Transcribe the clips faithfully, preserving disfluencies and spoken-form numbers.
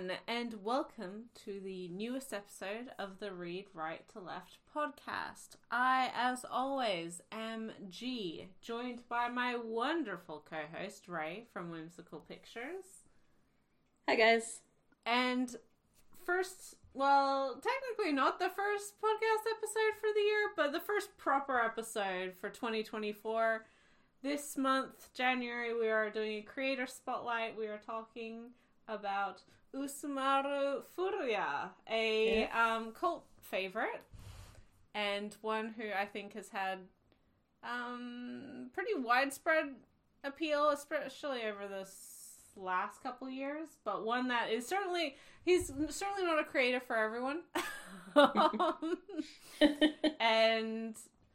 everyone, and welcome to the newest episode of the Read Right to Left podcast. I, as always, am G, joined by my wonderful co-host Ray from Whimsical Pictures. Hi, guys. And first, well, technically not the first podcast episode for the year, but the first proper episode for twenty twenty-four. This month, January, we are doing a creator spotlight. We are talking about Usumaru Furuya, a yeah. um, cult favorite, and one who I think has had um, pretty widespread appeal, especially over this last couple years, but one that is certainly, he's certainly not a creator for everyone. um, and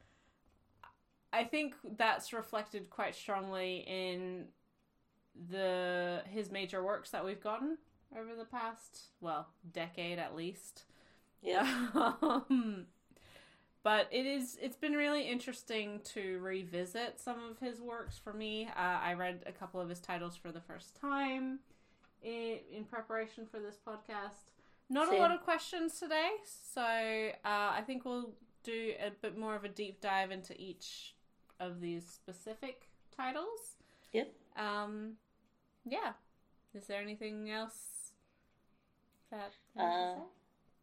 I think that's reflected quite strongly in the his major works that we've gotten over the past, well, decade at least. Yeah. um, but it is it's been really interesting to revisit some of his works for me. Uh, I read a couple of his titles for the first time in, in preparation for this podcast. Not Same. a lot of questions today, so uh, I think we'll do a bit more of a deep dive into each of these specific titles. Yep. Um, yeah. Is there anything else that you uh, want to say?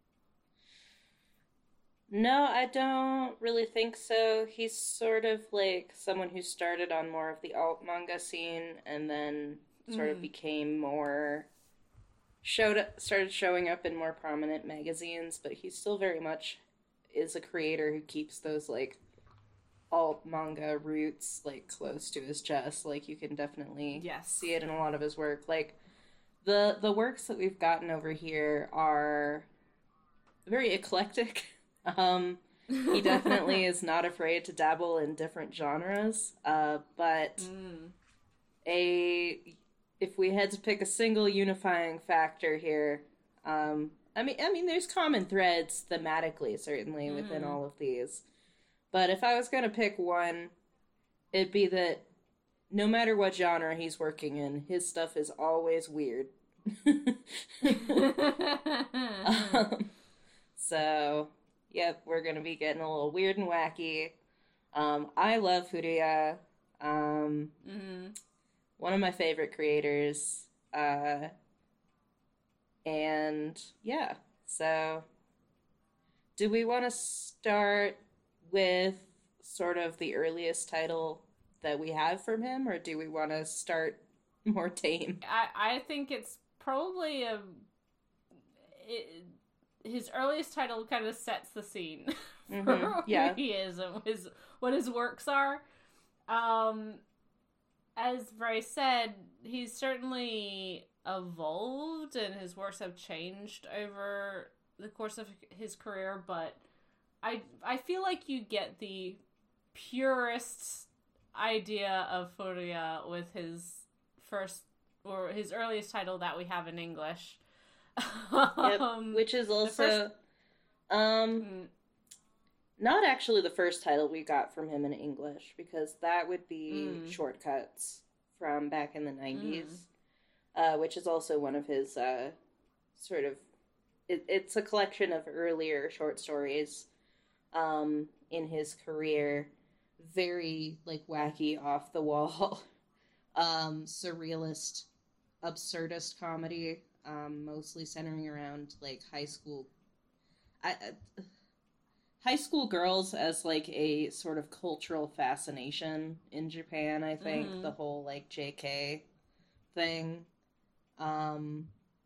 No, I don't really think so. He's sort of like someone who started on more of the alt manga scene and then sort mm. of became more showed up, started showing up in more prominent magazines, but he still very much is a creator who keeps those like alt manga roots like close to his chest. Like you can definitely yes. see it in a lot of his work. Like the the works that we've gotten over here are very eclectic. Um he definitely is not afraid to dabble in different genres. Uh but mm. a if we had to pick a single unifying factor here, um I mean I mean there's common threads thematically certainly mm. within all of these. But if I was going to pick one, it'd be that no matter what genre he's working in, his stuff is always weird. um, so, yep, we're going to be getting a little weird and wacky. Um, I love Furuya. Um, mm-hmm. One of my favorite creators. Uh, and, yeah, so do we want to start with sort of the earliest title that we have from him, or do we want to start more tame? I, I think it's probably a it, his earliest title kind of sets the scene mm-hmm. for who yeah. he is and his what his works are. Um, as Ray said, he's certainly evolved and his works have changed over the course of his career, but I I feel like you get the purest idea of Furuya with his first or his earliest title that we have in English. Yep, um, which is also first... um mm. not actually the first title we got from him in English, because that would be mm. Shortcuts from back in the nineties, mm. uh, which is also one of his uh, sort of it, it's a collection of earlier short stories um in his career, very like wacky, off the wall um surrealist, absurdist comedy, um mostly centering around like high school I, I, high school girls as like a sort of cultural fascination in Japan. I think mm-hmm. the whole like J K thing, um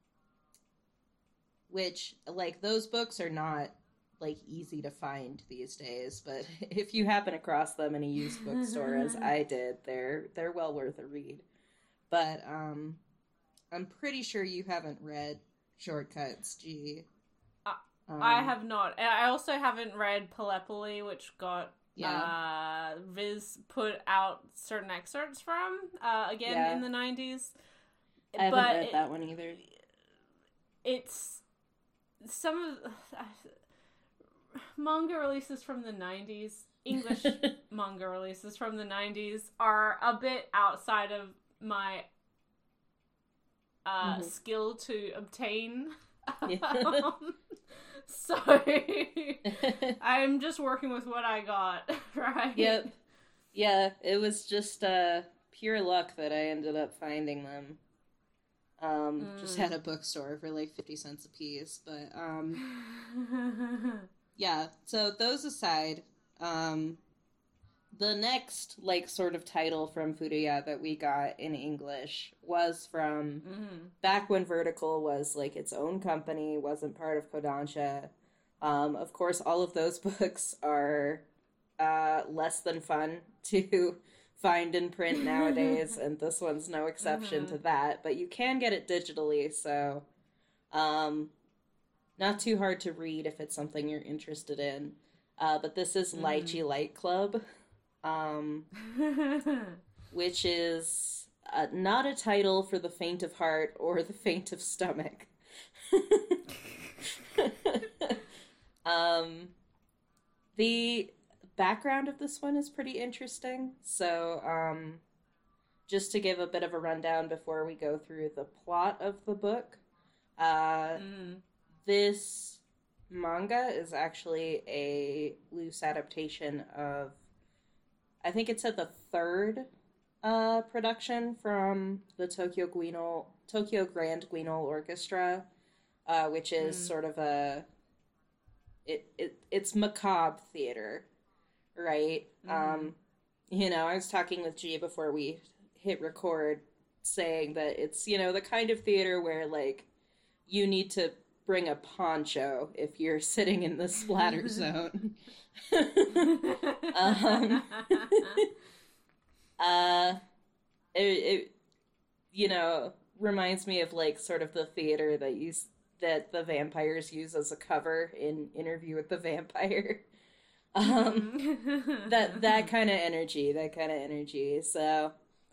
which like those books are not like easy to find these days, but if you happen across them in a used bookstore, as I did, they're they're well worth a read. But um, I'm pretty sure you haven't read Shortcuts, G. Uh, um, I have not. And I also haven't read Palepoli, which got yeah. uh, Viz put out certain excerpts from uh, again yeah. in the nineties. I haven't but read it, that one either. It's some of uh, manga releases from the nineties, English manga releases from the nineties, are a bit outside of my uh, mm-hmm. skill to obtain. Yeah. um, so I'm just working with what I got, right? Yep. Yeah, it was just uh, pure luck that I ended up finding them. Um, mm. Just at a bookstore for like fifty cents a piece. But, um, yeah, so those aside, um, the next, like, sort of title from Furuya that we got in English was from mm-hmm. back when Vertical was, like, its own company, wasn't part of Kodansha. Um, of course, all of those books are uh, less than fun to find in print nowadays, and this one's no exception mm-hmm. to that. But you can get it digitally, so um, not too hard to read if it's something you're interested in. Uh, but this is mm-hmm. Lychee Light Club, um, which is uh, not a title for the faint of heart or the faint of stomach. um, the background of this one is pretty interesting. So, um, just to give a bit of a rundown before we go through the plot of the book, uh, mm. this manga is actually a loose adaptation of, I think it's at the third uh, production from the Tokyo Guinnol, Tokyo Grand Guinnol Orchestra, uh, which is mm. sort of a, it, it it's macabre theater. Right? Mm. Um, you know, I was talking with G before we hit record, saying that it's, you know, the kind of theater where, like, you need to bring a poncho if you're sitting in the splatter zone. um, uh, it, it, you know, reminds me of, like, sort of the theater that you, that the vampires use as a cover in Interview with the Vampire. Um, that, that kind of energy, that kind of energy. So,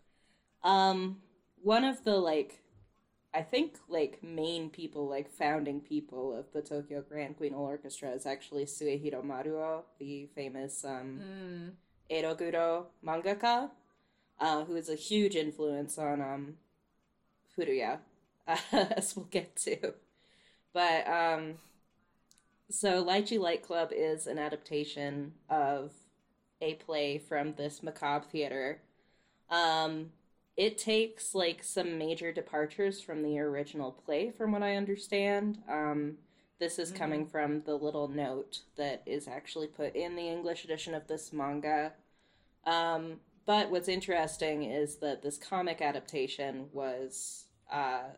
um, one of the, like, I think, like, main people, like, founding people of the Tokyo Grand Guinnol Orchestra is actually Suehiro Maruo, the famous, um, mm. Edoguro mangaka, uh, who is a huge influence on, um, Furuya, uh, as we'll get to. But, um... So, Lychee Light Club is an adaptation of a play from this macabre theater. Um, it takes, like, some major departures from the original play, from what I understand. Um, this is mm-hmm. coming from the little note that is actually put in the English edition of this manga. Um, but what's interesting is that this comic adaptation was uh,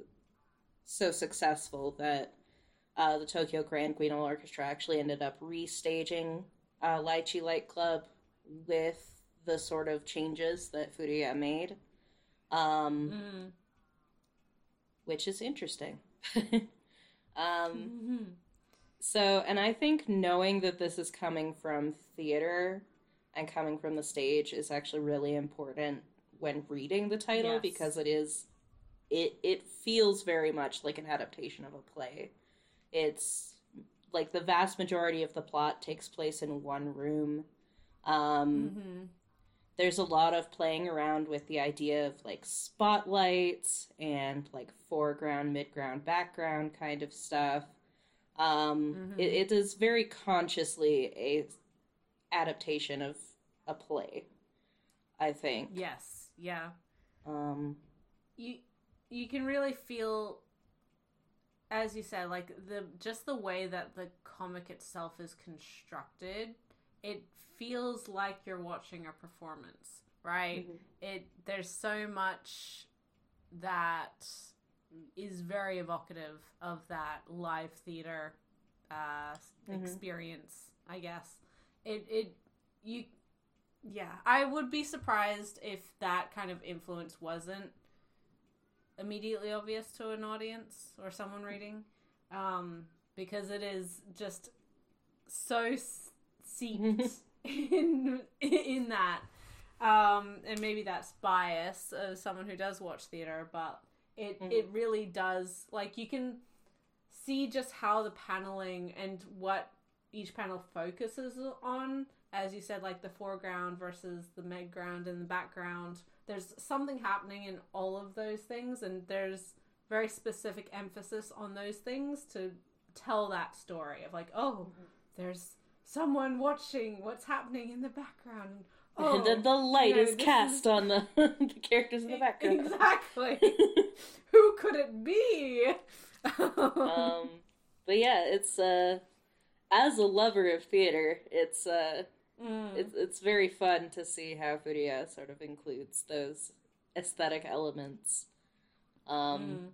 so successful that Uh, the Tokyo Grand Guinnol Orchestra actually ended up restaging uh, Lychee Light Club with the sort of changes that Furuya made, um, mm. which is interesting. um, mm-hmm. So, and I think knowing that this is coming from theater and coming from the stage is actually really important when reading the title, yes. because it is, it it feels very much like an adaptation of a play. It's, like, the vast majority of the plot takes place in one room. Um, mm-hmm. There's a lot of playing around with the idea of, like, spotlights and, like, foreground, midground, background kind of stuff. Um, mm-hmm. it, it is very consciously a adaptation of a play, I think. Yes, yeah. Um, you you can really feel, as you said, like, the just the way that the comic itself is constructed, it feels like you're watching a performance, right? Mm-hmm. It there's so much that is very evocative of that live theater uh, mm-hmm. experience, I guess. It it you yeah, I would be surprised if that kind of influence wasn't immediately obvious to an audience or someone reading, um, because it is just so seeped in in that, um, and maybe that's bias as someone who does watch theater, but it mm-hmm. it really does, like, you can see just how the paneling and what each panel focuses on, as you said, like the foreground versus the midground and the background. There's something happening in all of those things, and there's very specific emphasis on those things to tell that story of like, oh, there's someone watching what's happening in the background. Oh, and then the light you know, is cast is... on the, the characters in the background. Exactly. Who could it be? um, but yeah, it's uh, as a lover of theater, it's uh, mm. it's it's very fun to see how Furuya sort of includes those aesthetic elements. Um, mm.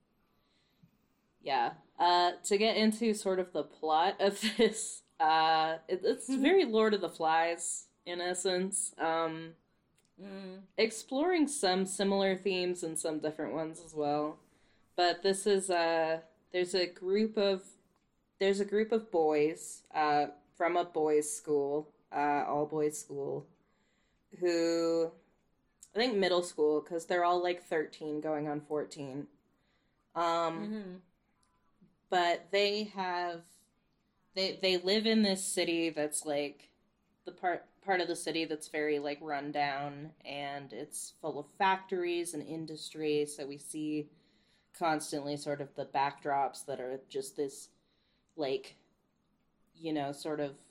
Yeah. Uh, to get into sort of the plot of this, uh, it, it's very Lord of the Flies. In essence, um, mm. exploring some similar themes and some different ones as well. But this is uh, there's a group of there's a group of boys uh, from a boys' school, uh, all boys school, who I think middle school because they're all like thirteen, going on fourteen. Um, mm-hmm. But they have they they live in this city that's like the part. part of the city that's very like run down, and it's full of factories and industry, so we see constantly sort of the backdrops that are just this like, you know, sort of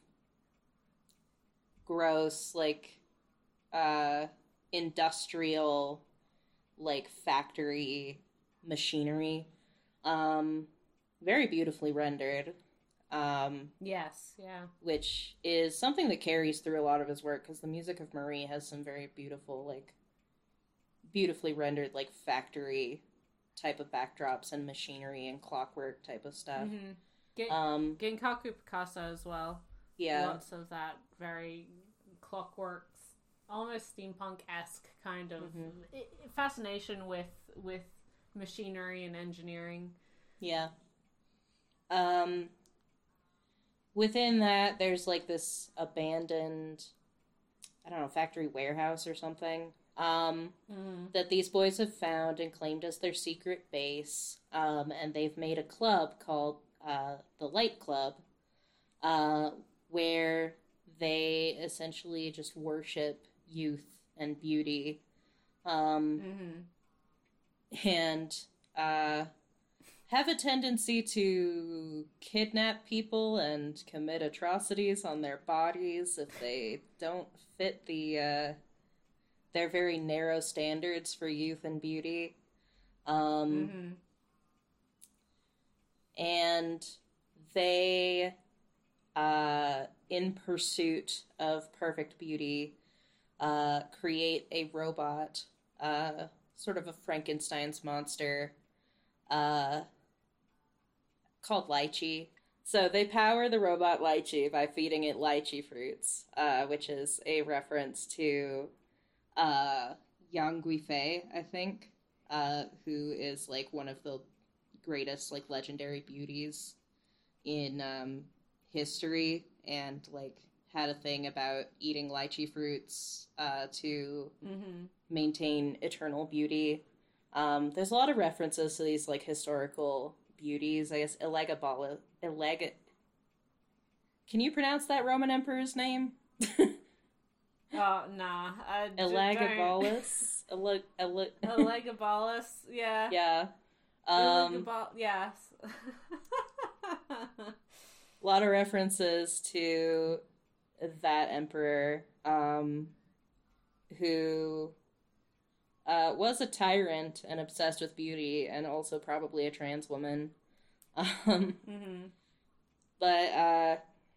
gross like uh industrial like factory machinery, um very beautifully rendered. Um, yes, yeah. Which is something that carries through a lot of his work, because the music of Marie has some very beautiful, like, beautifully rendered, like, factory type of backdrops and machinery and clockwork type of stuff. Mm-hmm. Gen- um, Genkaku Picasso as well. Yeah. Lots of that very clockwork, almost steampunk-esque kind of mm-hmm. fascination with, with machinery and engineering. Yeah. Um... Within that, there's, like, this abandoned, I don't know, factory warehouse or something, um, mm. that these boys have found and claimed as their secret base, um, and they've made a club called uh, the Light Club, uh, where they essentially just worship youth and beauty, um, mm-hmm. and, uh... have a tendency to kidnap people and commit atrocities on their bodies if they don't fit the uh, their very narrow standards for youth and beauty. Um, mm-hmm. And they, uh, in pursuit of perfect beauty, uh, create a robot, uh, sort of a Frankenstein's monster, uh, called Lychee. So they power the robot Lychee by feeding it lychee fruits, uh, which is a reference to uh, Yang Guifei, I think, uh, who is like one of the greatest like legendary beauties in um, history, and like had a thing about eating lychee fruits uh, to mm-hmm. maintain eternal beauty. Um, there's a lot of references to these like historical beauties. I guess Elagabalus. Eleg. Can you pronounce that Roman emperor's name? Oh nah. Elagabalus. Eleg. Eleg. Elagabalus. Yeah. Yeah. Um. Yes. A lot of references to that emperor, um, who uh, was a tyrant and obsessed with beauty, and also probably a trans woman. Um, mm-hmm. But uh,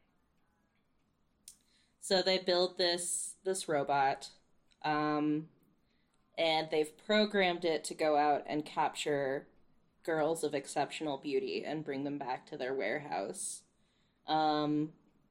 so they build this this robot, um, and they've programmed it to go out and capture girls of exceptional beauty and bring them back to their warehouse. Um,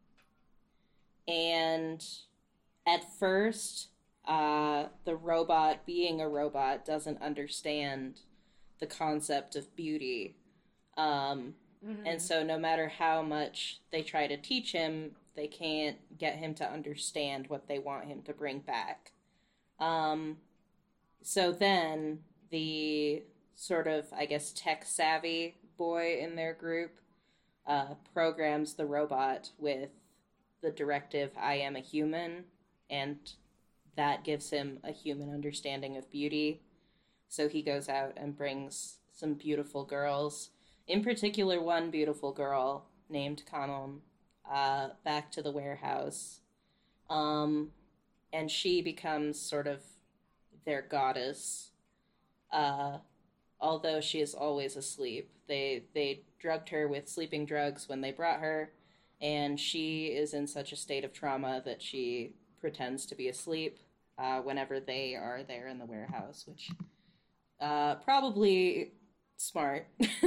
and at first, uh, the robot, being a robot, doesn't understand the concept of beauty. Um, mm-hmm. And so no matter how much they try to teach him, they can't get him to understand what they want him to bring back. Um, so then the sort of, I guess, tech-savvy boy in their group uh, programs the robot with the directive, I am a human, and that gives him a human understanding of beauty. So he goes out and brings some beautiful girls. In particular, one beautiful girl named Kanon, uh, back to the warehouse. Um, and she becomes sort of their goddess. Uh, although she is always asleep. They they drugged her with sleeping drugs when they brought her, and she is in such a state of trauma that she pretends to be asleep uh, whenever they are there in the warehouse, which uh, probably smart,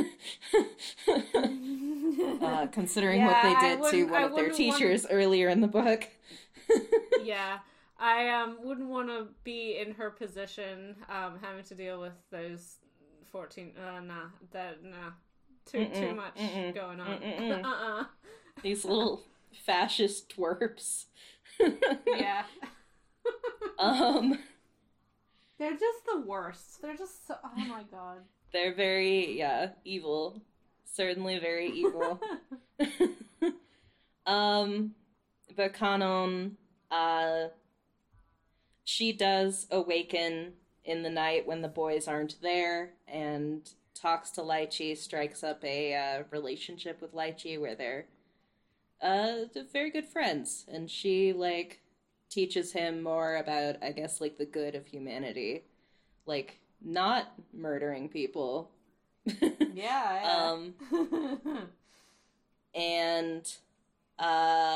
uh, considering yeah, what they did to one I of their teachers wanna... earlier in the book. Yeah, I um wouldn't want to be in her position, um, having to deal with those fourteen. Uh, nah, that nah, too mm-mm, too much mm-mm, going on. uh uh These little fascist twerps. Yeah. um. They're just the worst. They're just so, oh my god. They're very, yeah, evil. Certainly very evil. um, but Kanon, uh, she does awaken in the night when the boys aren't there and talks to Lychee, strikes up a uh, relationship with Lychee where they're uh, very good friends. And she, like, teaches him more about, I guess, like, the good of humanity. Like, not murdering people. Yeah, yeah. um, and, uh,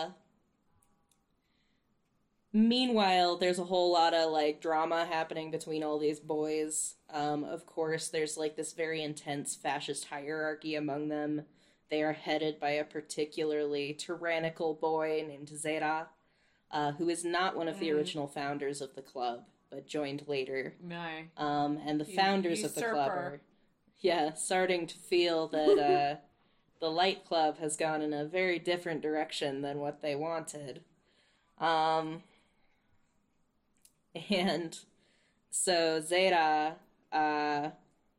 meanwhile, there's a whole lot of, like, drama happening between all these boys. Um, of course, there's, like, this very intense fascist hierarchy among them. They are headed by a particularly tyrannical boy named Zera, uh, who is not one of the mm. original founders of the club, but joined later. No. Um, and the you, founders of the club are, yeah, starting to feel that uh, the Light Club has gone in a very different direction than what they wanted. Um, and so Zera uh,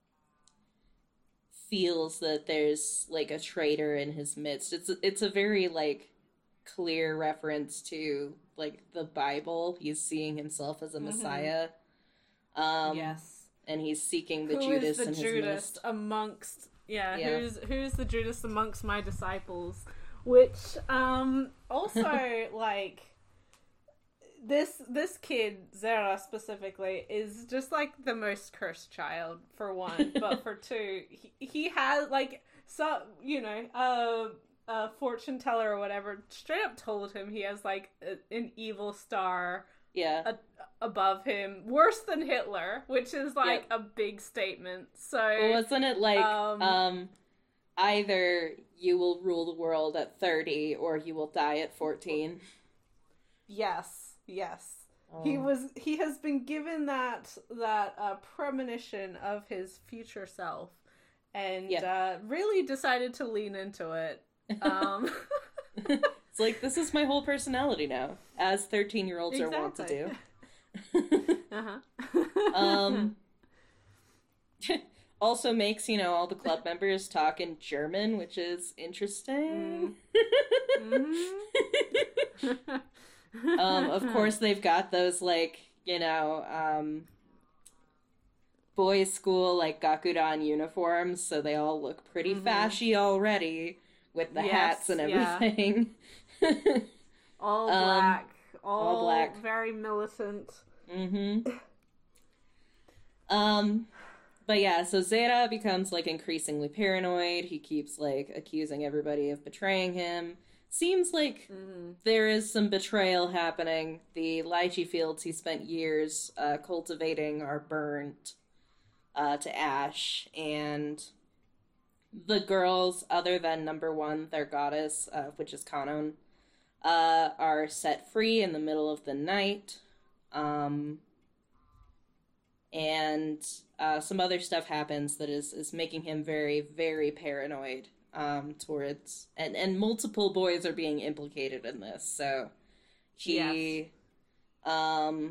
feels that there's, like, a traitor in his midst. It's, it's a very, like, clear reference to, like, the Bible. He's seeing himself as a mm-hmm. Messiah. Um, yes. And he's seeking the Who Judas is the in his Judas midst. amongst, yeah, yeah, who's who's the Judas amongst my disciples? Which, um, also, like, this this kid, Zera specifically, is just, like, the most cursed child, for one. But for two, he, he has, like, so, you know, uh... a fortune teller or whatever straight up told him he has, like, a, an evil star yeah a, above him, worse than Hitler, which is, like, yep. a big statement. So well, wasn't it like um, um either you will rule the world at thirty or you will die at fourteen? Yes, yes. Oh. He was he has been given that that uh, premonition of his future self, and yeah. uh, really decided to lean into it. Um, it's like, this is my whole personality now, as thirteen-year-olds exactly. are wont to do. uh-huh. um, also makes, you know, all the club members talk in German, which is interesting. Mm. Mm-hmm. um, of course, they've got those, like, you know, um, boys' school, like, Gakudan uniforms, so they all look pretty mm-hmm. fashy already. With the yes, hats and everything. Yeah. all black. Um, all, all black. Very militant. Mm-hmm. um, but yeah, so Zera becomes, like, increasingly paranoid. He keeps, like, accusing everybody of betraying him. Seems like mm-hmm. there is some betrayal happening. The lychee fields he spent years uh, cultivating are burnt uh, to ash, and the girls, other than number one, their goddess, uh, which is Kanon, uh, are set free in the middle of the night. Um, and uh, some other stuff happens that is, is making him very, very paranoid um, towards... And, and multiple boys are being implicated in this, so he yes. um,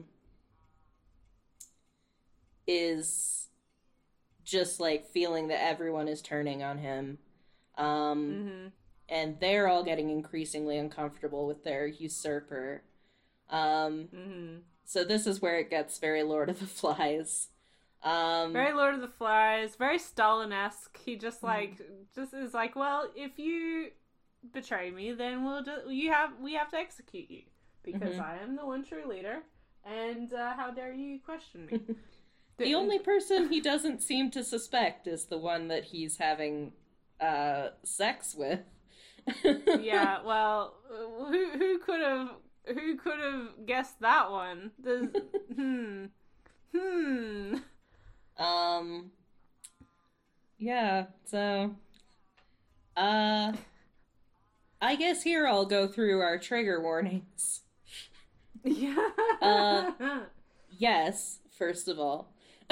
is... just, like, feeling that everyone is turning on him. Um, mm-hmm. And they're all getting increasingly uncomfortable with their usurper. Um, mm-hmm. So this is where it gets very Lord of the Flies. Um, very Lord of the Flies, very Stalin-esque. He just like just is like, well, if you betray me, then we'll just you have we have to execute you because mm-hmm. I am the one true leader, and uh, how dare you question me? The only person he doesn't seem to suspect is the one that he's having uh, sex with. Yeah, well, who who could have who could have guessed that one? There's, hmm, hmm. Um. Yeah. So. Uh. I guess here I'll go through our trigger warnings. Yeah. uh. Yes. First of all.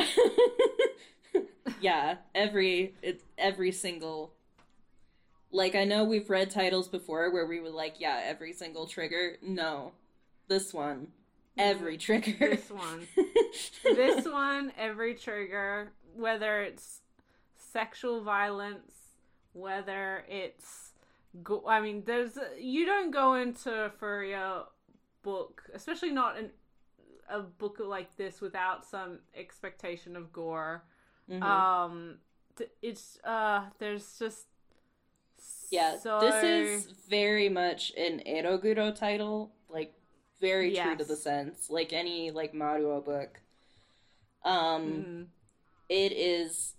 Yeah. Every it's every single. Like, I know we've read titles before where we were like, yeah, every single trigger. No. This one. Every trigger. This one. This one, every trigger. Whether it's sexual violence, whether it's... Go- I mean, there's... You don't go into a Furia book, especially not an, a book like this, without some expectation of gore. Mm-hmm. Um, it's... uh, There's just... Yeah, so... this is very much an Eroguro title, like, very yes. true to the sense, like any, like, Maruo book. Um, mm-hmm. It is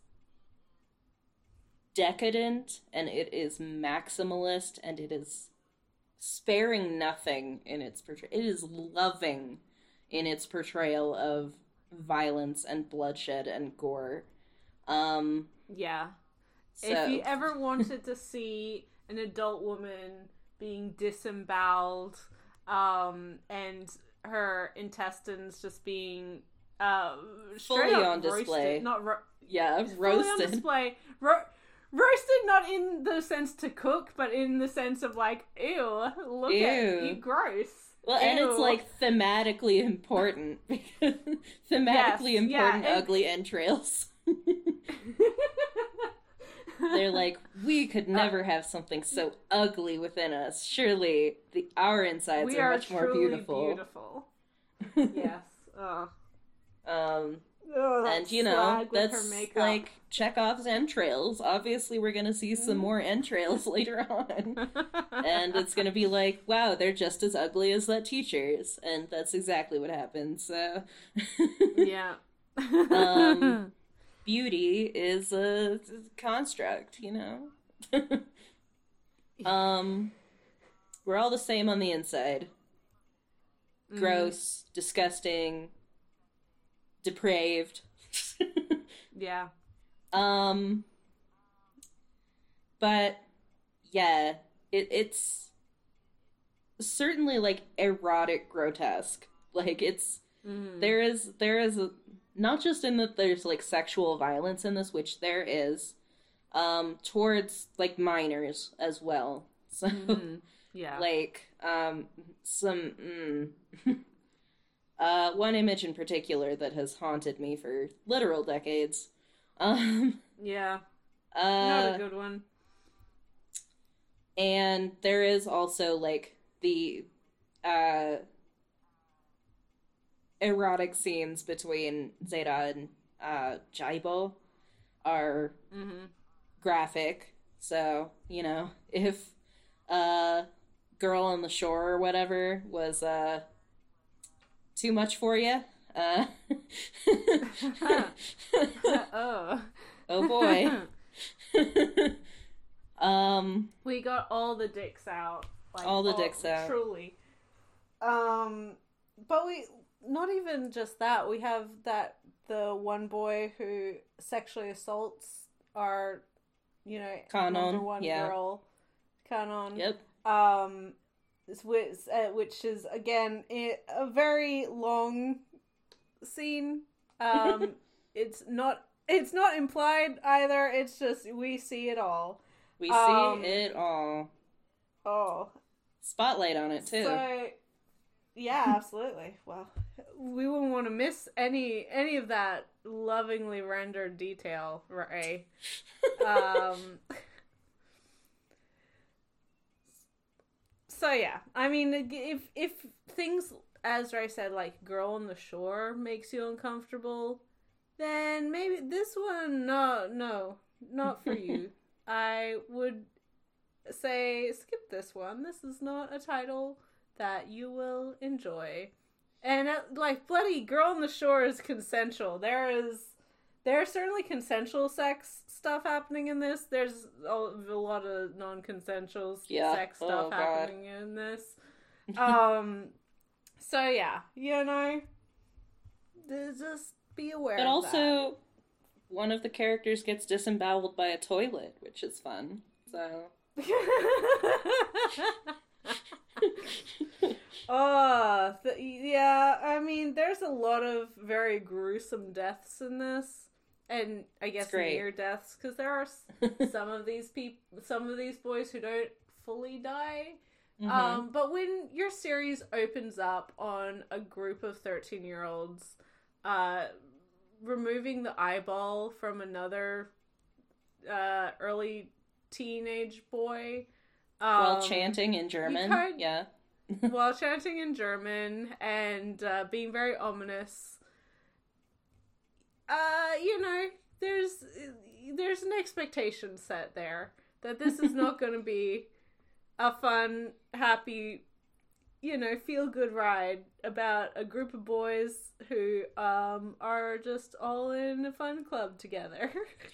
decadent, and it is maximalist, and it is sparing nothing in its portrayal. It is loving in its portrayal of violence and bloodshed and gore. Um, yeah. So. If you ever wanted to see an adult woman being disemboweled, um, and her intestines just being uh, fully on roasted, display, not ro- yeah, roasted, fully on display, ro- roasted not in the sense to cook, but in the sense of like, ew, look ew. at you, gross. Well, ew. And it's like thematically important because thematically yes, important yeah, and- ugly entrails. They're like, we could never have something so ugly within us. Surely the our insides we are, are much more beautiful. beautiful. Yes. Oh. Um, oh, and you know, that's like Chekhov's entrails. Obviously, we're gonna see some more entrails later on, and it's gonna be like, wow, they're just as ugly as that teacher's, and that's exactly what happens. So, yeah. um. Beauty is a construct, you know? um, we're all the same on the inside. Mm. Gross, disgusting, depraved. Yeah. Um, but, yeah, it, it's certainly, like, erotic grotesque. Like, it's, mm. there is, there is a, not just in that there's, like, sexual violence in this, which there is, um, towards, like, minors as well. So, mm-hmm. Yeah. like, um, some, mm, uh, one image in particular that has haunted me for literal decades. Um, yeah. Uh, not a good one. And there is also, like, the, uh... erotic scenes between Zeta and uh, Jaibo are mm-hmm. graphic. So, you know, if uh, Girl on the Shore or whatever was uh, too much for you, uh... oh. Oh boy. um, we got all the dicks out. Like, all the all, dicks out. Truly. Um, but we... Not even just that. We have that the one boy who sexually assaults our, you know, Kanon, number one yeah. girl, Kanon. Yep. Um, which, uh, which is again a very long scene. Um, it's not. It's not implied either. It's just we see it all. We um, see it all. Oh. Spotlight on it too. So, yeah, absolutely. Well, we wouldn't want to miss any any of that lovingly rendered detail, right? um. So yeah, I mean, if if things, as Ray said, like Girl on the Shore makes you uncomfortable, then maybe this one, no, no, not for you. I would say skip this one. This is not a title that you will enjoy. And uh, like bloody Girl on the Shore is consensual. There is there's certainly consensual sex stuff happening in this. There's a, a lot of non-consensual yeah. sex stuff oh, happening in this. Um so yeah, you know, just be aware but of also that. One of the characters gets disemboweled by a toilet, which is fun. So Oh, th- yeah, I mean, there's a lot of very gruesome deaths in this, and I guess near deaths, because there are s- some of these people, some of these boys who don't fully die. Mm-hmm. Um, but when your series opens up on a group of thirteen-year-olds, uh, removing the eyeball from another uh, early teenage boy, um, while chanting in German, kind, yeah. while chanting in German and uh, being very ominous. Uh, you know, there's there's an expectation set there that this is not going to be a fun, happy, you know, feel-good ride about a group of boys who um are just all in a fun club together.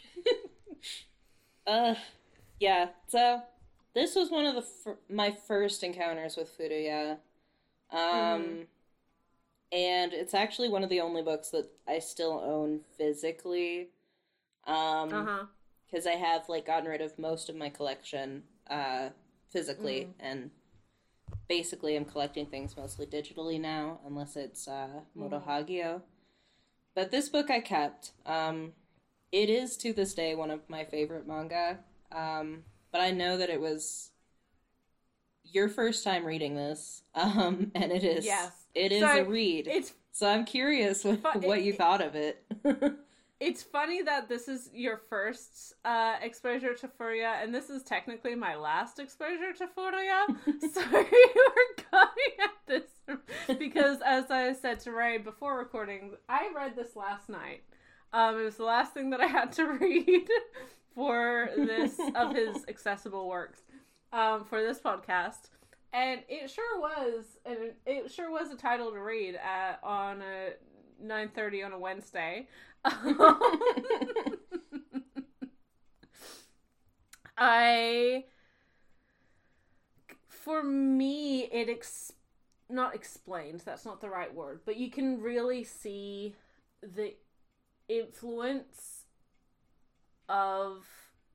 uh, yeah. So this was one of the fir- my first encounters with Furuya, um, mm-hmm. and it's actually one of the only books that I still own physically, um, uh-huh. because I have like gotten rid of most of my collection, uh, physically, mm. and basically I'm collecting things mostly digitally now, unless it's uh, Moto mm. Hagio. But this book I kept. Um, it is to this day one of my favorite manga. Um. But I know that it was your first time reading this, um, and it is yes. it is so a read. It's, so I'm curious what, fu- what it, you thought of it. It's funny that this is your first uh, exposure to Furuya, and this is technically my last exposure to Furuya. So we're coming at this because, as I said to Ray before recording, I read this last night. Um, it was the last thing that I had to read for this of his accessible works um, for this podcast, and it sure was, and it sure was a title to read at, on a nine thirty on a Wednesday. I, for me, it ex- not explained. That's not the right word, but you can really see the influence of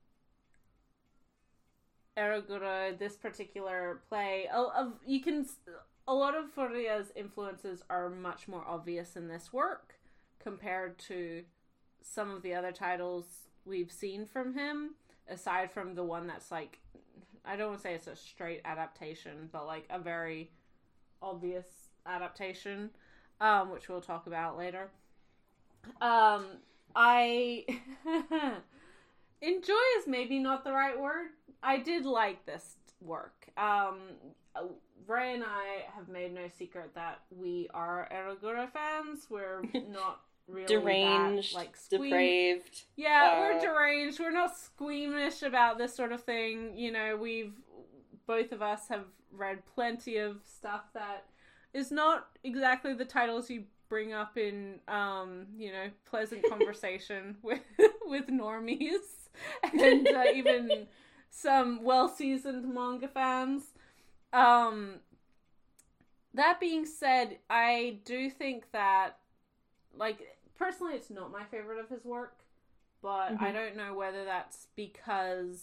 Erogura, this particular play. Of, of you can a lot of Furuya's influences are much more obvious in this work compared to some of the other titles we've seen from him, aside from the one that's like, I don't want to say it's a straight adaptation, but like a very obvious adaptation, um, which we'll talk about later. Um, I enjoy is maybe not the right word. I did like this work. Um, Ray and I have made no secret that we are Erogura fans. We're not really deranged, that, like, squeam- depraved. Yeah, uh... we're deranged. We're not squeamish about this sort of thing. You know, we've both of us have read plenty of stuff that is not exactly the titles you bring up in, um, you know, pleasant conversation with with normies and uh, even some well-seasoned manga fans. Um, that being said, I do think that, like, personally, it's not my favorite of his work, but mm-hmm. I don't know whether that's because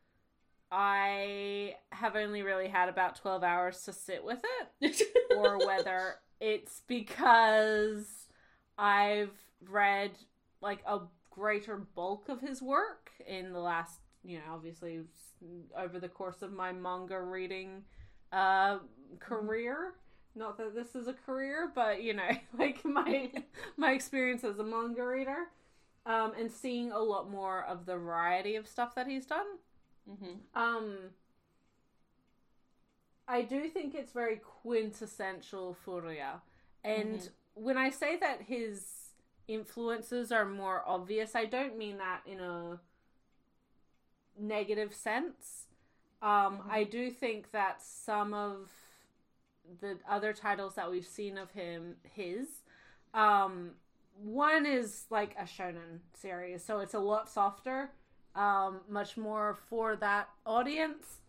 I have only really had about twelve hours to sit with it, or whether it's because I've read, like, a greater bulk of his work in the last, you know, obviously over the course of my manga reading uh, career. Not that this is a career, but, you know, like my my experience as a manga reader, um, and seeing a lot more of the variety of stuff that he's done. Mm-hmm. Um, I do think it's very quintessential Furuya. And mm-hmm. when I say that his influences are more obvious. I don't mean that in a negative sense. Um, mm-hmm. I do think that some of the other titles that we've seen of him, his, um, one is like a shonen series, so it's a lot softer, um, much more for that audience.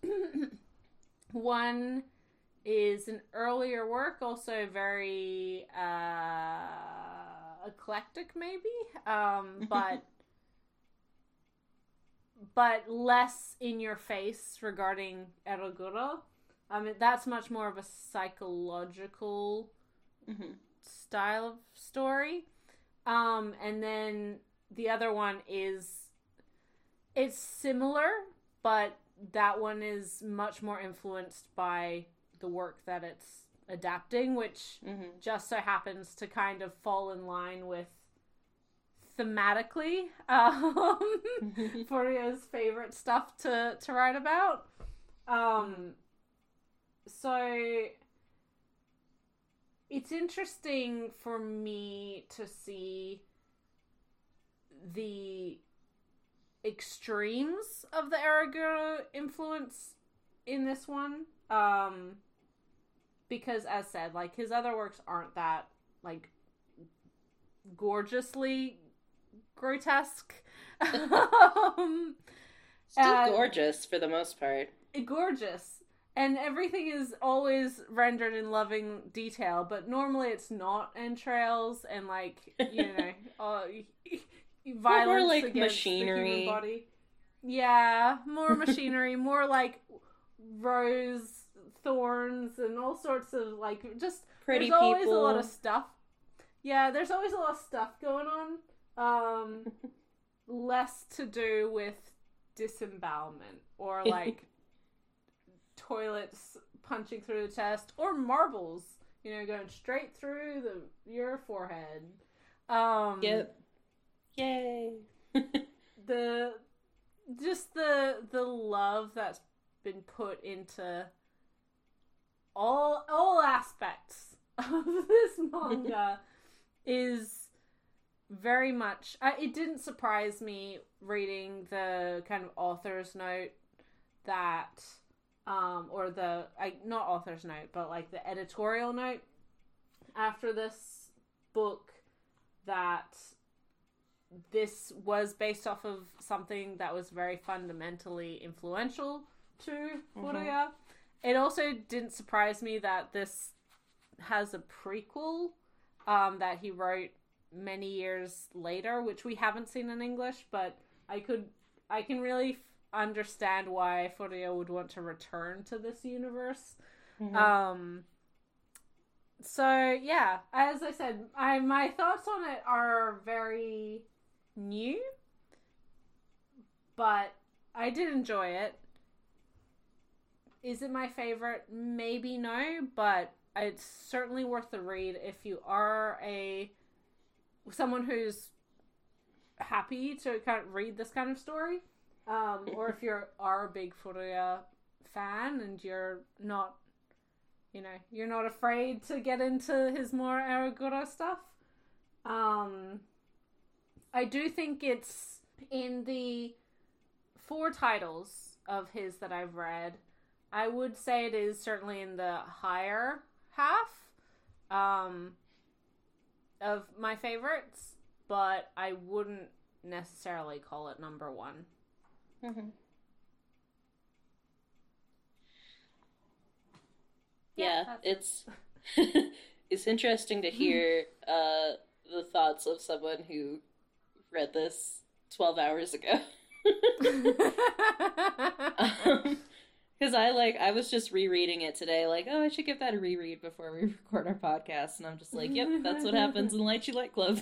One is an earlier work, also very uh, eclectic, maybe, um, but but less in your face regarding Eroguro. I mean, that's much more of a psychological mm-hmm. style of story. Um, and then the other one is, it's similar, but that one is much more influenced by the work that it's adapting, which mm-hmm. just so happens to kind of fall in line with thematically um, Furio's favorite stuff to, to write about. Um, mm-hmm. So it's interesting for me to see the extremes of the Eroguro influence in this one. Um, because as said, like, his other works aren't that, like, gorgeously grotesque. um, Still gorgeous for the most part. Gorgeous. And everything is always rendered in loving detail, but normally it's not entrails and, like, you know, uh, violence more like against machinery. the human body. Yeah, more machinery, more like rose thorns and all sorts of, like, just pretty there's people. Always a lot of stuff. Yeah, there's always a lot of stuff going on. Um, less to do with disembowelment or, like, toilets punching through the chest, or marbles, you know, going straight through the your forehead. Um, yep. Yay. the just the the love that's been put into all all aspects of this manga is very much. Uh, it didn't surprise me reading the kind of author's note that. Um, or the, I, not author's note, but like the editorial note after this book, that this was based off of something that was very fundamentally influential to Furuya. Mm-hmm. It also didn't surprise me that this has a prequel um, that he wrote many years later, which we haven't seen in English, but I could, I can really f- understand why Furuya would want to return to this universe. Mm-hmm. Um, so yeah, as I said, I my thoughts on it are very new, but I did enjoy it. Is it my favorite? Maybe no, but it's certainly worth the read if you are a someone who's happy to kind of read this kind of story. Um, or if you are a big Furuya fan and you're not, you know, you're not afraid to get into his more Eroguro stuff. Um, I do think it's in the four titles of his that I've read. I would say it is certainly in the higher half um, of my favorites, but I wouldn't necessarily call it number one. Mm-hmm. Yeah, yeah it's it's interesting to hear uh, the thoughts of someone who read this twelve hours ago. um, Because I, like, I was just rereading it today, like, oh, I should give that a reread before we record our podcast, and I'm just like, yep, that's what happens in Lychee Light Club.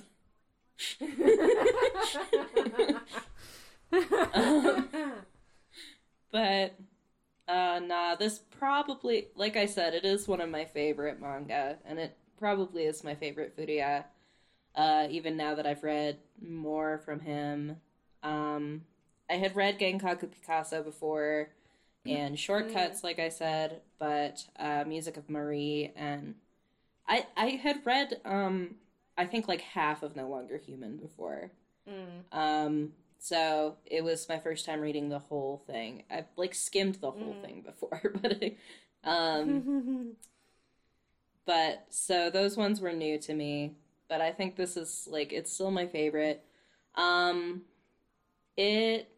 um, but, uh, nah, this probably, like I said, it is one of my favorite manga, and it probably is my favorite Furuya, uh, even now that I've read more from him. Um, I had read Genkaku Picasso before, and Shortcuts, like I said, but uh, Music of Marie, and I I had read um I think, like, half of No Longer Human before. Mm. Um, so it was my first time reading the whole thing. I've, like, skimmed the whole Mm. thing before, but, um, but, so those ones were new to me, but I think this is, like, it's still my favorite. Um, it,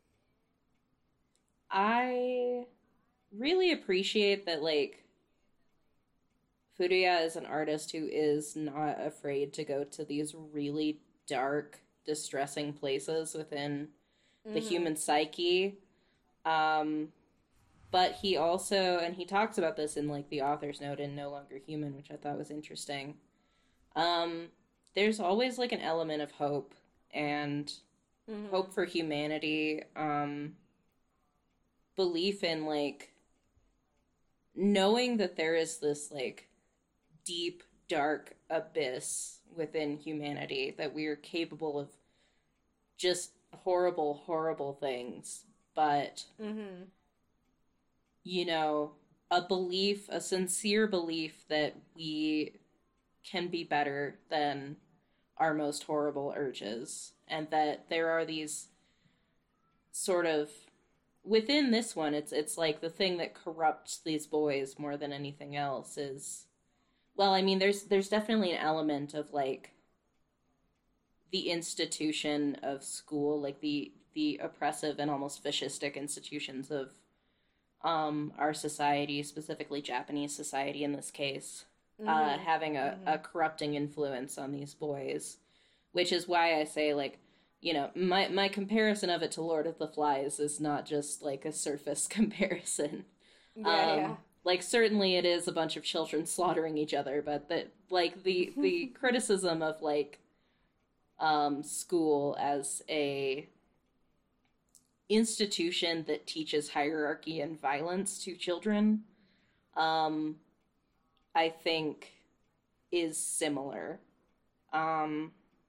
I really appreciate that, like, Furuya is an artist who is not afraid to go to these really dark, distressing places within the Mm-hmm. human psyche. Um, but he also, and he talks about this in, like, the author's note in No Longer Human, which I thought was interesting. Um, there's always, like, an element of hope and Mm-hmm. hope for humanity, um, belief in, like, knowing that there is this, like, deep, dark abyss within humanity, that we are capable of just horrible, horrible things, but, Mm-hmm. you know, a belief, a sincere belief that we can be better than our most horrible urges, and that there are these sort of, within this one, it's it's like the thing that corrupts these boys more than anything else is, well, I mean, there's there's definitely an element of, like, the institution of school, like the the oppressive and almost fascistic institutions of um our society, specifically Japanese society in this case, Mm-hmm. uh, having a, Mm-hmm. a corrupting influence on these boys, which is why I say, like, you know, my my comparison of it to Lord of the Flies is not just like a surface comparison. Yeah, Um, yeah. like, certainly it is a bunch of children slaughtering each other, but that, like, the the criticism of, like, um, school as a institution that teaches hierarchy and violence to children, um, I think is similar. Um,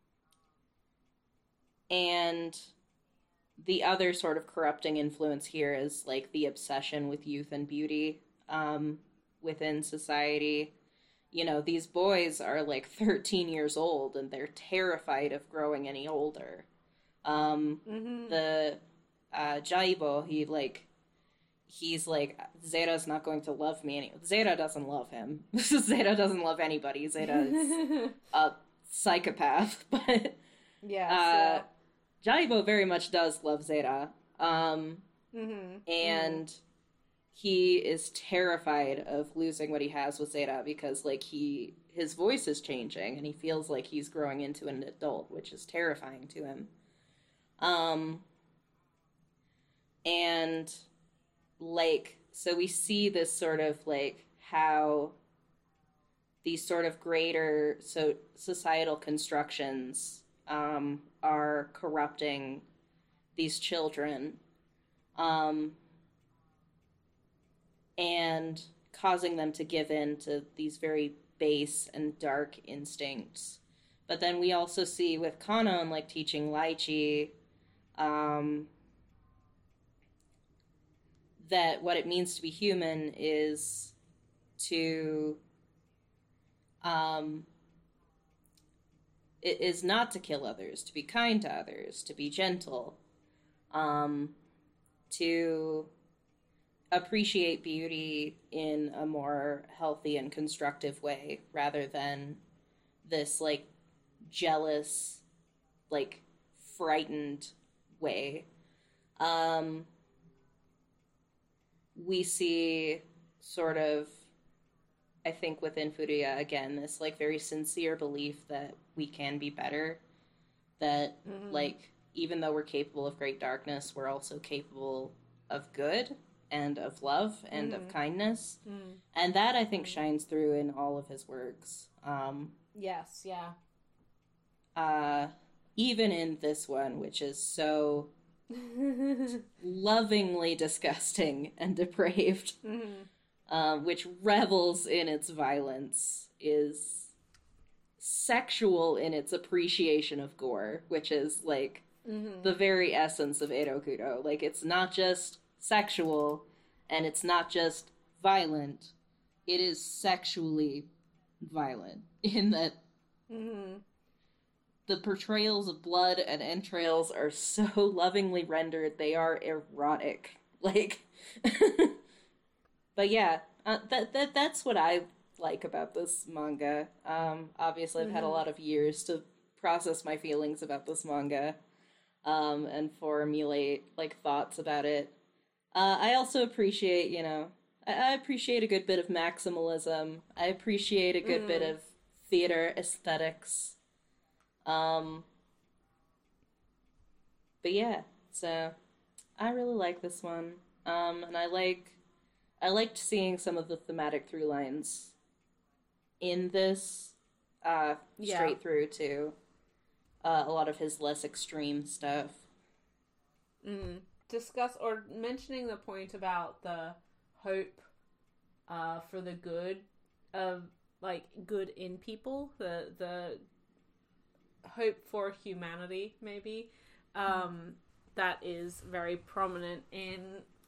and the other sort of corrupting influence here is, like, the obsession with youth and beauty, um, within society. You know, these boys are, like, thirteen years old, and they're terrified of growing any older. Um, Mm-hmm. the, uh, Jaibo, he, like, he's like, Zeta's not going to love me anymore. Zeta doesn't love him. Zeta doesn't love anybody. Zeta is a psychopath, but, Yes, uh, yeah. Jaibo very much does love Zeta. Um, Mm-hmm. and he is terrified of losing what he has with Zeta because, like, he his voice is changing and he feels like he's growing into an adult, which is terrifying to him. Um, and, like, so we see this sort of, like, how these sort of greater so societal constructions um, are corrupting these children, um, and causing them to give in to these very base and dark instincts. But then we also see with Kanon, like, teaching Lychee, um, that what it means to be human is to, um, it is not to kill others, to be kind to others, to be gentle, um, to appreciate beauty in a more healthy and constructive way, rather than this, like, jealous, like, frightened way. Um, we see sort of, I think, within Furuya, again, this, like, very sincere belief that we can be better, that, Mm-hmm. like, even though we're capable of great darkness, we're also capable of good and of love and Mm-hmm. of kindness. Mm-hmm. And that, I think, shines through in all of his works. Um, Yes, yeah. uh, even in this one, which is so lovingly disgusting and depraved, Mm-hmm. um, which revels in its violence, is sexual in its appreciation of gore, which is, like, Mm-hmm. the very essence of Erokudo. Like, it's not just sexual, and it's not just violent, it is sexually violent, in that Mm-hmm. The portrayals of blood and entrails are so lovingly rendered. They are erotic. Like, but yeah, uh, that that that's what I like about this manga. Um, obviously, I've had a Mm-hmm. lot of years to process my feelings about this manga, um, and formulate like thoughts about it. Uh, I also appreciate, you know, I, I appreciate a good bit of maximalism. I appreciate a good bit Mm. of theater aesthetics. Um, but yeah, so I really like this one. Um, and I like I liked seeing some of the thematic through lines in this, uh, Yeah. straight through to uh, a lot of his less extreme stuff. Mm. Discuss or mentioning the point about the hope uh, for the good of like good in people, the the hope for humanity, maybe, um, that is very prominent in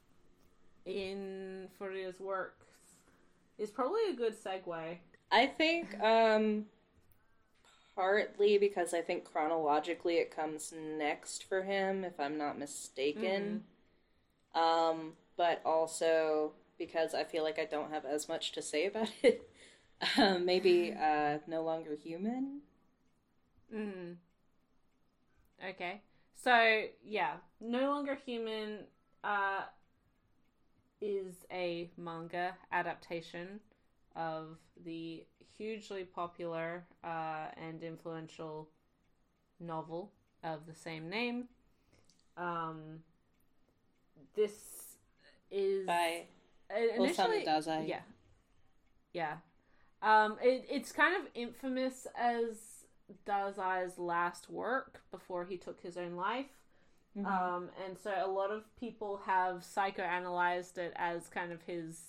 in Furia's works is probably a good segue. I think um, partly because I think chronologically it comes next for him, if I'm not Mm-hmm. mistaken. Um, but also because I feel like I don't have as much to say about it. Uh, maybe uh, No Longer Human. Mm-hmm. Okay. So yeah, No Longer Human uh, is a manga adaptation of the hugely popular uh, and influential novel of the same name. Um, this is By uh, Osamu initially, Dazai. yeah, yeah. Um, it, it's kind of infamous as Dazai's last work before he took his own life. Mm-hmm. Um, and so a lot of people have psychoanalyzed it as kind of his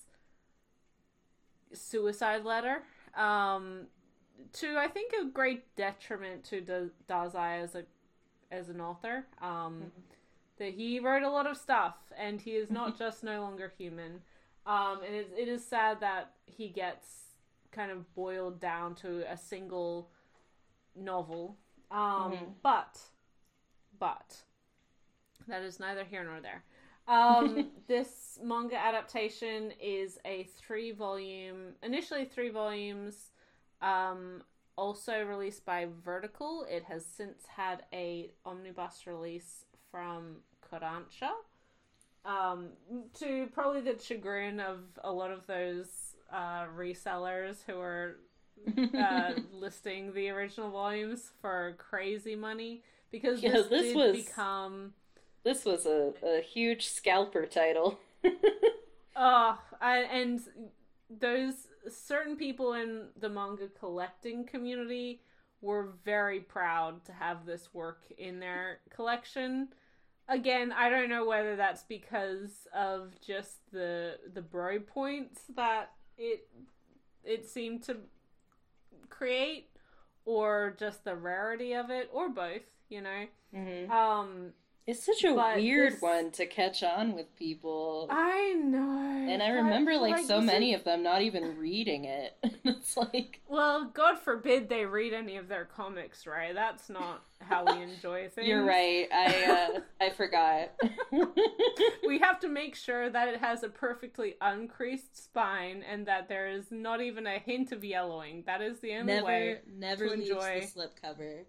suicide letter. Um, to I think a great detriment to da- Dazai as a as an author. Um, Mm-hmm. that he wrote a lot of stuff, and he is not just no longer human. Um, and it, it is sad that he gets kind of boiled down to a single novel. Um, Mm-hmm. but, but that is neither here nor there. Um, this manga adaptation is a three volume, initially three volumes, um, also released by Vertical. It has since had a omnibus release from Kodansha, um, to probably the chagrin of a lot of those uh, resellers who are uh, listing the original volumes for crazy money, because Yeah, this this did was become this was a, a huge scalper title. oh, I, and those certain people in the manga collecting community were very proud to have this work in their collection. Again, I don't know whether that's because of just the the bro points that it it seemed to create, or just the rarity of it, or both, you know. Mm-hmm. Um, It's such a but weird this, one to catch on with people. I know And I that, remember like like, so this many is of them not even reading it. It's like well, God forbid they read any of their comics, right? That's not how we enjoy things. you're right. I uh I forgot. We have to make sure that it has a perfectly uncreased spine and that there is not even a hint of yellowing. That is the only never way never to leaves enjoy. the slipcover.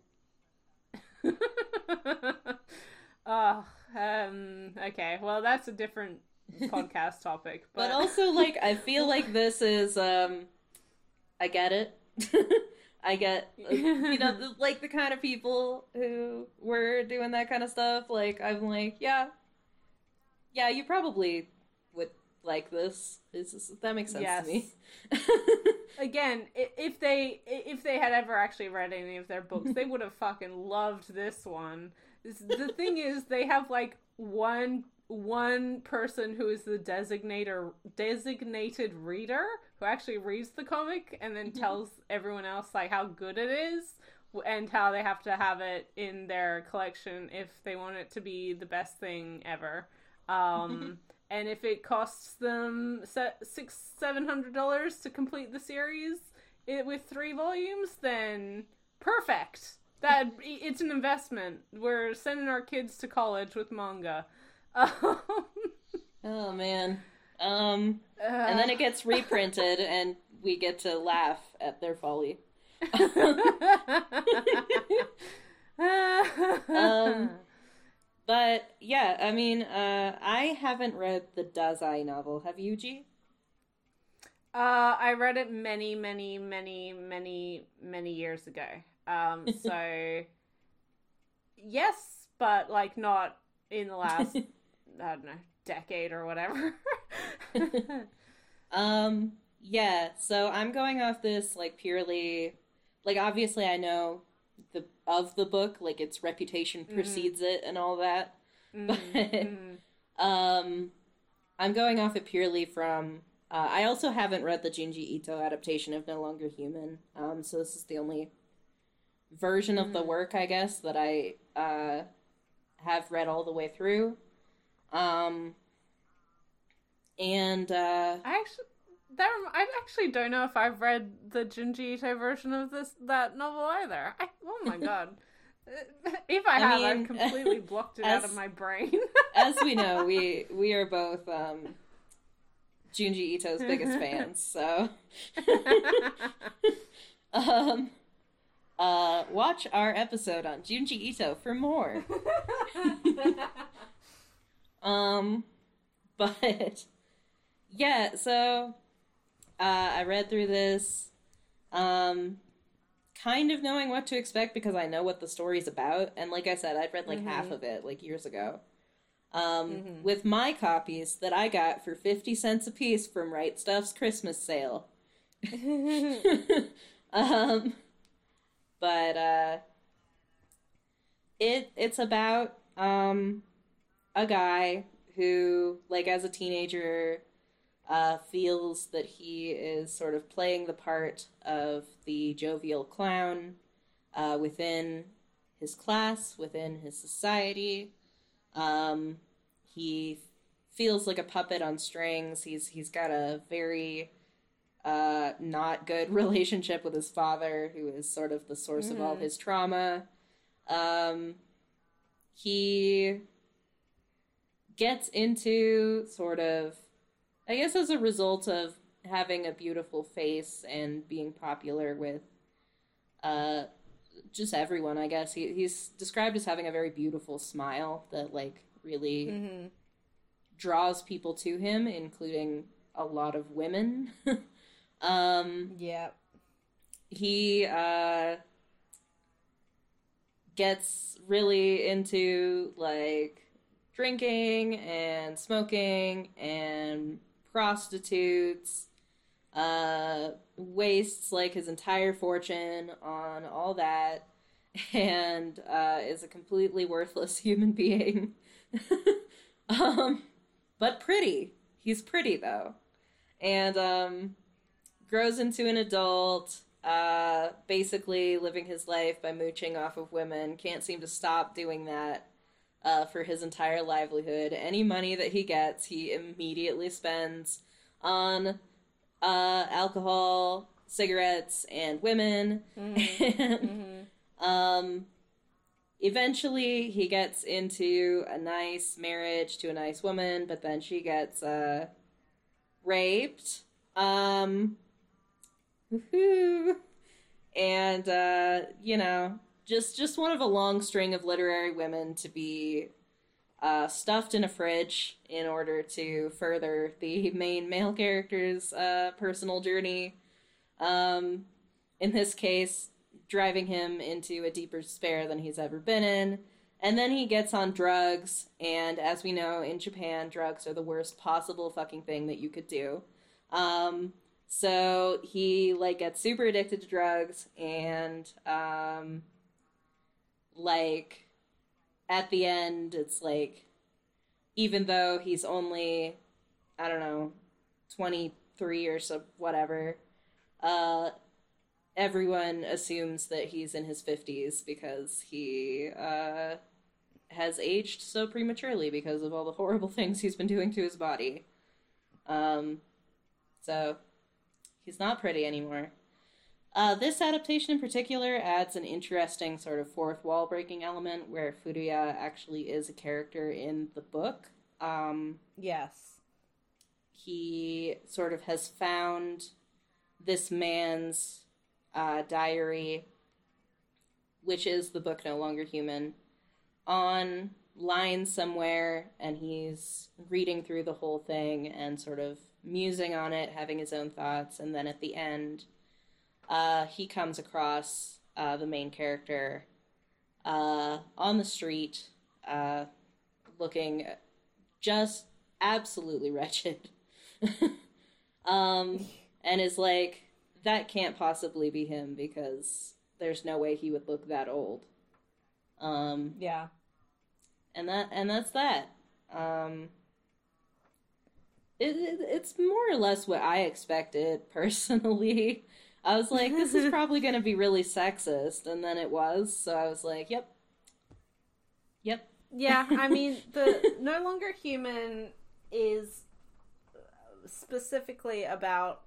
Oh, um, okay. Well, that's a different podcast topic, but, But also like I feel like this is um I get it. I get uh, you know the, like the kind of people who were doing that kind of stuff. Like I'm like, yeah. Yeah, you probably would like this. Is this, that makes sense yes. to me. Again, if they if they had ever actually read any of their books, they would have fucking loved this one. This, the thing is, they have like one one person who is the designator designated reader who actually reads the comic and then tells everyone else like how good it is and how they have to have it in their collection if they want it to be the best thing ever. Um, and if it costs them six seven hundred dollars to complete the series it, with three volumes, then Perfect. That it's an investment. We're sending our kids to college with manga. Um, oh man. Um, uh, and then it gets reprinted, and we get to laugh at their folly. um, but yeah, I mean, uh, I haven't read the Dazai novel. Have you, G? Uh, I read it many, many, many, many, many years ago. Um, so yes, but like not in the last, I don't know, decade or whatever. um, yeah, so I'm going off this like purely, like obviously I know the of the book, like its reputation precedes mm-hmm. it and all that, mm-hmm. but um, I'm going off it purely from. Uh, I also haven't read the Junji Ito adaptation of No Longer Human, um, so this is the only version mm. of the work, I guess, that I uh, have read all the way through. Um, and uh, I actually, that I actually don't know if I've read the Junji Ito version of this that novel either. I, oh my god. If I, I have, mean, I've completely blocked it as, out of my brain. As we know, we we are both um, Junji Ito's biggest fans, so um, uh, watch our episode on Junji Ito for more. um, but yeah, so uh, I read through this, um, kind of knowing what to expect because I know what the story's about, and like I said, I'd read like mm-hmm. half of it like years ago. Um, mm-hmm. With my copies that I got for fifty cents a piece from Right Stuff's Christmas sale. um, but, uh, it, it's about, um, a guy who, like, as a teenager, uh, feels that he is sort of playing the part of the jovial clown, uh, within his class, within his society. Um, he feels like a puppet on strings. He's he's got a very uh, not good relationship with his father, who is sort of the source mm. of all his trauma. Um, he gets into sort of, I guess as a result of having a beautiful face and being popular with uh, just everyone, I guess. He he's described as having a very beautiful smile that, like, really mm-hmm. draws people to him, including a lot of women. um, yeah. He uh, gets really into, like, drinking and smoking and prostitutes, uh, wastes, like, his entire fortune on all that, and uh, is a completely worthless human being. um, but pretty. He's pretty, though. And um, grows into an adult, uh, basically living his life by mooching off of women. Can't seem to stop doing that uh, for his entire livelihood. Any money that he gets, he immediately spends on uh, alcohol, cigarettes, and women. Mm-hmm. and, mm-hmm. um... Eventually, he gets into a nice marriage to a nice woman, but then she gets, uh, raped. Um, woohoo. And, uh, you know, just, just one of a long string of literary women to be, uh, stuffed in a fridge in order to further the main male character's, uh, personal journey. Um, in this case, driving him into a deeper despair than he's ever been in. And then he gets on drugs, and as we know, in Japan, drugs are the worst possible fucking thing that you could do. Um, so he, like, gets super addicted to drugs, and, um, like, at the end, it's like, even though he's only, I don't know, twenty-three or so, whatever, uh, everyone assumes that he's in his fifties because he uh, has aged so prematurely because of all the horrible things he's been doing to his body. Um, so, he's not pretty anymore. Uh, this adaptation in particular adds an interesting sort of fourth wall breaking element where Furuya actually is a character in the book. Um, Yes. he sort of has found this man's uh, diary, which is the book No Longer Human, online somewhere, and he's reading through the whole thing and sort of musing on it, having his own thoughts, and then at the end, uh, he comes across uh, the main character uh, on the street, uh, looking just absolutely wretched. um, and is like, that can't possibly be him because there's no way he would look that old. Um, Yeah. and that and that's that. Um, it, it it's more or less what I expected personally. I was like, this is probably going to be really sexist, and then it was. So I was like, yep, yep. Yeah, I mean, the No Longer Human is specifically about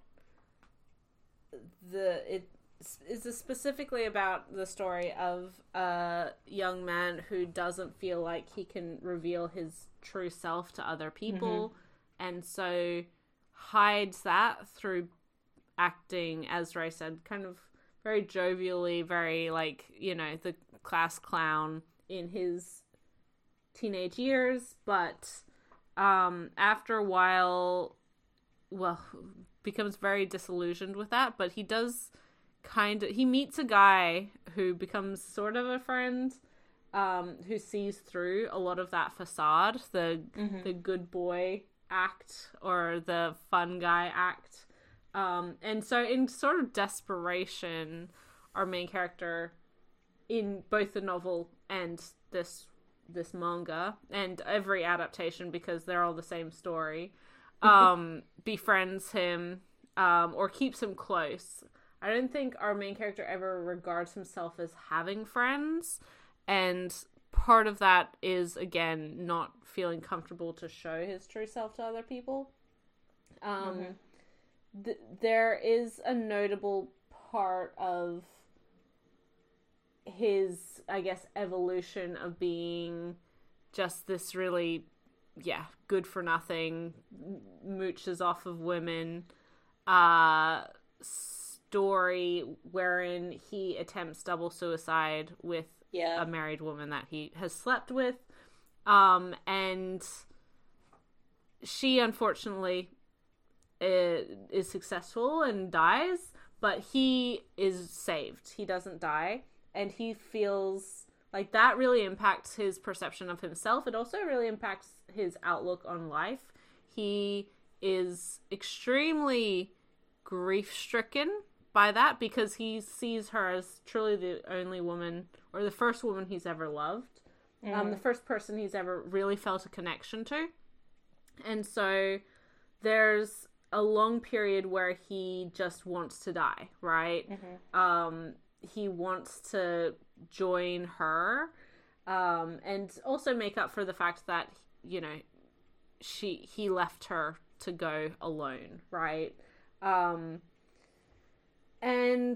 the it is specifically about the story of a young man who doesn't feel like he can reveal his true self to other people, mm-hmm. and so hides that through acting, as Ray said, kind of very jovially, very like, you know, the class clown in his teenage years, but um after a while, well, becomes very disillusioned with that. But he does kind of he meets a guy who becomes sort of a friend, um who sees through a lot of that facade, the mm-hmm. the good boy act or the fun guy act, um and so in sort of desperation, our main character in both the novel and this this manga and every adaptation, because they're all the same story, um befriends him, um or keeps him close. I don't think our main character ever regards himself as having friends, and part of that is, again, not feeling comfortable to show his true self to other people. Um mm-hmm. th- there is a notable part of his, I guess, evolution of being just this really, yeah, good for nothing, mooches off of women, uh, story wherein he attempts double suicide with yeah. a married woman that he has slept with, um, and she unfortunately is, is successful and dies, but he is saved. He doesn't die. And he feels like that really impacts his perception of himself. It also really impacts his outlook on life. He is extremely grief-stricken by that because he sees her as truly the only woman, or the first woman he's ever loved. Mm. Um, the first person he's ever really felt a connection to. And so there's a long period where he just wants to die, right? Mm-hmm. Um... He wants to join her, um, and also make up for the fact that, you know, she he left her to go alone, right? Um, and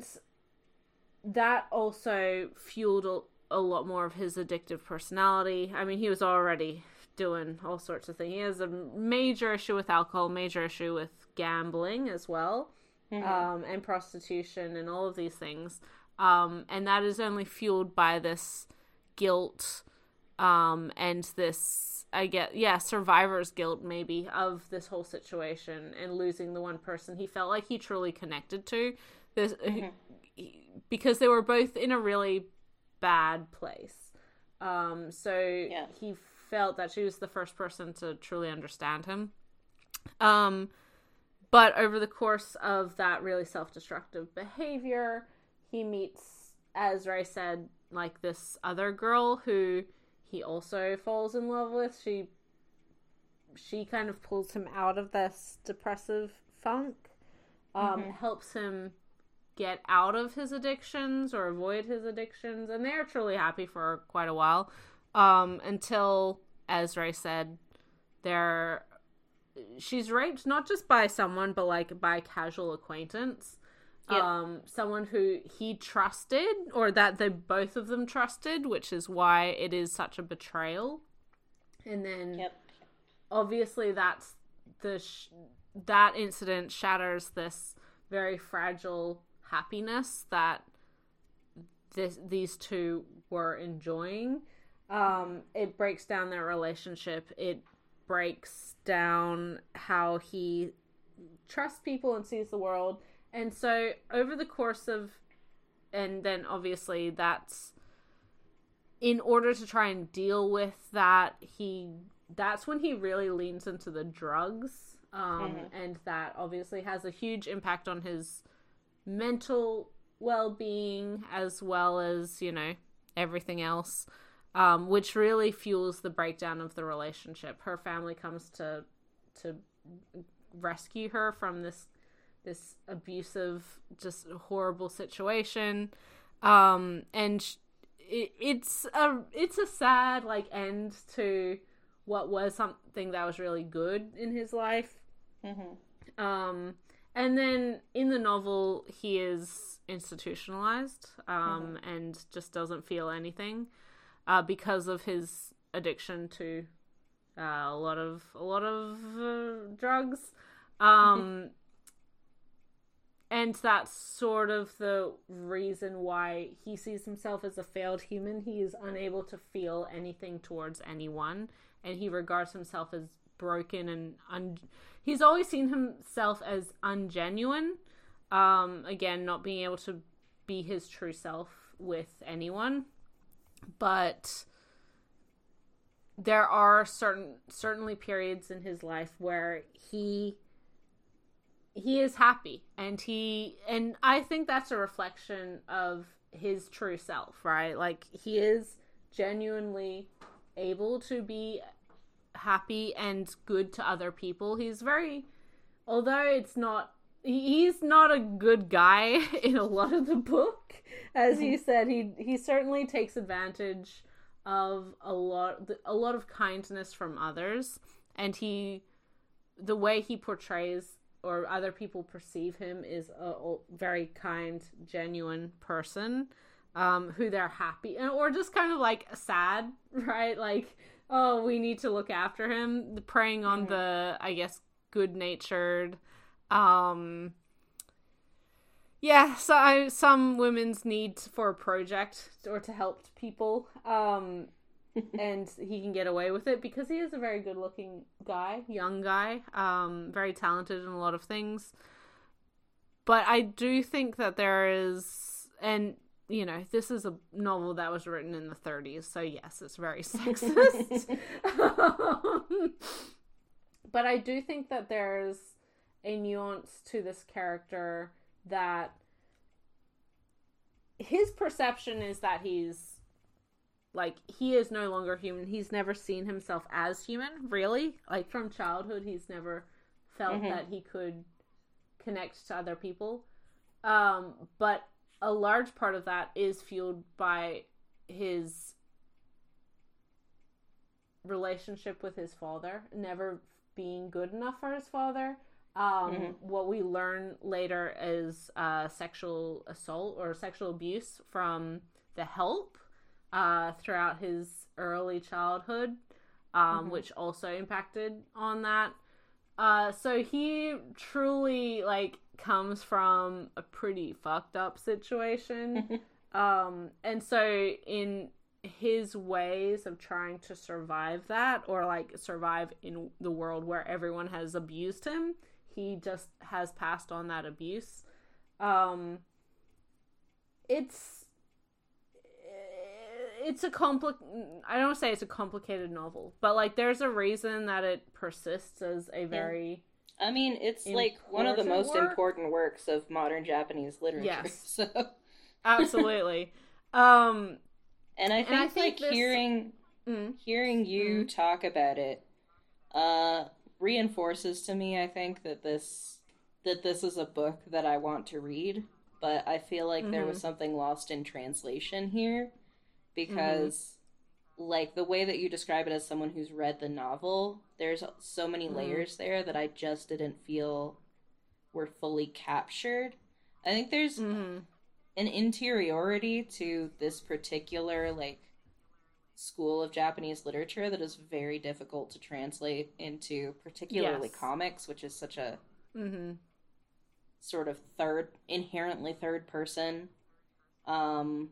that also fueled a, a lot more of his addictive personality. I mean, he was already doing all sorts of things. He has a major issue with alcohol, major issue with gambling as well, mm-hmm. um, and prostitution and all of these things. Um, and that is only fueled by this guilt, um, and this, I get, yeah, survivor's guilt maybe of this whole situation and losing the one person he felt like he truly connected to, this, mm-hmm. he, because they were both in a really bad place. Um, so yeah. he felt that she was the first person to truly understand him. Um, but over the course of that really self-destructive behavior, he meets, as Ray said, like this other girl who he also falls in love with. She she kind of pulls him out of this depressive funk, um, mm-hmm. helps him get out of his addictions or avoid his addictions, and they're truly happy for quite a while, um, until, as Ray said, they're she's raped not just by someone, but like by a casual acquaintance. Yep. Um, someone who he trusted, or that they both of them trusted, which is why it is such a betrayal. And then, yep. obviously, that's the sh- that incident shatters this very fragile happiness that this these two were enjoying. Um, it breaks down their relationship. It breaks down how he trusts people and sees the world. And so over the course of, and then obviously that's in order to try and deal with that, he, that's when he really leans into the drugs. Um, mm-hmm. And that obviously has a huge impact on his mental well-being as well as, you know, everything else, um, which really fuels the breakdown of the relationship. Her family comes to, to rescue her from this this abusive, just horrible situation, um, and it, it's a it's a sad like end to what was something that was really good in his life. Mm-hmm. Um, and then in the novel, he is institutionalized, um, mm-hmm. and just doesn't feel anything, uh, because of his addiction to uh, a lot of a lot of uh, drugs. Um, and that's sort of the reason why he sees himself as a failed human. He is unable to feel anything towards anyone, and he regards himself as broken and un- he's always seen himself as ungenuine. Um, again, not being able to be his true self with anyone, but there are certain certainly periods in his life where he he is happy, and he and I think that's a reflection of his true self, right? Like, he is genuinely able to be happy and good to other people. He's very, although it's not, he's not a good guy in a lot of the book, as you said. He he certainly takes advantage of a lot a lot of kindness from others, and he the way he portrays or other people perceive him is a, a very kind, genuine person, um, who they're happy or just kind of like sad, right? Like, oh, we need to look after him, preying on mm-hmm. the, I guess, good-natured. Um, yeah, so I, some women's need for a project or to help people, um, and he can get away with it because he is a very good-looking guy, young guy, um, very talented in a lot of things. But I do think that there is, and you know, this is a novel that was written in the thirties, so yes, it's very sexist. um, but I do think that there's a nuance to this character that his perception is that he's, like, he is no longer human. He's never seen himself as human, really. Like, from childhood, he's never felt mm-hmm. that he could connect to other people. Um, but a large part of that is fueled by his relationship with his father, never being good enough for his father. Um, mm-hmm. What we learn later is uh, sexual assault or sexual abuse from the help uh, throughout his early childhood, um, mm-hmm. which also impacted on that. Uh, so he truly, like, comes from a pretty fucked up situation. um, and so in his ways of trying to survive that, or like survive in the world where everyone has abused him, he just has passed on that abuse. Um, it's, it's a compli- I don't say it's a complicated novel, but like there's a reason that it persists as a very, I mean, it's like one of the most work. important works of modern Japanese literature. Yes. So. Absolutely. Um, and I think, and I think like this... hearing, mm. hearing you mm. talk about it, uh, reinforces to me, I think, that this, that this is a book that I want to read, but I feel like mm-hmm. there was something lost in translation here, because mm-hmm. like the way that you describe it as someone who's read the novel, there's so many layers mm. there that I just didn't feel were fully captured. I think there's Mm-hmm. an interiority to this particular, like, school of Japanese literature that is very difficult to translate into particularly Yes. comics, which is such a Mm-hmm. sort of third, inherently third person um,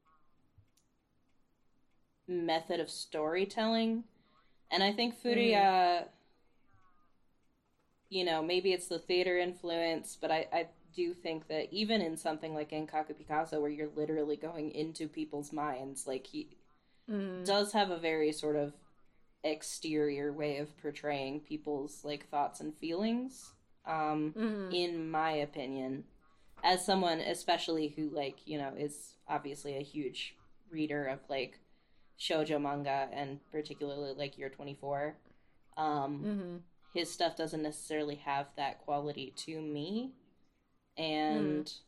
method of storytelling. And I think Furuya, Mm-hmm. you know, maybe it's the theater influence, but I, I do think that even in something like Enkaku Picasso, where you're literally going into people's minds, like, he Mm-hmm. does have a very sort of exterior way of portraying people's, like, thoughts and feelings, um, Mm-hmm. in my opinion. As someone, especially who, like, you know, is obviously a huge reader of, like, shoujo manga, and particularly, like, Year twenty-four, um, Mm-hmm. his stuff doesn't necessarily have that quality to me. Mm-hmm. And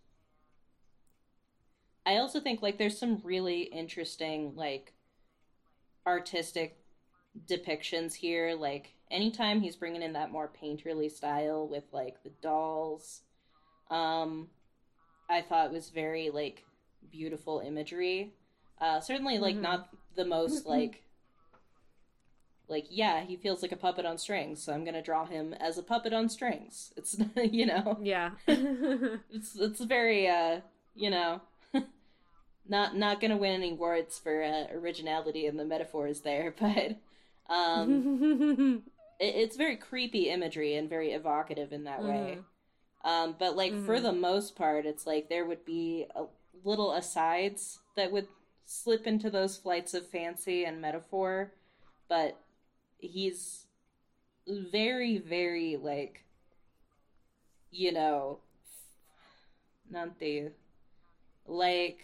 I also think, like, there's some really interesting, like, artistic depictions here. Like, anytime he's bringing in that more painterly style with, like, the dolls, um, I thought was very, like, beautiful imagery. Uh, certainly, like, not the most, like, like, yeah, he feels like a puppet on strings, so I'm gonna draw him as a puppet on strings. It's, you know, Yeah. it's it's very, uh, you know, not not gonna win any awards for uh, originality in the metaphors there, but um, it, it's very creepy imagery and very evocative in that way. Mm-hmm. Um, but, like, for Mm-hmm. the most part, it's like there would be a little asides that would slip into those flights of fancy and metaphor, but he's very, very, like, you know, nante, like,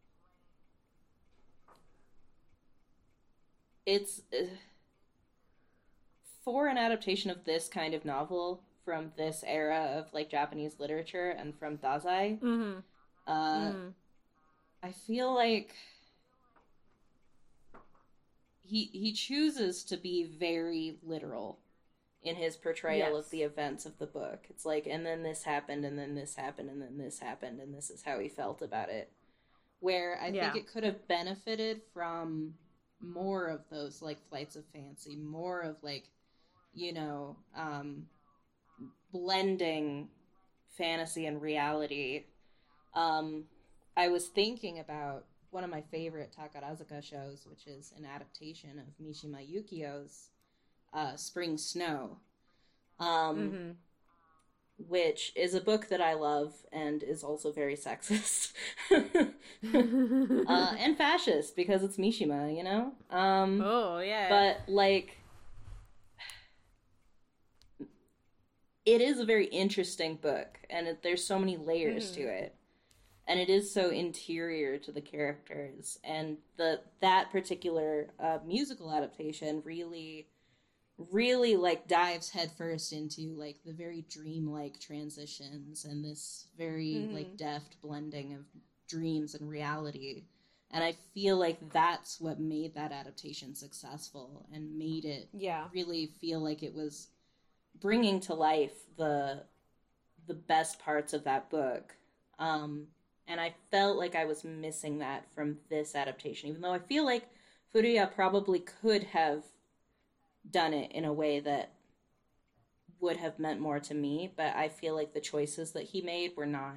it's uh, for an adaptation of this kind of novel from this era of, like, Japanese literature and from Dazai, Mm-hmm. uh, Mm-hmm. I feel like he he chooses to be very literal in his portrayal Yes. of the events of the book. It's like, and then this happened, and then this happened, and then this happened, and this is how he felt about it. Where I think Yeah. it could have benefited from more of those, like, flights of fancy, more of, like, you know, um, blending fantasy and reality. Um, I was thinking about one of my favorite Takarazuka shows, which is an adaptation of Mishima Yukio's uh, Spring Snow, um, Mm-hmm. which is a book that I love and is also very sexist uh, and fascist because it's Mishima, you know? Um, Oh, yeah. but, like, it is a very interesting book, and it, there's so many layers Mm-hmm. to it. And it is so interior to the characters, and the that particular uh, musical adaptation really, really, like, dives headfirst into, like, the very dreamlike transitions and this very, Mm-hmm. like, deft blending of dreams and reality. And I feel like that's what made that adaptation successful and made it Yeah. really feel like it was bringing to life the the best parts of that book. Um, and I felt like I was missing that from this adaptation, even though I feel like Furuya probably could have done it in a way that would have meant more to me, but I feel like the choices that he made were not.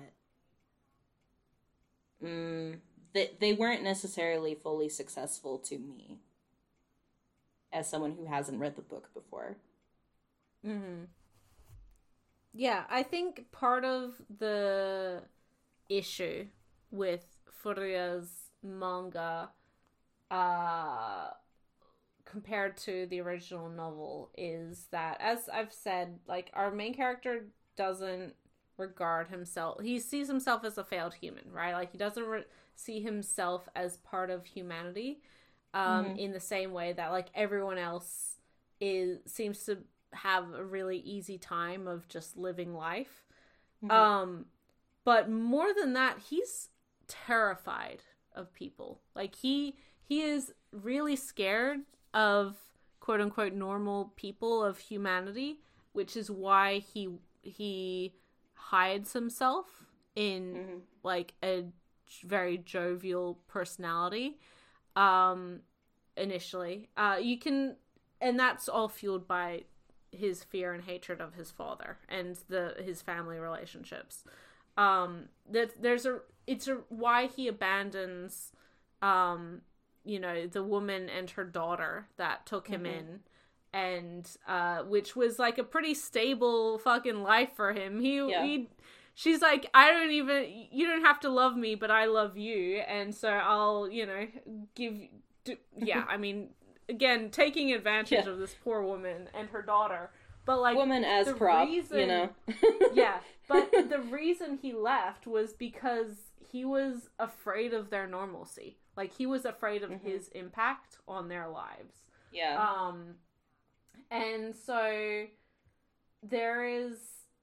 Mm, they, they weren't necessarily fully successful to me as someone who hasn't read the book before. Mm-hmm. Yeah, I think part of the issue with Furuya's manga uh, compared to the original novel is that, as I've said, like, our main character doesn't regard himself, he sees himself as a failed human, right? Like, he doesn't re- see himself as part of humanity um, Mhm. in the same way that, like, everyone else is seems to have a really easy time of just living life. Mhm. Um, but more than that, he's terrified of people. Like, he he is really scared of quote unquote normal people, of humanity, which is why he he hides himself in Mm-hmm. like a very jovial personality um initially. Uh you can and that's all fueled by his fear and hatred of his father and the his family relationships. Um that there's a it's a why he abandons um you know the woman and her daughter that took him Mm-hmm. in, and uh which was like a pretty stable fucking life for him. He Yeah. he she's like, I don't even, you don't have to love me, but I love you, and so I'll, you know, give, do, yeah, I mean, again, taking advantage Yeah. of this poor woman and her daughter, but like, Woman as the prop, reason, you know? yeah, but the reason he left was because he was afraid of their normalcy. Like, he was afraid of Mm-hmm. his impact on their lives. Yeah. Um, and so there is,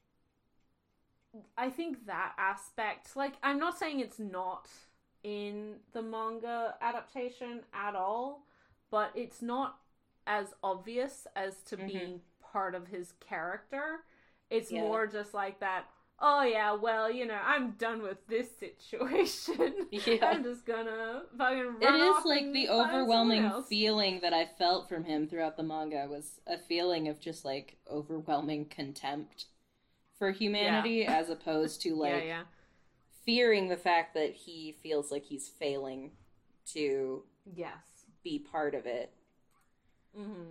I think that aspect, like, I'm not saying it's not in the manga adaptation at all, but it's not as obvious as to Mhm. being part of his character. It's Yeah. more just like that, oh yeah, well, you know, I'm done with this situation. Yeah. I'm just gonna fucking run It is off like and the find someone overwhelming else. feeling that I felt from him throughout the manga was a feeling of just like overwhelming contempt for humanity as opposed to like yeah, yeah. fearing the fact that he feels like he's failing to Yes. be part of it. Mm-hmm.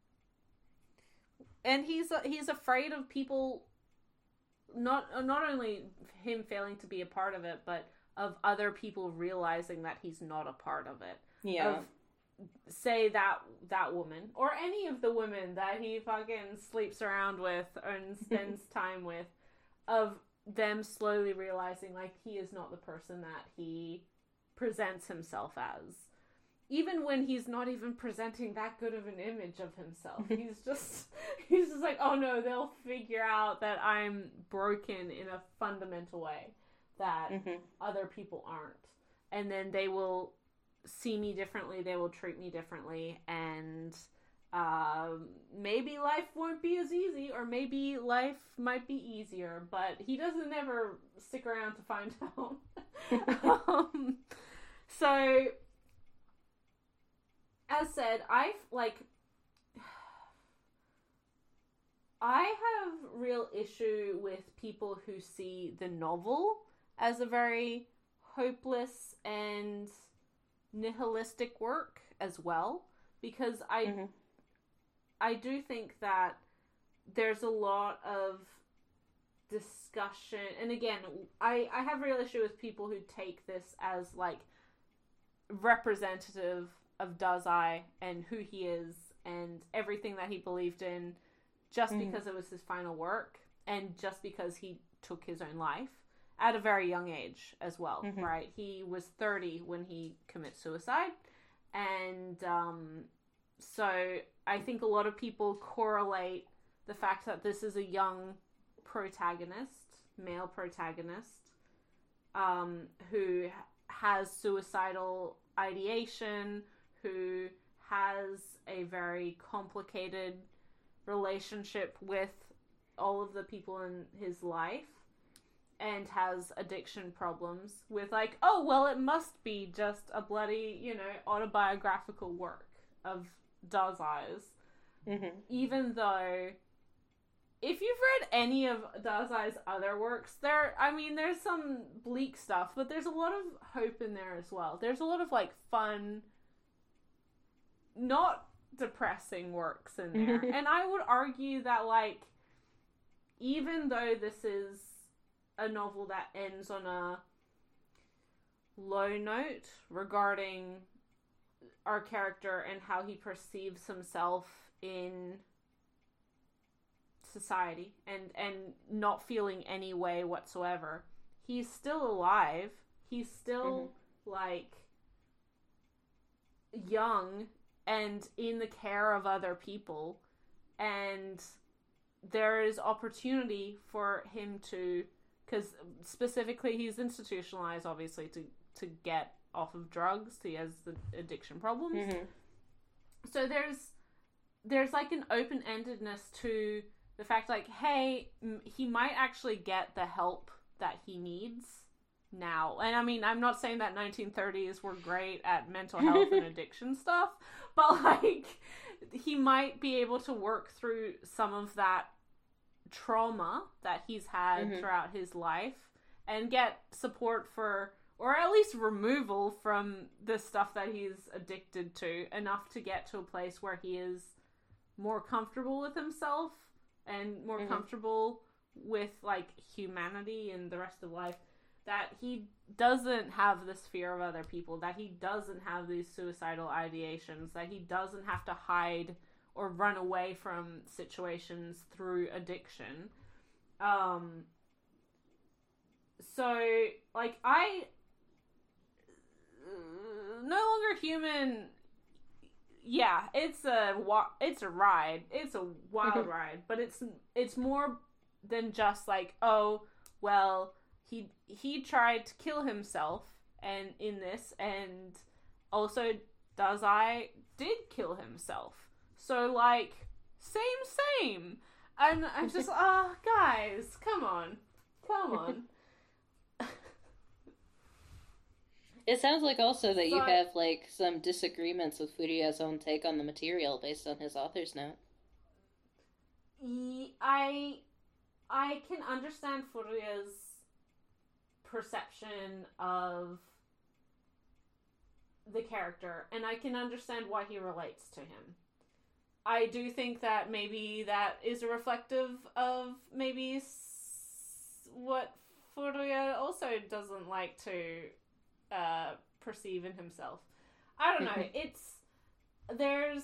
And he's he's afraid of people, not not only him failing to be a part of it, but of other people realizing that he's not a part of it. Yeah. Of, say that that woman or any of the women that he fucking sleeps around with and spends time with, of them slowly realizing like he is not the person that he presents himself as. Even when he's not even presenting that good of an image of himself. He's just he's just like, oh no, they'll figure out that I'm broken in a fundamental way that Mhm. other people aren't. And then they will see me differently, they will treat me differently, and um, maybe life won't be as easy, or maybe life might be easier, but he doesn't ever stick around to find out. um, so... As said, I like I have real issue with people who see the novel as a very hopeless and nihilistic work as well, because I Mhm. I do think that there's a lot of discussion, and again, I I have real issue with people who take this as like representative of Dazai and who he is and everything that he believed in, just Mhm. because it was his final work and just because he took his own life at a very young age as well. Mhm. Right? He was thirty when he commits suicide, and um, so I think a lot of people correlate the fact that this is a young protagonist, male protagonist, um, who has suicidal ideation, who has a very complicated relationship with all of the people in his life, and has addiction problems, with like, oh, well, it must be just a bloody, you know, autobiographical work of Dazai's. Mhm. Even though, if you've read any of Dazai's other works, there, I mean, there's some bleak stuff, but there's a lot of hope in there as well. There's a lot of, like, fun, not depressing works in there. And I would argue that, like, even though this is a novel that ends on a low note regarding our character and how he perceives himself in society, and and not feeling any way whatsoever, he's still alive. He's still mm-hmm. like young and in the care of other people, and there is opportunity for him to, because specifically he's institutionalized obviously to to get off of drugs. He has the addiction problems. Mm-hmm. So there's there's like an open-endedness to the fact, like, hey, m- he might actually get the help that he needs now. And I mean, I'm not saying that nineteen thirties were great at mental health and addiction stuff, but like he might be able to work through some of that trauma that he's had mm-hmm. throughout his life and get support for, or at least removal from the stuff that he's addicted to, enough to get to a place where he is more comfortable with himself and more mm-hmm. comfortable with like humanity and the rest of life, that he doesn't have this fear of other people, that he doesn't have these suicidal ideations, that he doesn't have to hide or run away from situations through addiction. Um, so, like, I... Uh, No Longer Human... Yeah, it's a wa- it's a ride. It's a wild ride. But it's it's more than just like, oh, well, he he tried to kill himself and in this, and also Dazai did kill himself. So, like, same, same. And I'm just, ah, oh, guys, come on. Come on. It sounds like also that so you have, like, some disagreements with Furuya's own take on the material based on his author's note. I, I can understand Furuya's perception of the character, and I can understand why he relates to him. I do think that maybe that is a reflective of maybe s- what Furuya also doesn't like to uh, perceive in himself. I don't know. It's, there's,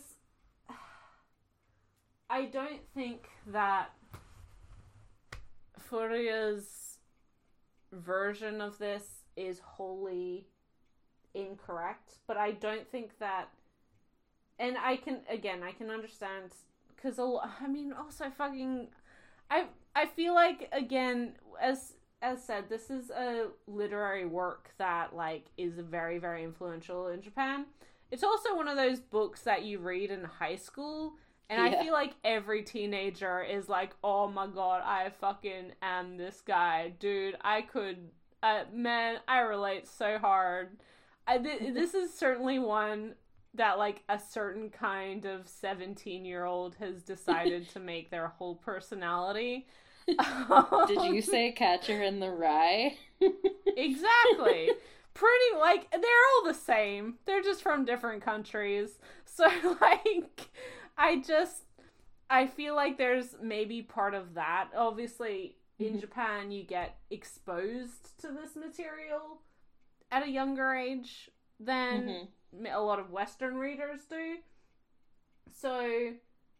I don't think that Furuya's version of this is wholly incorrect, but I don't think that, and I can, again, I can understand, because, I mean, also fucking, I, I feel like, again, as, as said, this is a literary work that, like, is very, very influential in Japan. It's also one of those books that you read in high school, and yeah. I feel like every teenager is like, oh my god, I fucking am this guy. Dude, I could, uh, man, I relate so hard. I, th- this is certainly one that, like, a certain kind of seventeen-year-old has decided to make their whole personality. Did you say Catcher in the Rye? Exactly. Pretty, like, they're all the same. They're just from different countries. So, like, I just, I feel like there's maybe part of that. Obviously, in mm-hmm. Japan, you get exposed to this material at a younger age than mm-hmm. a lot of Western readers do. So,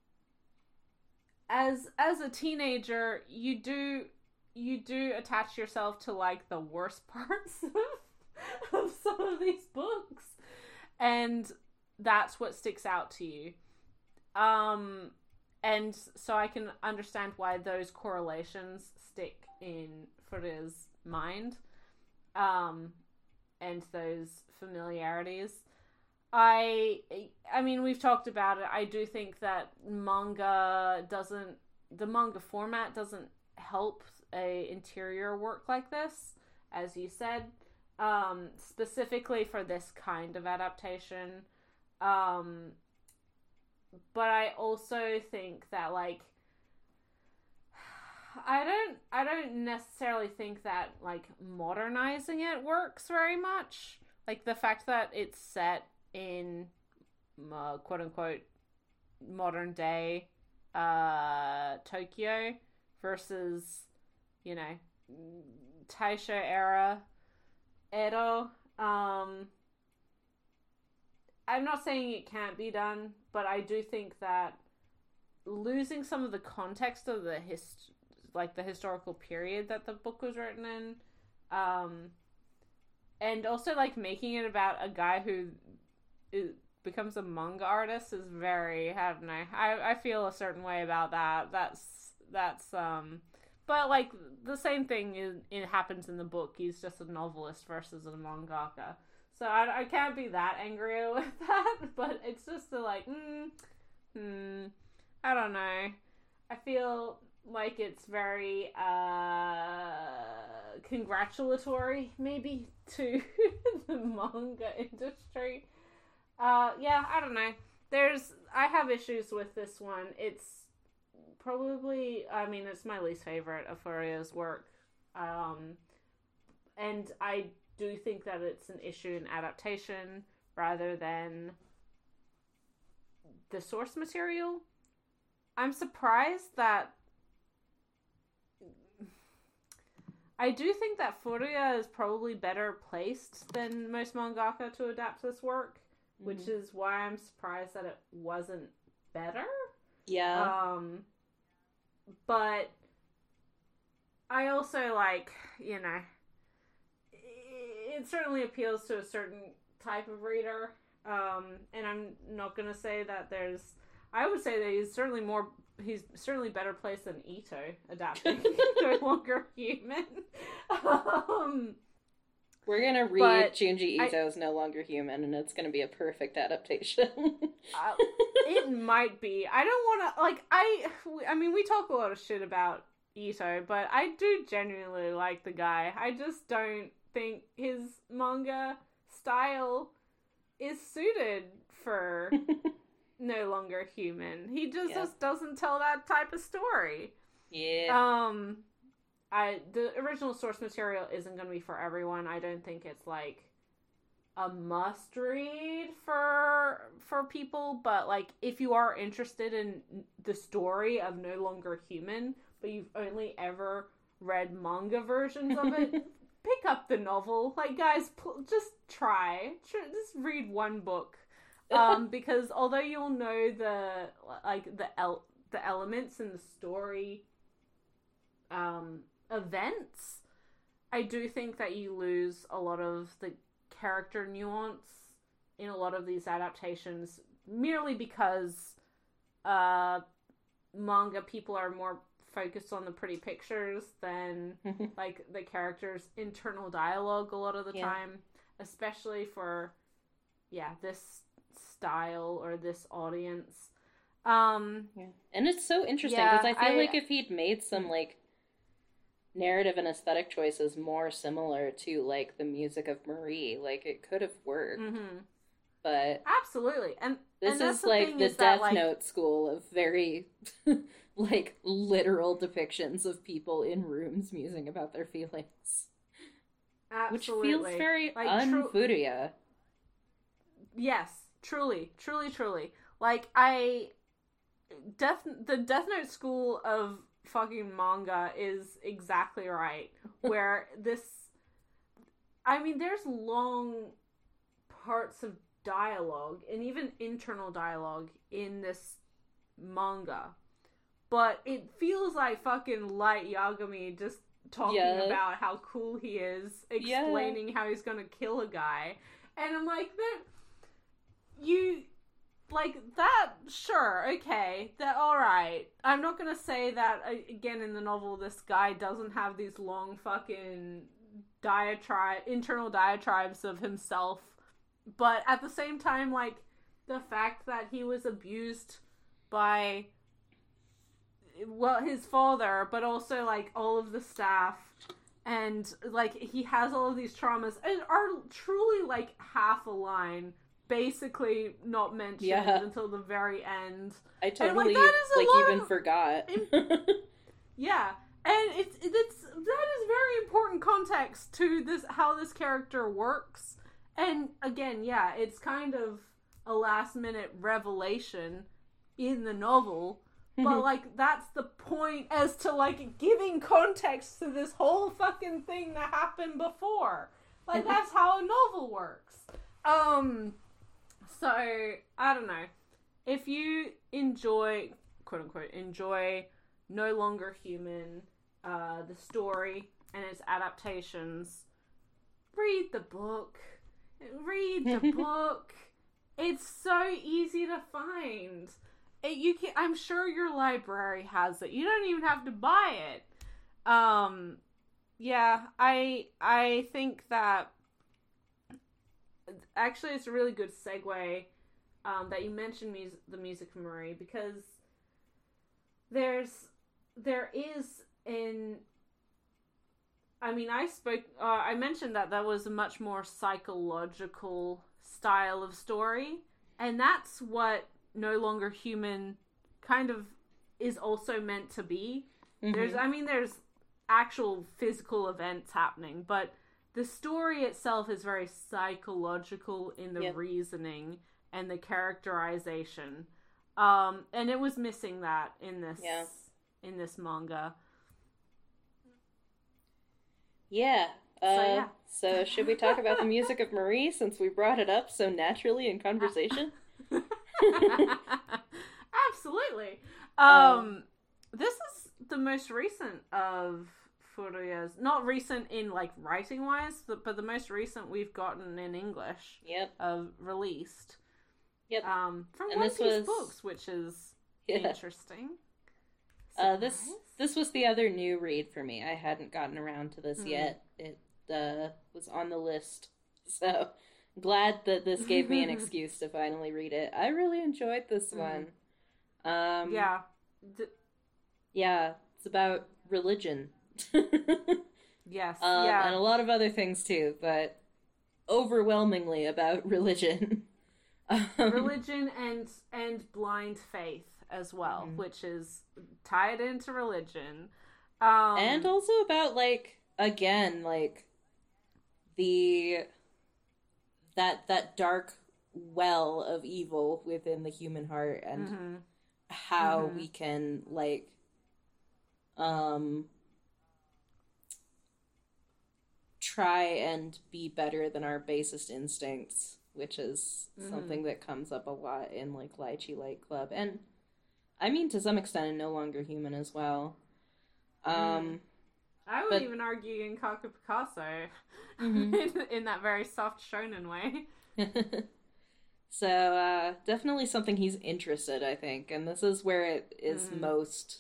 as as a teenager, you do you do attach yourself to, like, the worst parts of, of some of these books, and that's what sticks out to you. Um, and so I can understand why those correlations stick in Furuya's mind. Um, and those familiarities. I, I mean, we've talked about it. I do think that manga doesn't, the manga format doesn't help a interior work like this, as you said, um, specifically for this kind of adaptation. Um, but I also think that, like, I don't, I don't necessarily think that, like, modernizing it works very much. Like, the fact that it's set in, uh, quote-unquote, modern day, uh, Tokyo versus, you know, Taisho era, Edo. Um, I'm not saying it can't be done, but I do think that losing some of the context of the hist- like the historical period that the book was written in, um, and also, like, making it about a guy who is, becomes a manga artist is very, I don't know, I, I feel a certain way about that. That's, that's, um, but, like, the same thing is, it happens in the book. He's just a novelist versus a mangaka. So I, I can't be that angry with that, but it's just a, like, mm, hmm, I don't know. I feel like it's very, uh, congratulatory, maybe, to the manga industry. Uh, yeah, I don't know. There's, I have issues with this one. It's probably, I mean, it's my least favorite of Furio's work. Um, and I do think that it's an issue in adaptation rather than the source material. I'm surprised that I do think that Furuya is probably better placed than most mangaka to adapt this work, mm-hmm. which is why I'm surprised that it wasn't better. Yeah. Um, but I also, like, you know, it certainly appeals to a certain type of reader. Um, and I'm not going to say that there's, I would say that he's certainly more, he's certainly better placed than Ito adapting No Longer Human. um, We're going to read Junji Ito's I, No Longer Human, and it's going to be a perfect adaptation. uh, it might be. I don't want to, like, I, I mean, we talk a lot of shit about Ito, but I do genuinely like the guy. I just don't think his manga style is suited for No Longer Human. He just, yeah. just doesn't tell that type of story. Yeah. Um, I the original source material isn't going to be for everyone. I don't think it's like a must read for for people, but like if you are interested in the story of No Longer Human, but you've only ever read manga versions of it, pick up the novel. Like, guys, pl- just try. Tr- just read one book. Um, because although you'll know the, like, the el- the elements in the story, um, events, I do think that you lose a lot of the character nuance in a lot of these adaptations merely because, uh, manga people are more focused on the pretty pictures than like the characters' internal dialogue a lot of the yeah. time, especially for yeah this style or this audience. Um yeah. And it's so interesting because yeah, I feel I, like if he'd made some like narrative and aesthetic choices more similar to like the music of Marie, like it could have worked. Mm-hmm. But absolutely, and this and is like the is Death that, like, Note school of very like literal depictions of people in rooms musing about their feelings. Absolutely. Which feels very like, un-Furuya. Tru- yes, truly, truly, truly. Like, I... Death the Death Note school of fucking manga is exactly right. Where this... I mean, there's long parts of dialogue, and even internal dialogue in this manga. But it feels like fucking Light Yagami just talking yeah. about how cool he is, explaining yeah. how he's gonna kill a guy. And I'm like, that, you, like, that, sure, okay, that, alright. I'm not gonna say that, again, in the novel, this guy doesn't have these long fucking diatribe, internal diatribes of himself. But at the same time, like, the fact that he was abused by, well, his father, but also, like, all of the staff, and, like, he has all of these traumas, and are truly, like, half a line, basically not mentioned yeah. until the very end. I totally, and, like, like even of, forgot. in, yeah, and it's, it's, that is very important context to this, how this character works. And again, yeah, it's kind of a last minute revelation in the novel, but like that's the point as to like giving context to this whole fucking thing that happened before. Like that's how a novel works. Um, so I don't know. If you enjoy, quote unquote, enjoy No Longer Human, uh, the story and its adaptations, read the book. Read the book. It's so easy to find. It, you can. I'm sure your library has it. You don't even have to buy it. Um, yeah, I I think that actually it's a really good segue um, that you mentioned mus- the music of Marie, because there's there is in I mean, I spoke, uh, I mentioned that that was a much more psychological style of story, and that's what No Longer Human kind of is also meant to be. Mm-hmm. There's, I mean, there's actual physical events happening, but the story itself is very psychological in the yep. reasoning and the characterization. Um, and it was missing that in this, yeah. in this manga. Yeah. Uh, so, yeah. So should we talk about the music of Marie since we brought it up so naturally in conversation? Absolutely. Um, um, this is the most recent of Furuya's, not recent in like writing wise, but the most recent we've gotten in English. Yep. Of released. Yep. Um, from and One this Piece was... Books, which is yeah. interesting. Uh, this this was the other new read for me. I hadn't gotten around to this mm. yet. It uh, was on the list, so glad that this gave me an excuse to finally read it. I really enjoyed this mm. one. Um, yeah, D- yeah, it's about religion. Yes, um, yeah, and a lot of other things too, but overwhelmingly about religion. um, religion and and blind faith as well, mm-hmm. which is tied into religion. Um, and also about, like, again, like, the, that, that dark well of evil within the human heart and mm-hmm. how mm-hmm. we can, like, um, try and be better than our basest instincts, which is mm-hmm. something that comes up a lot in, like, Lychee Light Club. And, I mean, to some extent, in No Longer Human as well. Um, I would but... even argue in Kaku Picasso, mm-hmm. in, in that very soft shonen way. So, uh, definitely something he's interested, I think. And this is where it is mm. most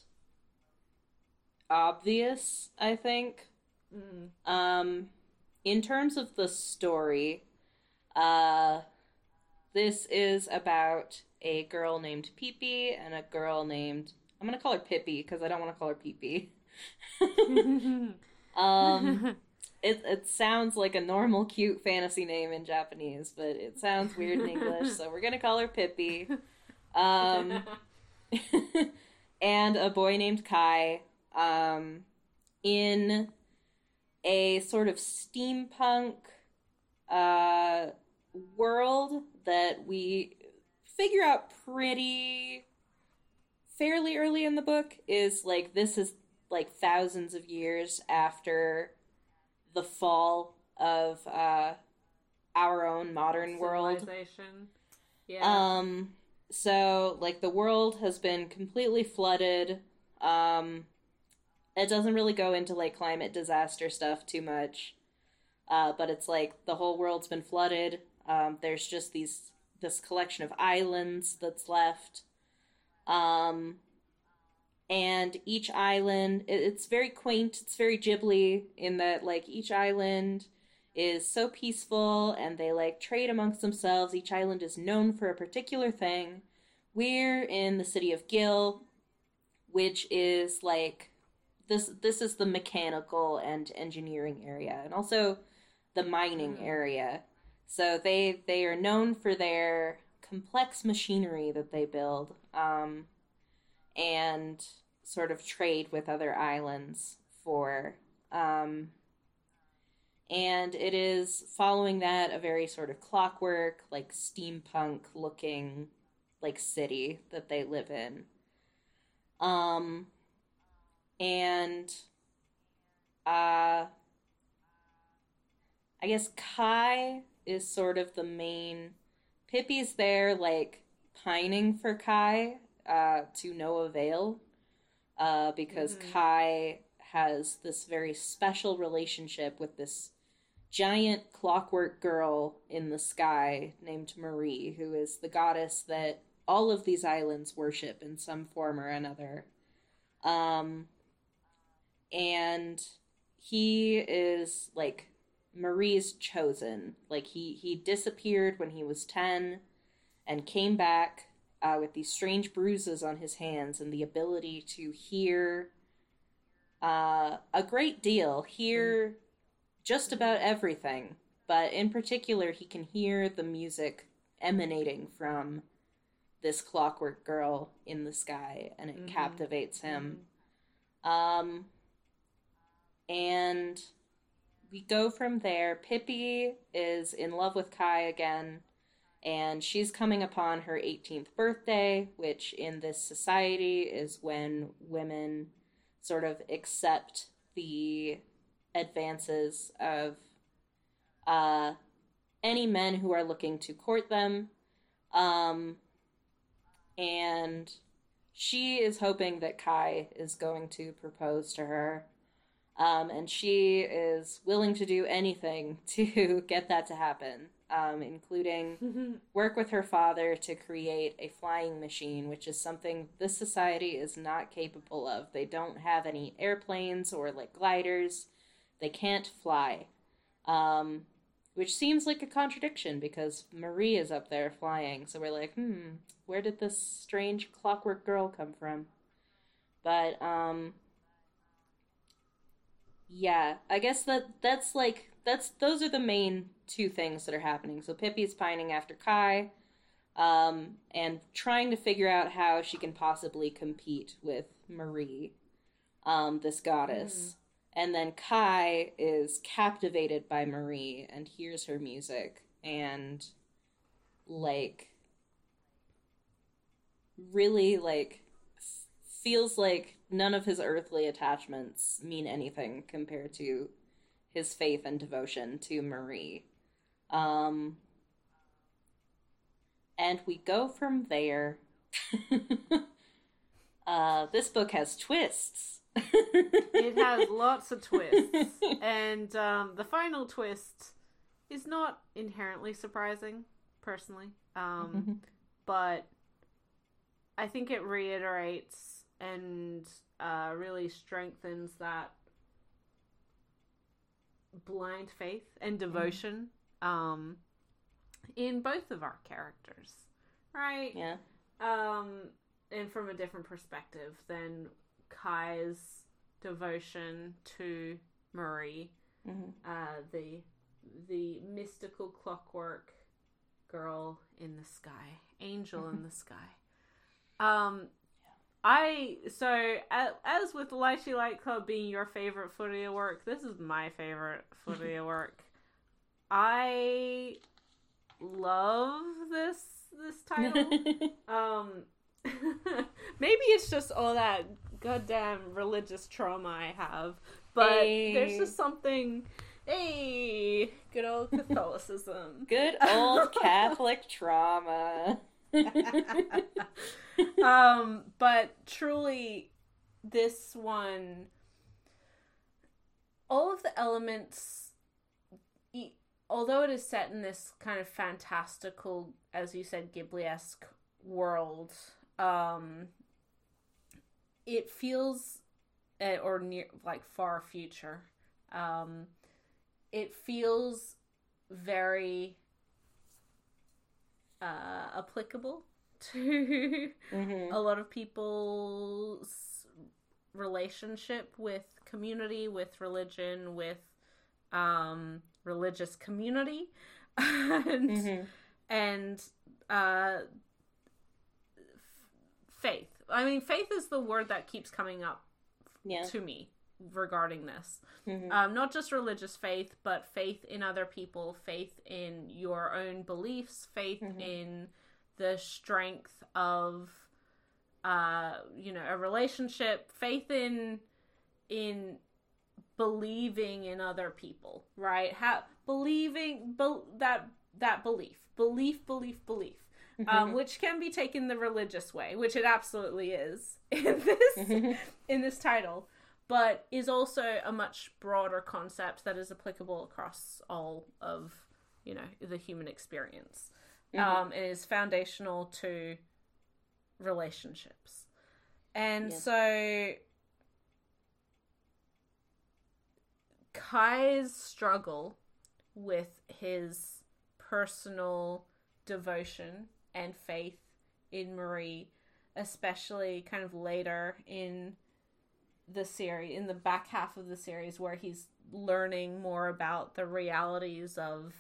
obvious, I think. Mm. Um, in terms of the story, uh, this is about a girl named Pee-Pee and a girl named... I'm going to call her Pippi because I don't want to call her Pee-Pee. um, it, it sounds like a normal, cute fantasy name in Japanese, but it sounds weird in English, so we're going to call her Pippi. Um, and a boy named Kai um, in a sort of steampunk uh, world that we figure out pretty fairly early in the book is like this is like thousands of years after the fall of uh, our own modern world. Yeah. Um. So like the world has been completely flooded. Um. It doesn't really go into like climate disaster stuff too much. Uh, but it's like the whole world's been flooded. Um. There's just these this collection of islands that's left. Um. And each island, it's very quaint, it's very Ghibli in that, like, each island is so peaceful and they, like, trade amongst themselves. Each island is known for a particular thing. We're in the city of Gil, which is, like, this this is the mechanical and engineering area, and also the mining mm. area. So they, they are known for their complex machinery that they build, um, and sort of trade with other islands for. Um, and it is following that a very sort of clockwork, like steampunk looking like city that they live in. Um, and uh, I guess Kai is sort of the main. Pippi's there, like, pining for Kai uh, to no avail. Uh, because mm-hmm. Kai has this very special relationship with this giant clockwork girl in the sky named Marie, who is the goddess that all of these islands worship in some form or another. Um, and he is, like, Marie's chosen. Like, he, he disappeared when he was ten and came back Uh, with these strange bruises on his hands and the ability to hear uh, a great deal, hear just about everything, but in particular, he can hear the music emanating from this clockwork girl in the sky, and it mm-hmm. captivates him. Mm-hmm. Um, and we go from there. Pippi is in love with Kai again, and she's coming upon her eighteenth birthday, which in this society is when women sort of accept the advances of uh, any men who are looking to court them. Um, and she is hoping that Kai is going to propose to her. Um, and she is willing to do anything to get that to happen, um, including work with her father to create a flying machine, which is something this society is not capable of. They don't have any airplanes or, like, gliders. They can't fly, um, which seems like a contradiction because Marie is up there flying. So we're like, hmm, where did this strange clockwork girl come from? But, um... yeah, I guess that that's like that's those are the main two things that are happening. So Pippi's pining after Kai, um, and trying to figure out how she can possibly compete with Marie, um, this goddess. Mm. And then Kai is captivated by Marie and hears her music and like really like f- feels like none of his earthly attachments mean anything compared to his faith and devotion to Marie. Um, and we go from there. uh, this book has twists. It has lots of twists. And um, the final twist is not inherently surprising, personally. Um, but I think it reiterates and uh, really strengthens that blind faith and devotion mm. um, in both of our characters, right? Yeah. Um, and from a different perspective than Kai's devotion to Marie, mm-hmm. uh, the the mystical clockwork girl in the sky, angel in the sky. Um. I, so, as with Lychee Light Club being your favorite Furia work, this is my favorite Furia work. I love this, this title. um, maybe it's just all that goddamn religious trauma I have, but hey. There's just something, hey, good old Catholicism. Good old Catholic trauma. um, but truly, this one, all of the elements, although it is set in this kind of fantastical, as you said, Ghibli-esque world, um, it feels, uh, or near, like far future. Um, it feels very Uh, applicable to mm-hmm. a lot of people's relationship with community, with religion, with um, religious community, and mm-hmm. and uh, f- faith. I mean, faith is the word that keeps coming up yeah. to me regarding this. Mm-hmm. Um, not just religious faith, but faith in other people, faith in your own beliefs, faith mm-hmm. in the strength of, uh, you know, a relationship, faith in, in believing in other people, right? How, believing, be, that, that belief, belief, belief, belief. Mm-hmm. Um, which can be taken the religious way, which it absolutely is in this, mm-hmm. in this title. But is also a much broader concept that is applicable across all of, you know, the human experience. Mm-hmm. Um, and is foundational to relationships. And yeah. so Kai's struggle with his personal devotion and faith in Marie, especially kind of later in the series, in the back half of the series, where he's learning more about the realities of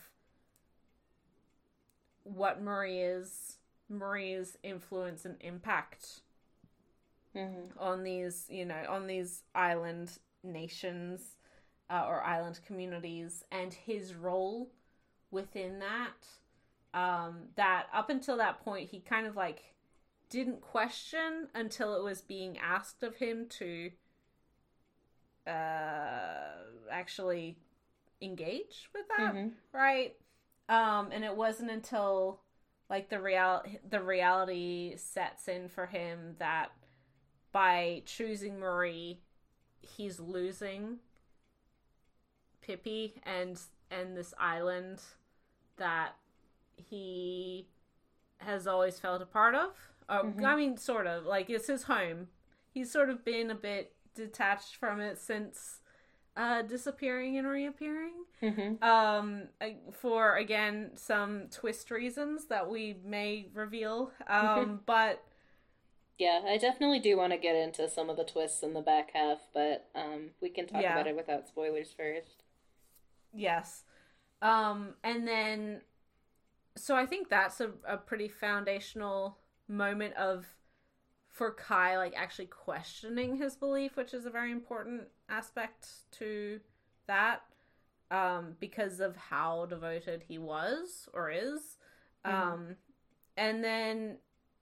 what Marie is, Marie's influence and impact mm-hmm. on these, you know, on these island nations uh, or island communities, and his role within that. Um, that up until that point, he kind of like didn't question until it was being asked of him to uh, actually engage with that, mm-hmm. right? Um, and it wasn't until like the real the reality sets in for him that by choosing Marie, he's losing Pippi and and this island that he has always felt a part of. Oh, mm-hmm. I mean, sort of. Like, it's his home. He's sort of been a bit detached from it since uh, disappearing and reappearing. Mm-hmm. Um, for, again, some twist reasons that we may reveal. Um, mm-hmm. But... Yeah, I definitely do want to get into some of the twists in the back half, but um, we can talk yeah. about it without spoilers first. Yes. Um, and then... So I think that's a, a pretty foundational moment of, for Kai, like, actually questioning his belief, which is a very important aspect to that, um, because of how devoted he was, or is. Mm-hmm. Um, and then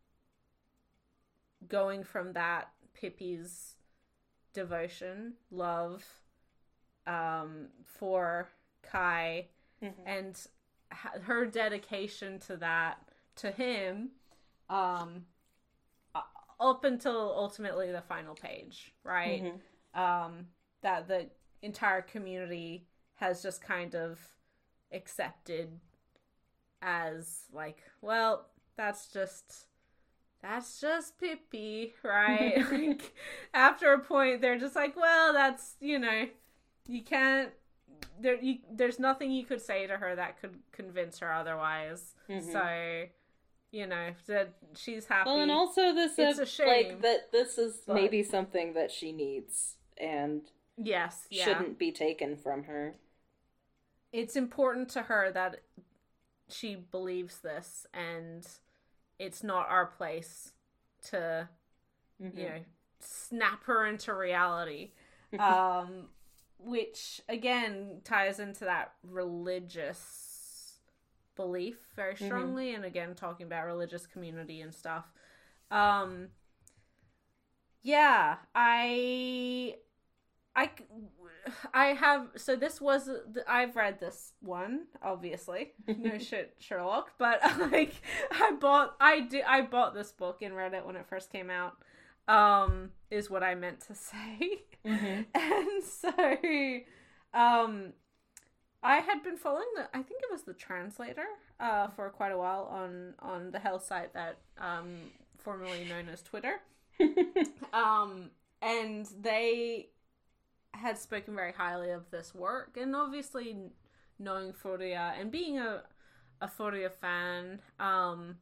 going from that, Pippi's devotion, love, um, for Kai, mm-hmm. and her dedication to that, to him, um, up until ultimately the final page, right? Mm-hmm. Um, that the entire community has just kind of accepted as like, well, that's just, that's just Pippi, right? Like, after a point, they're just like, well, that's, you know, you can't, There, you, there's nothing you could say to her that could convince her otherwise. Mm-hmm. So, you know, that she's happy. Well, and also this is a shame, like that. This is but... maybe something that she needs, and yes, yeah. shouldn't be taken from her. It's important to her that she believes this, and it's not our place to, mm-hmm. you know, snap her into reality. um. Which, again, ties into that religious belief very strongly. Mm-hmm. And again, talking about religious community and stuff. Um, yeah, I, I, I have, so this was, I've read this one, obviously. No shit, Sherlock. But, like, I bought, I did, I bought this book and read it when it first came out. Um, is what I meant to say. Mm-hmm. And so, um, I had been following the, I think it was the translator, uh, for quite a while on, on the hell site that, um, formerly known as Twitter. um, and they had spoken very highly of this work, and obviously knowing Furia and being a, a Furia fan, um,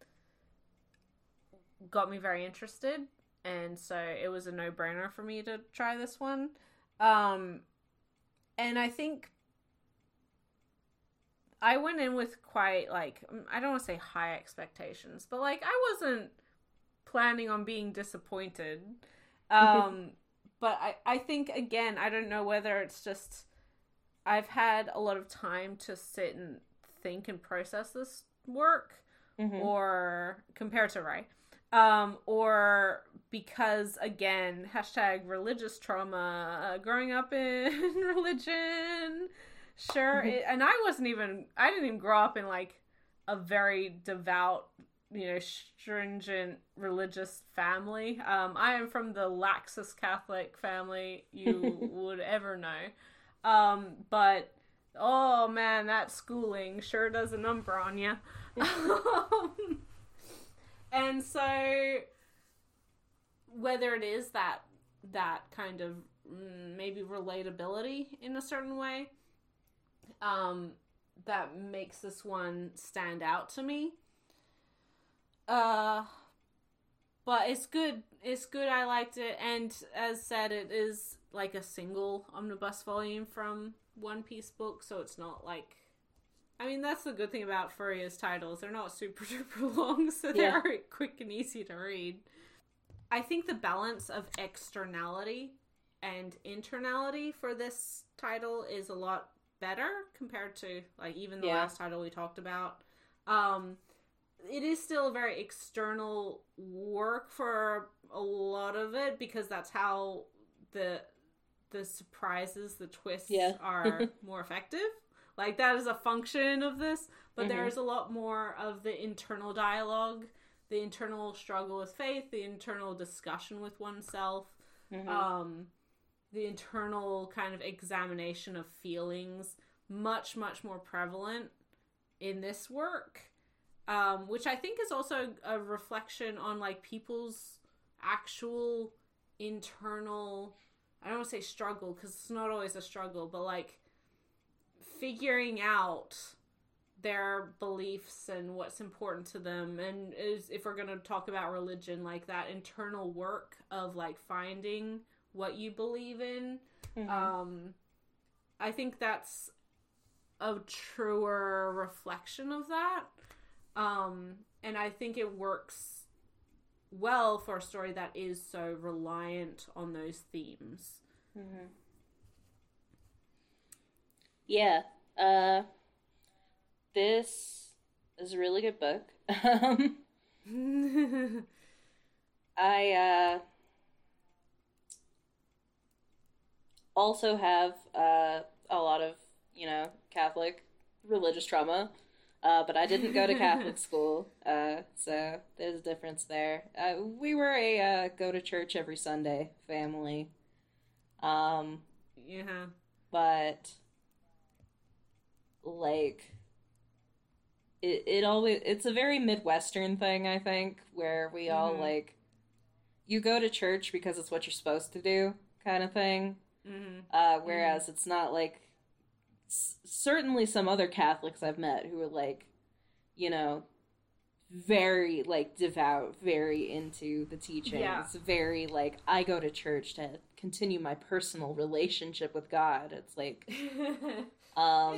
got me very interested. And so it was a no-brainer for me to try this one. Um, and I think I went in with quite, like, I don't want to say high expectations, but, like, I wasn't planning on being disappointed. Um, but I, I think, again, I don't know whether it's just I've had a lot of time to sit and think and process this work, mm-hmm. or compared to Ray. Um, or because, again, hashtag religious trauma, uh, growing up in religion, sure, it, and I wasn't even, I didn't even grow up in, like, a very devout, you know, stringent religious family. Um, I am from the laxest Catholic family you would ever know. Um, but, oh man, that schooling sure does a number on you. um, And so, whether it is that that kind of mm, maybe relatability in a certain way, um, that makes this one stand out to me. Uh, but it's good. It's good. I liked it, and as said, it is like a single omnibus volume from One Piece book, so it's not like. I mean, that's the good thing about Furia's titles. They're not super duper long, so they're yeah. quick and easy to read. I think the balance of externality and internality for this title is a lot better compared to, like, even the yeah. last title we talked about. Um, it is still a very external work for a lot of it, because that's how the the surprises, the twists yeah. are more effective. Like, that is a function of this, but mm-hmm. there's a lot more of the internal dialogue, the internal struggle with faith, the internal discussion with oneself, mm-hmm. um, the internal kind of examination of feelings, much, much more prevalent in this work, um, which I think is also a reflection on, like, people's actual internal, I don't want to say struggle, because it's not always a struggle, but, like, figuring out their beliefs and what's important to them. And is, if we're going to talk about religion, like that internal work of like finding what you believe in, mm-hmm. um, I think that's a truer reflection of that. Um, and I think it works well for a story that is so reliant on those themes. Mm-hmm. Yeah, uh, this is a really good book. Um, I, uh, also have, uh, a lot of, you know, Catholic religious trauma, uh, but I didn't go to Catholic school, uh, so there's a difference there. Uh, we were a, uh, go to church every Sunday family, um, yeah, but... like it it always it's a very Midwestern thing, I think, where we mm-hmm. all like you go to church because it's what you're supposed to do kind of thing. Mm-hmm. Uh, whereas mm-hmm. it's not like s- certainly some other Catholics I've met who are like, you know, very like devout, very into the teachings, yeah. very like I go to church to continue my personal relationship with God. It's like Um,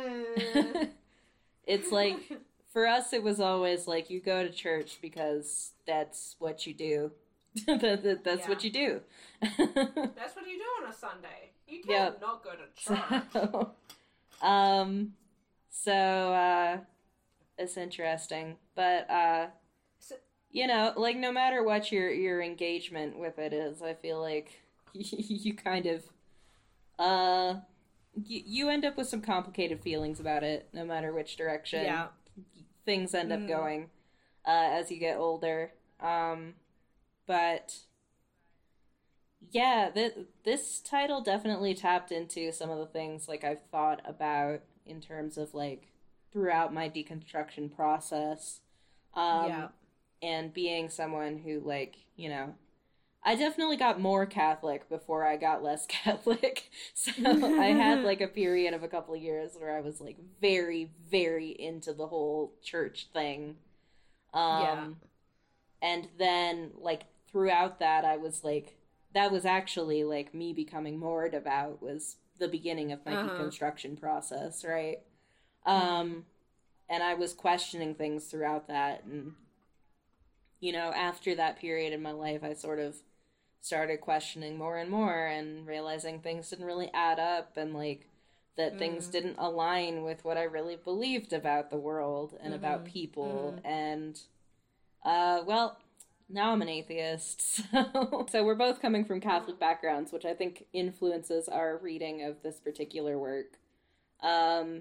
it's like, for us, it was always like, you go to church because that's what you do. that, that, that's yeah. what you do. That's what you do on a Sunday. You can't yep. not go to church. So, um, so, uh, it's interesting. But, uh, so, you know, like, no matter what your, your engagement with it is, I feel like you kind of, uh... you end up with some complicated feelings about it, no matter which direction yeah. things end up mm. going uh, as you get older. Um, but yeah, th- this title definitely tapped into some of the things like I've thought about in terms of like throughout my deconstruction process. Um, yeah. And being someone who like, you know, I definitely got more Catholic before I got less Catholic. So I had like a period of a couple of years where I was like very, very into the whole church thing. Um, yeah. And then like throughout that, I was like, that was actually like me becoming more devout was the beginning of my uh-huh. deconstruction process, right? Um, and I was questioning things throughout that. And, you know, after that period in my life, I sort of started questioning more and more and realizing things didn't really add up and like that mm. things didn't align with what I really believed about the world and mm-hmm. about people. Mm. And, uh, well, now I'm an atheist. So, so we're both coming from Catholic backgrounds, which I think influences our reading of this particular work. Um,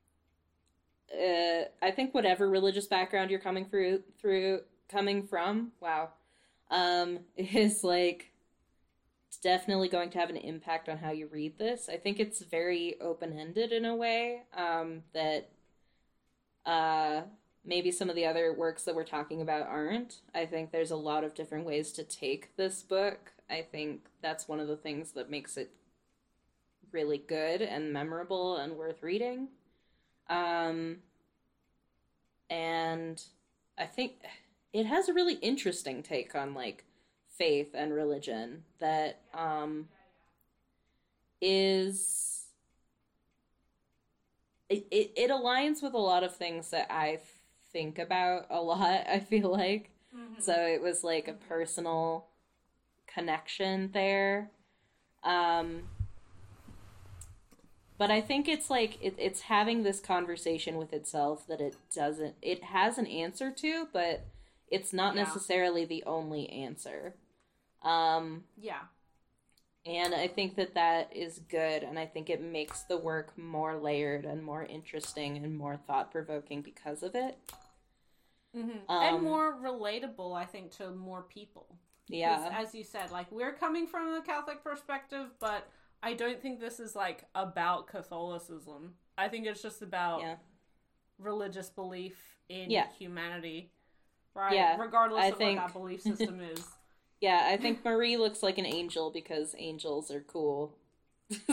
uh, I think whatever religious background you're coming through, through, coming from, wow, um, is like, it's definitely going to have an impact on how you read this. I think it's very open-ended in a way, um, that, uh, maybe some of the other works that we're talking about aren't. I think there's a lot of different ways to take this book. I think that's one of the things that makes it really good and memorable and worth reading. Um, and I think, it has a really interesting take on like faith and religion that um is it, it, it aligns with a lot of things that I think about a lot, I feel like. Mm-hmm. So it was like a personal connection there. Um, but I think it's like it, it's having this conversation with itself that it doesn't, it has an answer to, but it's not yeah. necessarily the only answer. Um, yeah. And I think that that is good, and I think it makes the work more layered and more interesting and more thought-provoking because of it. Mm-hmm. Um, and more relatable, I think, to more people. Yeah. As you said, like, we're coming from the Catholic perspective, but I don't think this is, like, about Catholicism. I think it's just about yeah. religious belief in yeah. humanity, right? Yeah, regardless I of think... what that belief system is. Yeah, I think Marie looks like an angel because angels are cool. So,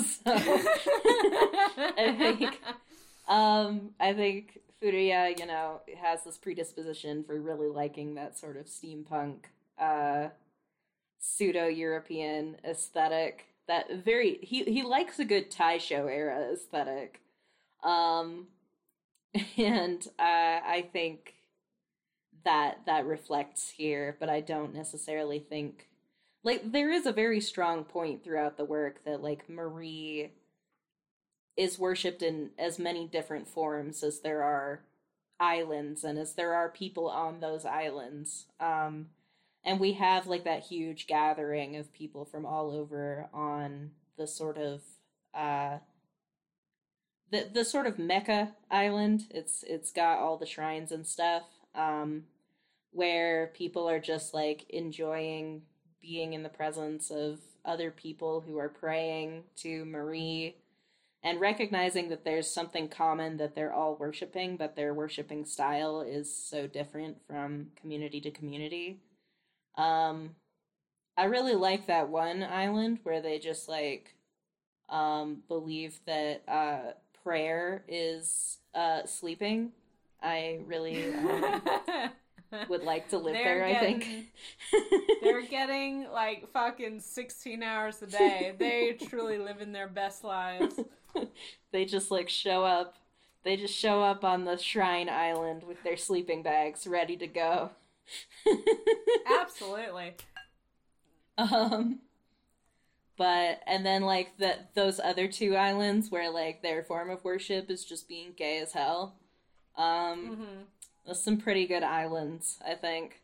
I think, um, I think Furuya, you know, has this predisposition for really liking that sort of steampunk, uh, pseudo-European aesthetic. That very he he likes a good Taisho era aesthetic, um, and uh, I think. that that reflects here, but I don't necessarily think like there is a very strong point throughout the work that like Marie is worshipped in as many different forms as there are islands and as there are people on those islands. Um and we have like that huge gathering of people from all over on the sort of uh the the sort of Mecca island. It's it's got all the shrines and stuff. Um, where people are just, like, enjoying being in the presence of other people who are praying to Marie and recognizing that there's something common that they're all worshiping, but their worshiping style is so different from community to community. Um, I really like that one island where they just, like, um, believe that uh, prayer is uh, sleeping. I really um, would like to live they're there, getting, I think. They're getting, like, fucking sixteen hours a day. They truly living their best lives. They just, like, show up. They just show up on the Shrine Island with their sleeping bags ready to go. Absolutely. Um... But, and then, like, the, those other two islands where, like, their form of worship is just being gay as hell. Um, mm-hmm. There's some pretty good islands, I think.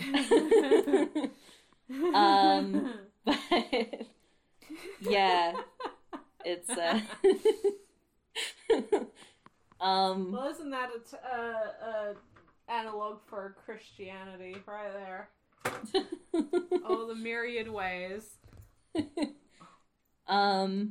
um, but, yeah, it's, uh... um... Well, isn't that a, t- uh, uh, analog for Christianity right there? All the myriad ways. um,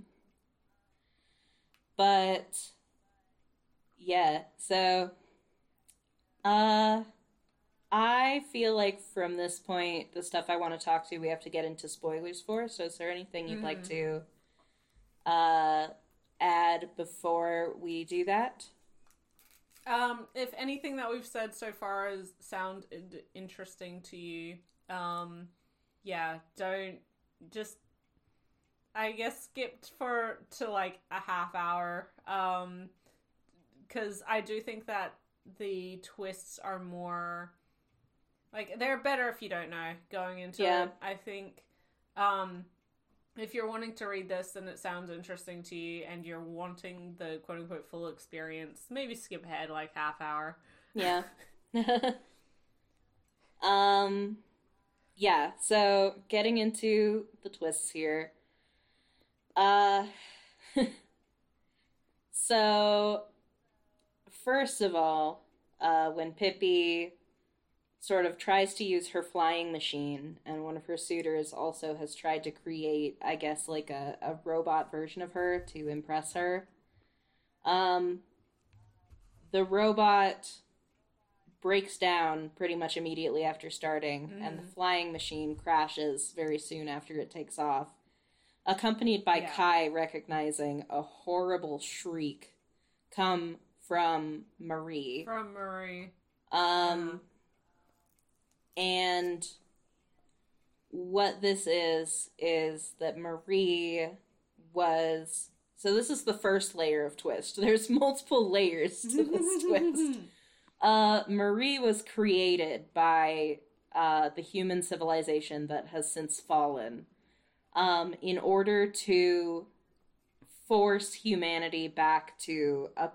but, yeah, so, uh, I feel like from this point, the stuff I want to talk to, we have to get into spoilers for, so is there anything you'd mm-hmm. like to, uh, add before we do that? Um, if anything that we've said so far is sounded interesting to you, um, yeah, don't, just, I guess skipped for to like a half hour, um, because I do think that the twists are more, like, they're better if you don't know going into yeah. it. I think, um, if you're wanting to read this and it sounds interesting to you and you're wanting the quote-unquote full experience, maybe skip ahead like half hour. Yeah. um, yeah, so getting into the twists here. Uh, so, first of all, uh, when Pippi sort of tries to use her flying machine, and one of her suitors also has tried to create, I guess, like a, a robot version of her to impress her, um, the robot breaks down pretty much immediately after starting, mm. and the flying machine crashes very soon after it takes off. Accompanied by yeah. Kai recognizing a horrible shriek come from Marie. From Marie. Um, And what this is, is that Marie was... So this is the first layer of twist. There's multiple layers to this twist. Uh, Marie was created by uh, the human civilization that has since fallen um, in order to force humanity back to a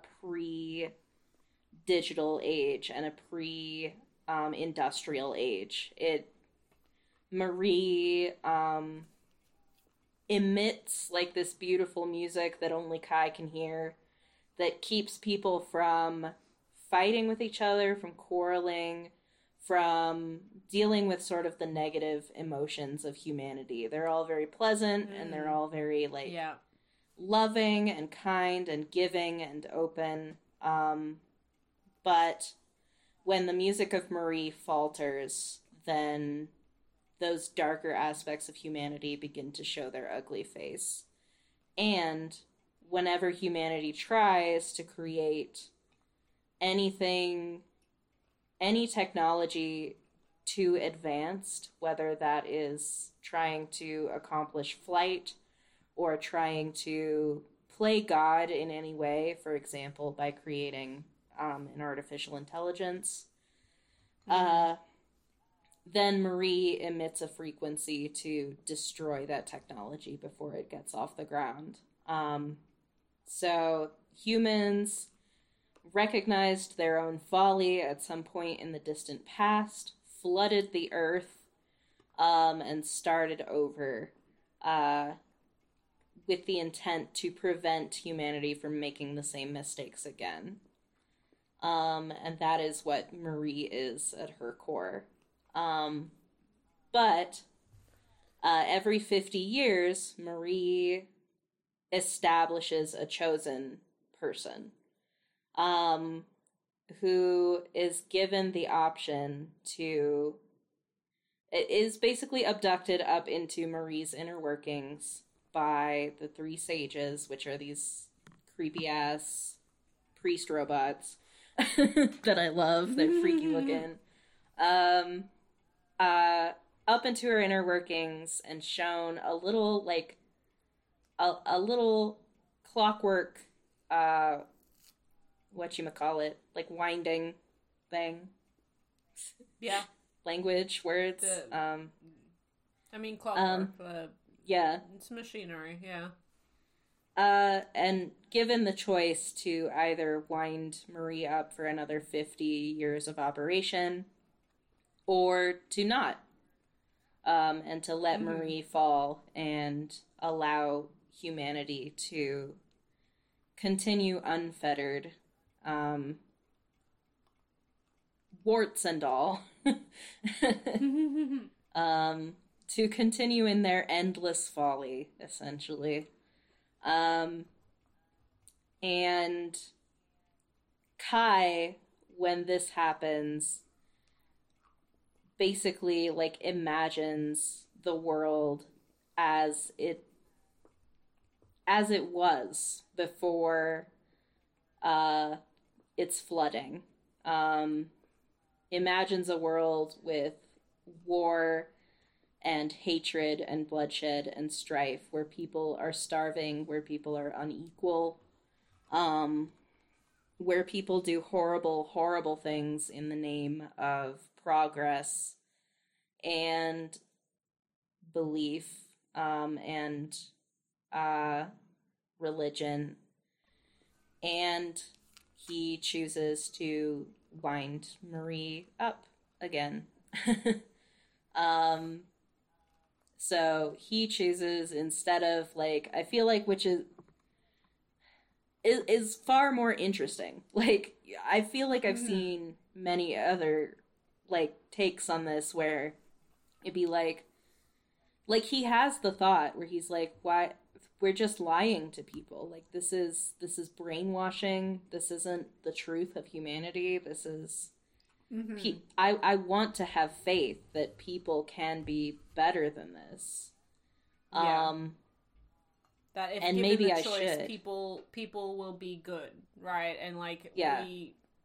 pre-digital age and a pre-industrial um, age. It Marie um, emits like this beautiful music that only Kai can hear, that keeps people from fighting with each other, from quarreling, from dealing with sort of the negative emotions of humanity. They're all very pleasant, mm. and they're all very like yeah. loving and kind and giving and open. Um, but when the music of Marie falters, then those darker aspects of humanity begin to show their ugly face. And whenever humanity tries to create anything, any technology too advanced, whether that is trying to accomplish flight or trying to play God in any way, for example, by creating um, an artificial intelligence, mm-hmm. uh, then Marie emits a frequency to destroy that technology before it gets off the ground. Um, so humans recognized their own folly at some point in the distant past, flooded the earth, um, and started over uh, with the intent to prevent humanity from making the same mistakes again. Um, and that is what Marie is at her core. Um, but uh, every fifty years, Marie establishes a chosen person um, who is given the option to... It is basically abducted up into Marie's inner workings by the three sages, which are these creepy-ass priest robots that I love. They're freaky looking. Um... Uh, up into her inner workings and shown a little, like, a, a little clockwork, uh, whatchamacallit, like, winding thing. Yeah. Language, words, the, um... I mean, clockwork, um, uh, yeah. It's machinery, yeah. Uh, and given the choice to either wind Marie up for another fifty years of operation, or to not, um, and to let mm-hmm. Marie fall and allow humanity to continue unfettered, um, warts and all, um, to continue in their endless folly, essentially. Um, and Kai, when this happens, basically, like, imagines the world as it as it was before uh, its flooding. Um, imagines a world with war and hatred and bloodshed and strife, where people are starving, where people are unequal, um, where people do horrible, horrible things in the name of progress and belief, um, and uh, religion. And he chooses to wind Marie up again. um, so he chooses, instead of, like, I feel like, which is, is, is far more interesting. Like, I feel like I've mm-hmm. seen many other, like, takes on this where it'd be like, like, he has the thought where he's like, why, we're just lying to people. Like, this is, this is brainwashing. This isn't the truth of humanity. This is, mm-hmm. pe- I, I want to have faith that people can be better than this. Yeah. Um, that if and given maybe the I choice, should. people, people will be good, right? And, like, yeah. we,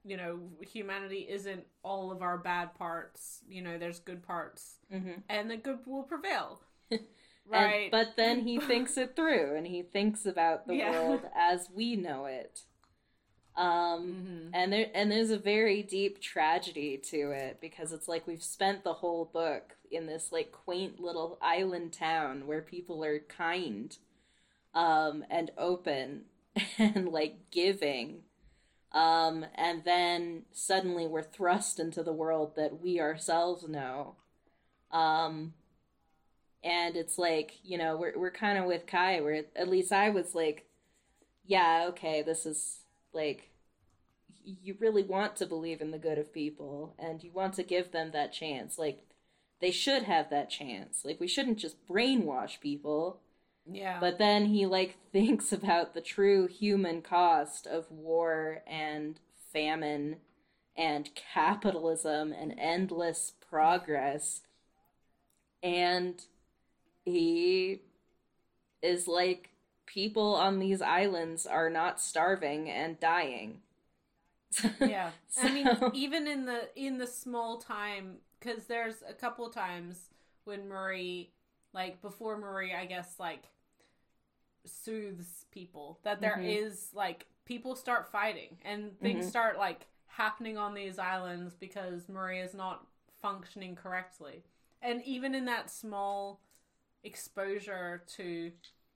you know, humanity isn't all of our bad parts. You know, there's good parts, mm-hmm. and the good will prevail. Right. And, but then he thinks it through, and he thinks about the yeah. world as we know it. Um, mm-hmm. and there, and there's a very deep tragedy to it, because it's like we've spent the whole book in this like quaint little island town where people are kind, um, and open and like giving. Um, and then suddenly we're thrust into the world that we ourselves know. Um, and it's like, you know, we're, we're kind of with Kai, where at least I was like, yeah, okay, this is like, you really want to believe in the good of people, and you want to give them that chance. Like, they should have that chance. Like, we shouldn't just brainwash people. Yeah. But then he, like, thinks about the true human cost of war and famine and capitalism and endless progress. And he is like, people on these islands are not starving and dying. Yeah. So... I mean, even in the in the small time, because there's a couple times when Murray, like, before Murray, I guess, like, soothes people, that there mm-hmm. is, like, people start fighting, and things mm-hmm. start, like, happening on these islands because Murray is not functioning correctly. And even in that small exposure to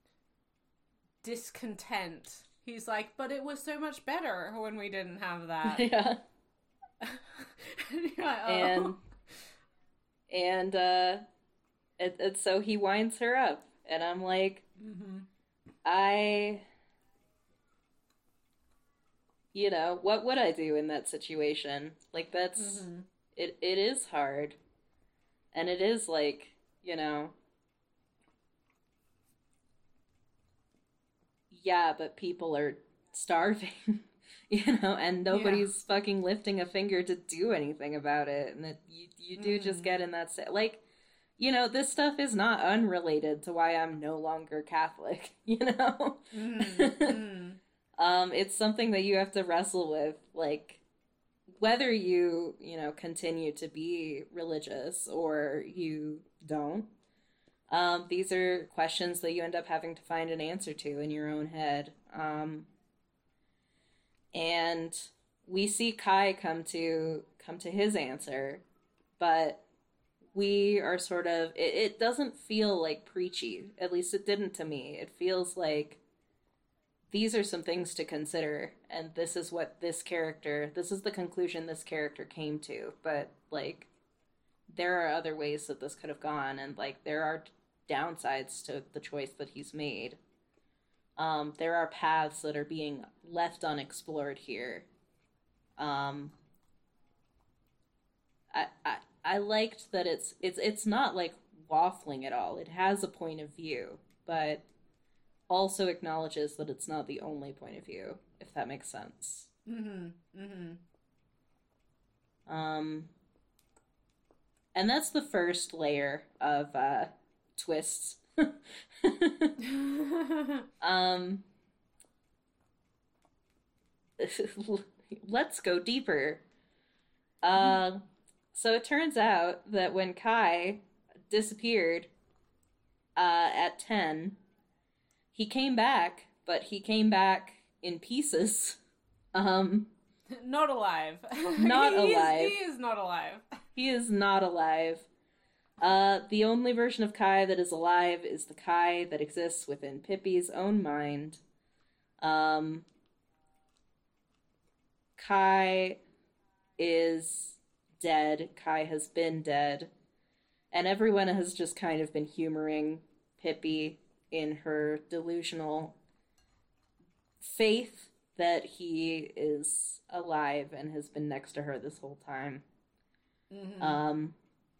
discontent, he's like, but it was so much better when we didn't have that. Yeah. And, like, oh. and and uh it, it, so he winds her up, and I'm like, mm-hmm. I, you know, what would I do in that situation? Like, that's, mm-hmm. it, it is hard. And it is like, you know, yeah, but people are starving, you know, and nobody's yeah. fucking lifting a finger to do anything about it. And that you, you do mm-hmm. just get in that, like, you know, this stuff is not unrelated to why I'm no longer Catholic, you know? Mm-hmm. um, it's something that you have to wrestle with, like, whether you, you know, continue to be religious or you don't. Um, these are questions that you end up having to find an answer to in your own head. Um, and we see Kai come to come to his answer, but we are sort of, it, it doesn't feel like preachy. At least it didn't to me. It feels like these are some things to consider, and this is what this character, this is the conclusion this character came to. But, like, there are other ways that this could have gone, and, like, there are downsides to the choice that he's made. Um, there are paths that are being left unexplored here. Um, I, I I liked that it's it's it's not like waffling at all. It has a point of view, but also acknowledges that it's not the only point of view, if that makes sense. Mm-hmm. Mm-hmm. Um, and that's the first layer of uh, twists. um, let's go deeper. Uh, mm-hmm. So it turns out that when Kai disappeared uh, at ten, he came back, but he came back in pieces. Um, not alive. Not he alive. Is, he is not alive. He is not alive. Uh, the only version of Kai that is alive is the Kai that exists within Pippi's own mind. Um, Kai is dead. Kai has been dead. And everyone has just kind of been humoring Pippi in her delusional faith that he is alive and has been next to her this whole time. Mm-hmm. Um,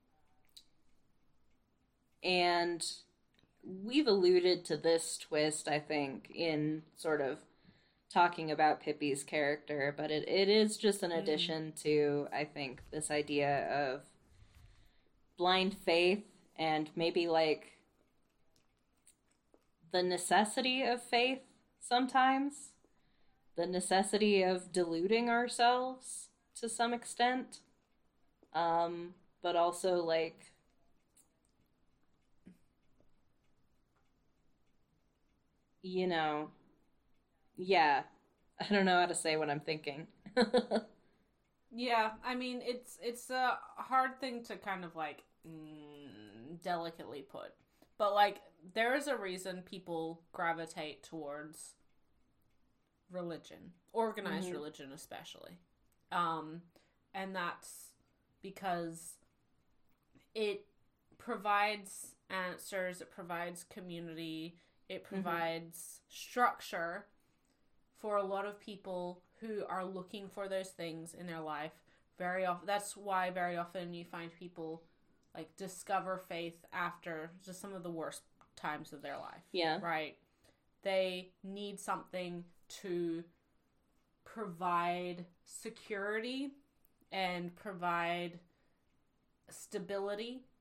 and we've alluded to this twist, I think, in sort of talking about Pippi's character, but it, it is just an addition mm. to, I think, this idea of blind faith and maybe, like, the necessity of faith sometimes. the necessity of deluding ourselves to some extent. Um, but also, like, you know, yeah. I don't know how to say what I'm thinking. Yeah, I mean, it's it's a hard thing to kind of like mm, delicately put, but like there is a reason people gravitate towards religion, organized Mm-hmm. religion especially, um, and that's because it provides answers, it provides community, it Mm-hmm. provides structure for a lot of people who are looking for those things in their life. Very often, that's why very often you find people like discover faith after just some of the worst times of their life. Yeah. Right? They need something to provide security and provide stability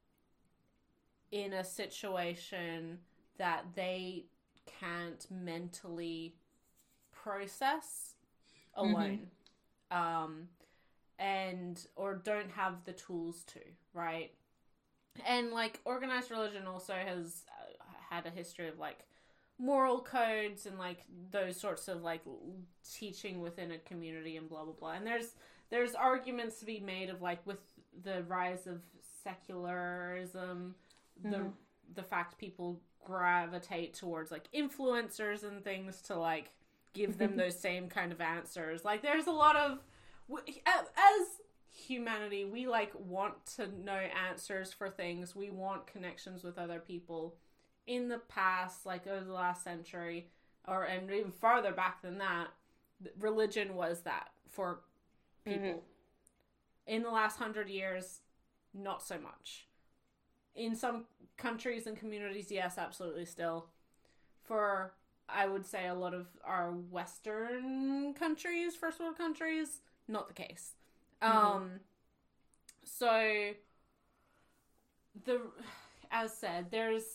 in a situation that they can't mentally process alone. Mm-hmm. Um, and or don't have the tools to, right? And like organized religion also has uh, had a history of like moral codes and like those sorts of like teaching within a community and blah blah blah. And there's there's arguments to be made of like with the rise of secularism, mm-hmm. the the fact people gravitate towards like influencers and things to like give them those same kind of answers. Like there's a lot of, as humanity, we like want to know answers for things. We want connections with other people. In the past, like over the last century, or and even farther back than that, religion was that for people. Mm-hmm. In the last hundred years, not so much. In some countries and communities, yes, absolutely still. For, I would say, a lot of our Western countries, first world countries, not the case. Mm-hmm. Um, so, the, as said, there's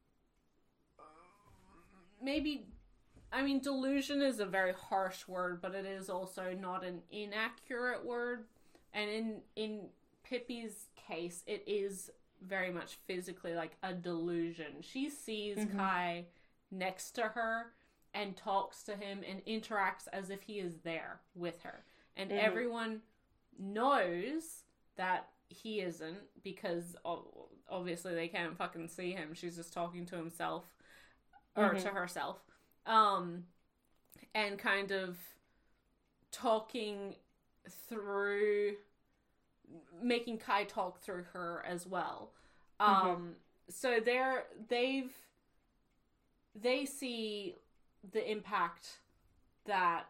maybe, I mean, delusion is a very harsh word, but it is also not an inaccurate word. And in, in Pippi's case, it is very much physically like a delusion. She sees mm-hmm. Kai next to her and talks to him and interacts as if he is there with her. And mm-hmm. everyone knows that he isn't, because obviously they can't fucking see him. She's just talking to himself or mm-hmm. to herself. Um, and kind of talking through, making Kai talk through her as well. Um, mm-hmm. so they're, they've, they see the impact that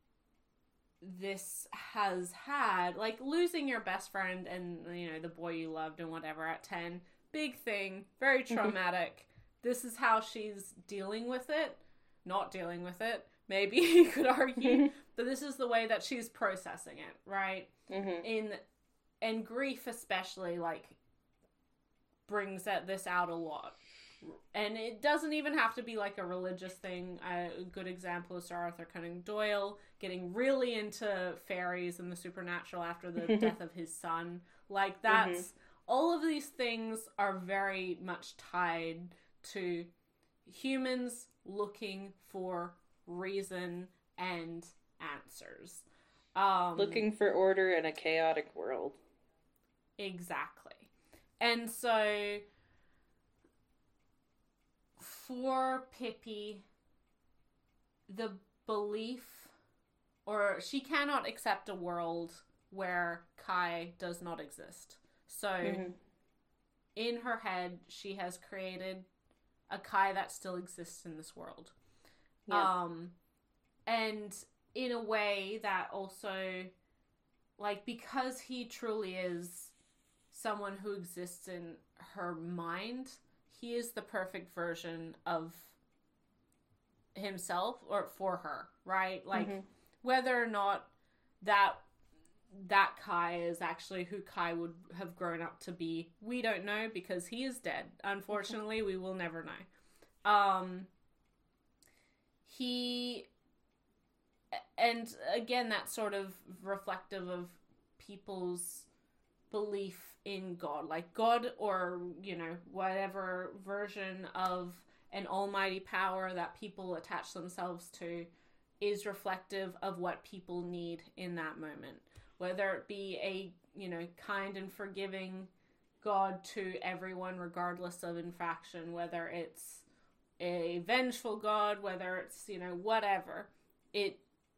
this has had, like losing your best friend and, you know, the boy you loved and whatever at ten, big thing, very traumatic. This is how she's dealing with it, not dealing with it, maybe you could argue, but this is the way that she's processing it, right? Mm-hmm. In, and grief especially, like, brings that, this out a lot. And it doesn't even have to be like a religious thing. A good example is Sir Arthur Conan Doyle getting really into fairies and the supernatural after the death of his son. Like that's, mm-hmm. all of these things are very much tied to humans looking for reason and answers. Um, looking for order in a chaotic world. Exactly. And so for Pippi, the belief, or she cannot accept a world where Kai does not exist. So, mm-hmm. in her head, she has created a Kai that still exists in this world. Yeah. Um, and in a way that also, like, because he truly is someone who exists in her mind, he is the perfect version of himself or for her, right? Like, mm-hmm. whether or not that that Kai is actually who Kai would have grown up to be, we don't know, because he is dead. Unfortunately, we will never know. Um, he, and again, that's sort of reflective of people's belief in God, like God, or, you know, whatever version of an almighty power that people attach themselves to is reflective of what people need in that moment. Whether it be a, you know, kind and forgiving God to everyone regardless of infraction, whether it's a vengeful God, whether it's, you know, whatever, it,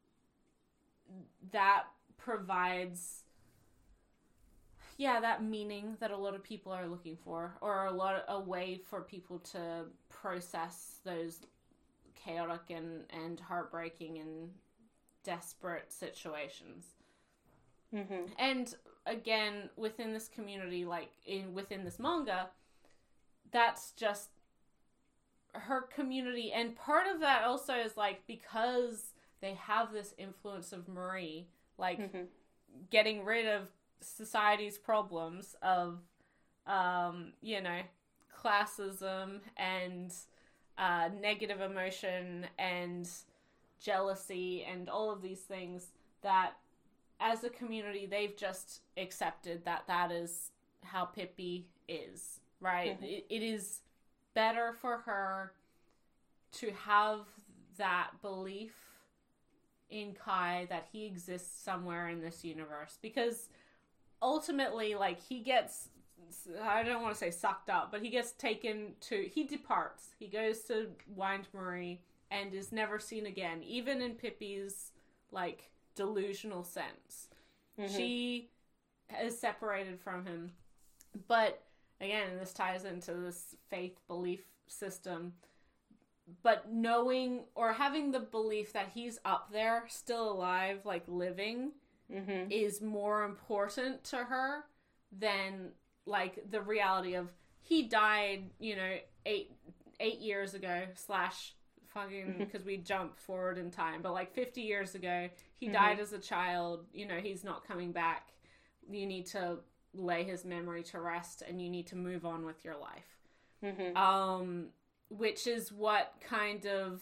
that provides, yeah, that meaning that a lot of people are looking for, or a lot of, a way for people to process those chaotic and, and heartbreaking and desperate situations. Mm-hmm. And again, within this community, like in within this manga, that's just her community. And part of that also is like, because they have this influence of Marie, like mm-hmm. getting rid of society's problems of, um, you know, classism and uh, negative emotion and jealousy and all of these things, that as a community, they've just accepted that that is how Pippi is, right? Mm-hmm. It, it is better for her to have that belief in Kai, that he exists somewhere in this universe, because ultimately, like, he gets, I don't want to say sucked up, but he gets taken to, he departs. He goes to Wind Marie and is never seen again, even in Pippi's, like, delusional sense. Mm-hmm. She is separated from him. But again, this ties into this faith belief system. But knowing or having the belief that he's up there, still alive, like living, mm-hmm. is more important to her than like the reality of he died, you know, eight eight years ago, slash fucking, because we jump forward in time, but like fifty years ago, he mm-hmm. died as a child, you know, he's not coming back. You need to lay his memory to rest and you need to move on with your life. Mm-hmm. Um, which is what kind of,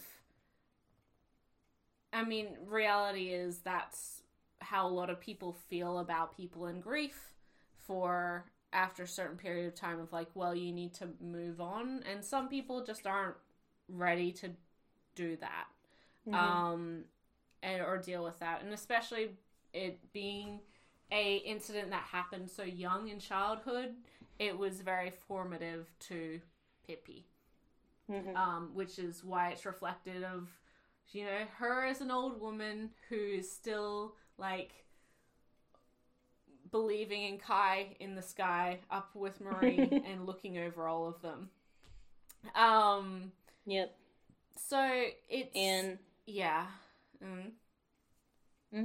I mean, reality is that's how a lot of people feel about people in grief for after a certain period of time of like, well, you need to move on. And some people just aren't ready to do that. Mm-hmm. Um, and, or deal with that. And especially it being a incident that happened so young in childhood, it was very formative to Pippi. Mm-hmm. Um, which is why it's reflected of, you know, her as an old woman who is still, like, believing in Kai in the sky up with Marie and looking over all of them. Um, yep. So it's... And... Yeah. Mm. Mm.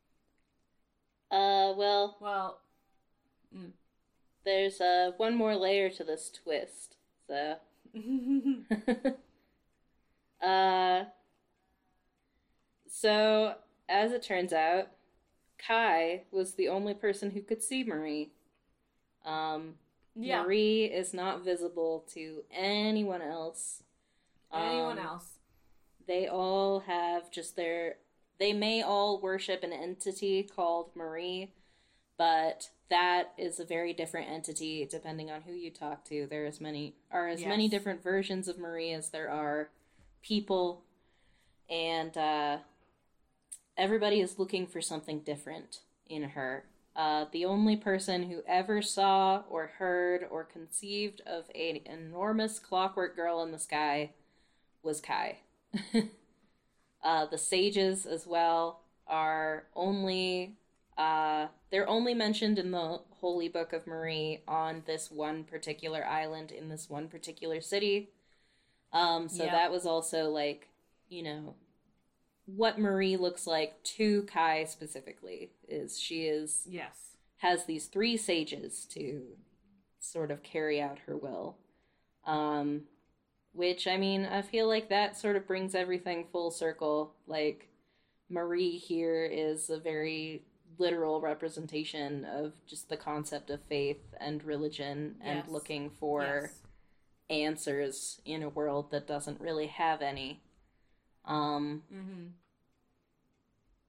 Uh, well... Well... Mm. There's, uh, one more layer to this twist, so... uh, so, as it turns out, Kai was the only person who could see Marie. Um, yeah. Marie is not visible to anyone else. Anyone um, else. They all have just their... They may all worship an entity called Marie, but that is a very different entity depending on who you talk to. There is many, are as yes. many different versions of Marie as there are people, and uh, everybody is looking for something different in her. Uh, the only person who ever saw or heard or conceived of an enormous clockwork girl in the sky was Kai. uh, the sages as well are only... Uh, they're only mentioned in the Holy Book of Marie on this one particular island in this one particular city. Um, so yeah. that was also, like, you know, what Marie looks like to Kai specifically is she is... Yes. Has these three sages to sort of carry out her will. Um, which, I mean, I feel like that sort of brings everything full circle. Like, Marie here is a very... literal representation of just the concept of faith and religion and yes. looking for yes. answers in a world that doesn't really have any. Um, mm-hmm.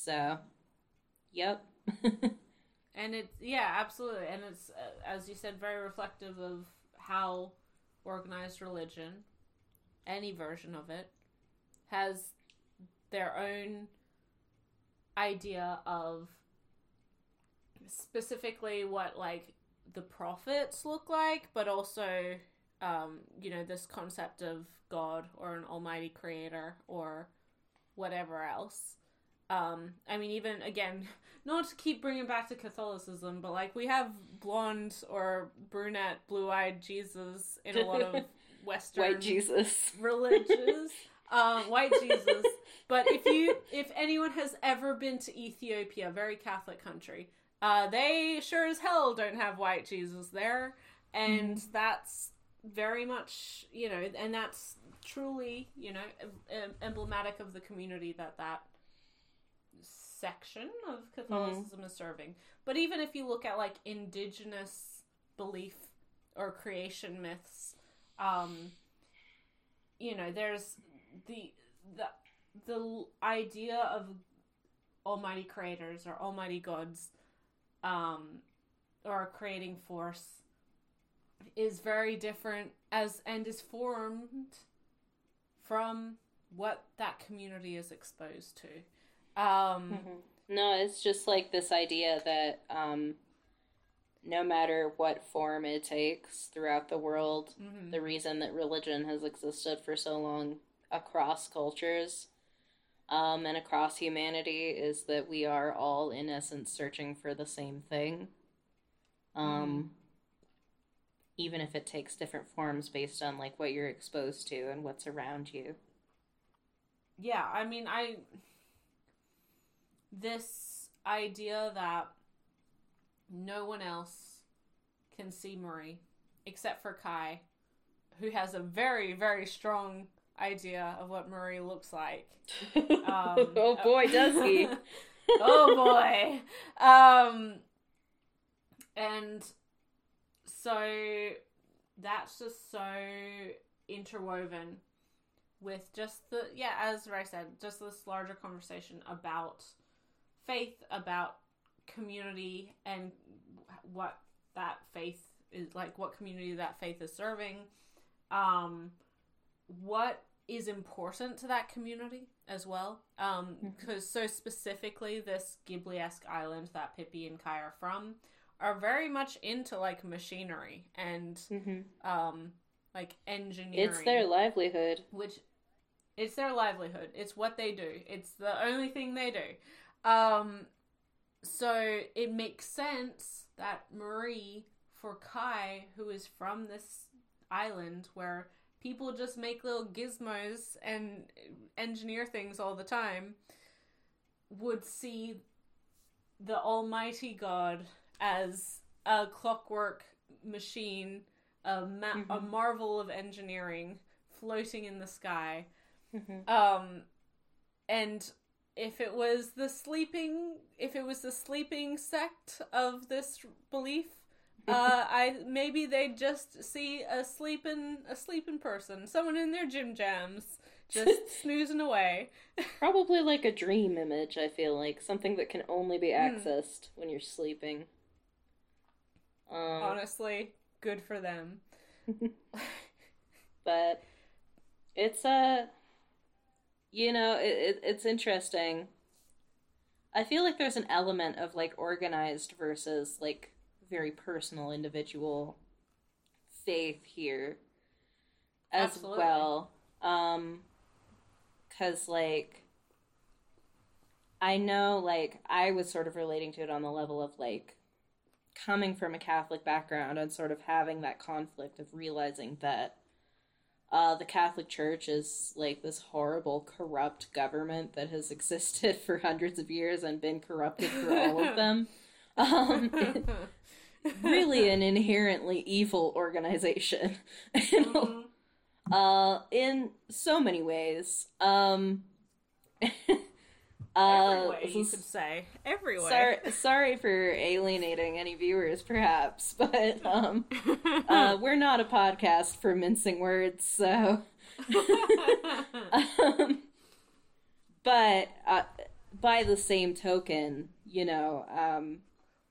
So, yep. And it's, yeah, absolutely. And it's, uh, as you said, very reflective of how organized religion, any version of it, has their own idea of specifically what, like, the prophets look like, but also, um, you know, this concept of God or an almighty creator or whatever else. Um, I mean, even, again, not to keep bringing back to Catholicism, but, like, we have blonde or brunette, blue-eyed Jesus in a lot of Western... White Jesus. religions. Um, white Jesus. But if you, if anyone has ever been to Ethiopia, very Catholic country, uh, they sure as hell don't have white Jesus there. And mm. that's very much, you know, and that's truly, you know, em- emblematic of the community that that section of Catholicism mm. is serving. But even if you look at, like, indigenous belief or creation myths, um, you know, there's the the the idea of almighty creators or almighty gods, um, or a creating force is very different as and is formed from what that community is exposed to. Um, mm-hmm. No, it's just like this idea that um, no matter what form it takes throughout the world, mm-hmm. the reason that religion has existed for so long across cultures um, and across humanity is that we are all, in essence, searching for the same thing. Um, mm. Even if it takes different forms based on, like, what you're exposed to and what's around you. Yeah, I mean, I... This idea that no one else can see Marie except for Kai, who has a very, very strong idea of what Marie looks like. Um, oh boy, does he. oh boy. Um, and so that's just so interwoven with just the, yeah, as Ray said, just this larger conversation about faith, about community, and what that faith is, like, what community that faith is serving, um, what is important to that community as well, um, because mm-hmm. so specifically this Ghibli-esque island that Pippi and Kai are from are very much into, like, machinery and, mm-hmm. um, like, engineering. It's their livelihood. Which, it's their livelihood. It's what they do. It's the only thing they do. Um, so it makes sense that Marie, for Kai, who is from this island where people just make little gizmos and engineer things all the time, would see the almighty God as a clockwork machine, a, ma- mm-hmm. a marvel of engineering floating in the sky. Mm-hmm. Um, and if it was the sleeping, if it was the sleeping sect of this belief, uh, I maybe they'd just see a sleeping a sleeping person, someone in their gym jams, just snoozing away. Probably like a dream image. I feel like something that can only be accessed mm. when you're sleeping. Um, Honestly, good for them. But it's a. Uh, You know, it, it it's interesting. I feel like there's an element of, like, organized versus, like, very personal, individual faith here as Absolutely. well. Um, 'cause, like, I know, like, I was sort of relating to it on the level of, like, coming from a Catholic background and sort of having that conflict of realizing that Uh, the Catholic Church is, like, this horrible, corrupt government that has existed for hundreds of years and been corrupted through all of them. Um, it, really an inherently evil organization. Mm-hmm. uh, in so many ways. Um, Every way, uh, you could say. Every way. Sorry, sorry for alienating any viewers, perhaps, but um, uh, we're not a podcast for mincing words, so... um, but, uh, by the same token, you know, um,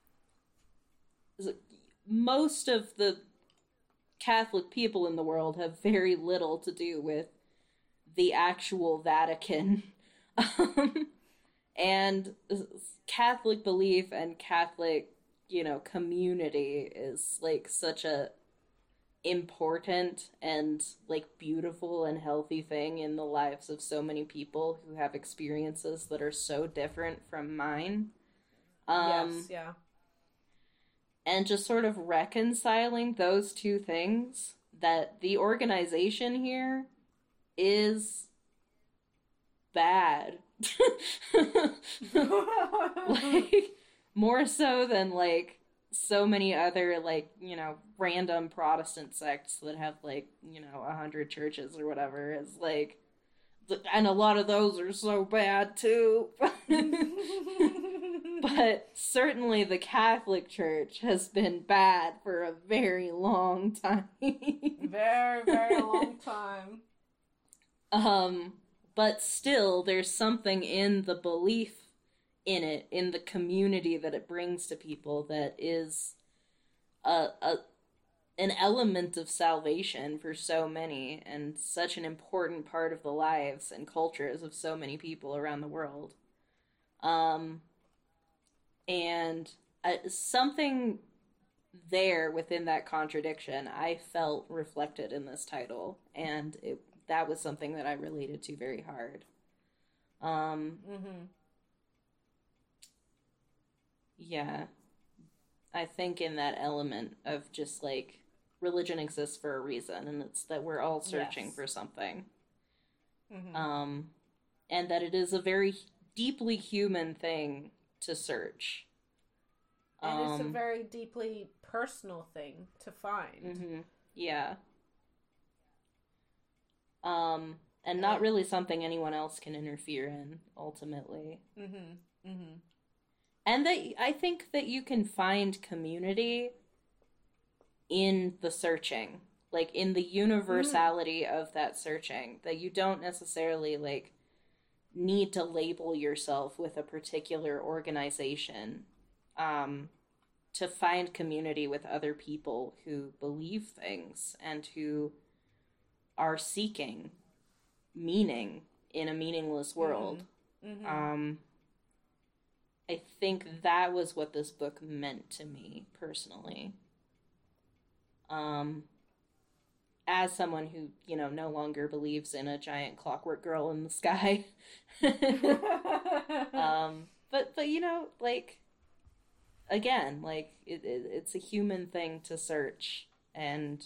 most of the Catholic people in the world have very little to do with the actual Vatican. um, and Catholic belief and Catholic, you know, community is like such a important and like beautiful and healthy thing in the lives of so many people who have experiences that are so different from mine. Um, yes, yeah. And just sort of reconciling those two things, that the organization here is bad. Like, more so than, like, so many other, like, you know, random Protestant sects that have, like, you know, a hundred churches or whatever. It's like, and a lot of those are so bad, too. But certainly the Catholic Church has been bad for a very long time. Very, very long time. Um, but still, there's something in the belief in it, in the community that it brings to people, that is a, a an element of salvation for so many, and such an important part of the lives and cultures of so many people around the world. Um, and uh, something there within that contradiction I felt reflected in this title, and it that was something that I related to very hard. Um, mm-hmm. Yeah. I think in that element of just, like, religion exists for a reason, and it's that we're all searching yes. for something. Mm-hmm. Um, and that it is a very deeply human thing to search. And um, it's a very deeply personal thing to find. Mm-hmm. Yeah. Um, and not really something anyone else can interfere in, ultimately. Mm-hmm. Mm-hmm. And that I think that you can find community in the searching, like in the universality mm. of that searching, that you don't necessarily like need to label yourself with a particular organization um, to find community with other people who believe things and who are seeking meaning in a meaningless world. Mm-hmm. Um, I think that was what this book meant to me personally. Um, as someone who, you know, no longer believes in a giant clockwork girl in the sky. um, but, but, you know, like, again, like, it, it, it's a human thing to search and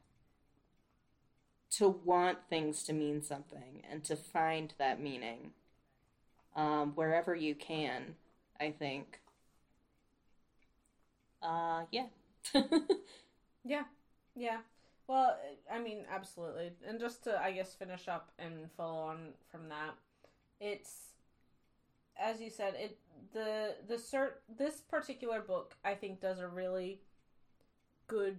to want things to mean something and to find that meaning um, wherever you can, I think. Uh, yeah. yeah. Yeah. Well, I mean, absolutely. And just to, I guess, finish up and follow on from that, it's, as you said, it the the cert this particular book, I think, does a really good,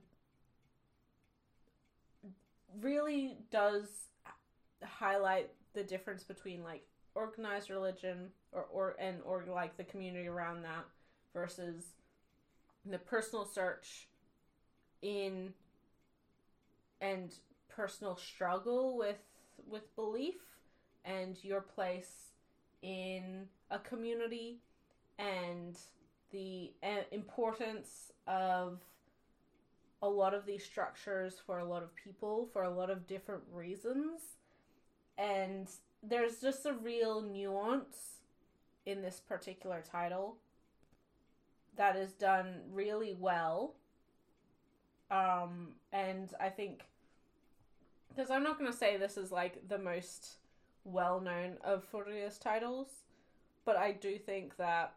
really does highlight the difference between, like, organized religion or, or and or like the community around that versus the personal search in and personal struggle with with belief and your place in a community and the uh, importance of a lot of these structures for a lot of people for a lot of different reasons. And there's just a real nuance in this particular title that is done really well. Um, and I think, because I'm not going to say this is like the most well-known of Furia's titles, but I do think that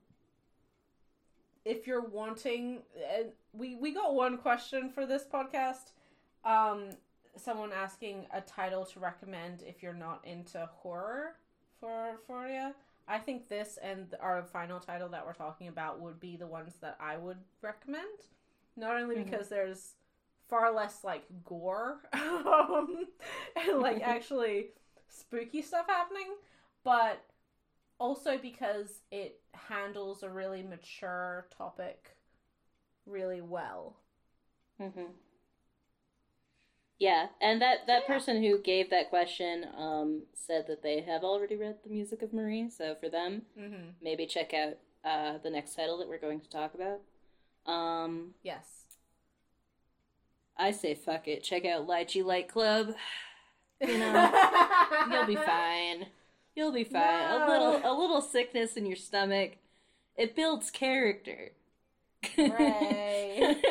if you're wanting, uh, we, we got one question for this podcast, um, someone asking a title to recommend if you're not into horror for Furia. I think this and our final title that we're talking about would be the ones that I would recommend. Not only because mm-hmm. there's far less, like, gore um, and, like, actually spooky stuff happening, but also because it handles a really mature topic really well. Mm-hmm. Yeah, and that, that Yeah. person who gave that question um, said that they have already read The Music of Marie, so for them, Mm-hmm. maybe check out uh, the next title that we're going to talk about. Um, Yes. I say fuck it, check out Lychee Light Club. You know, you'll be fine. You'll be fine. No. A little a little sickness in your stomach. It builds character. Ray.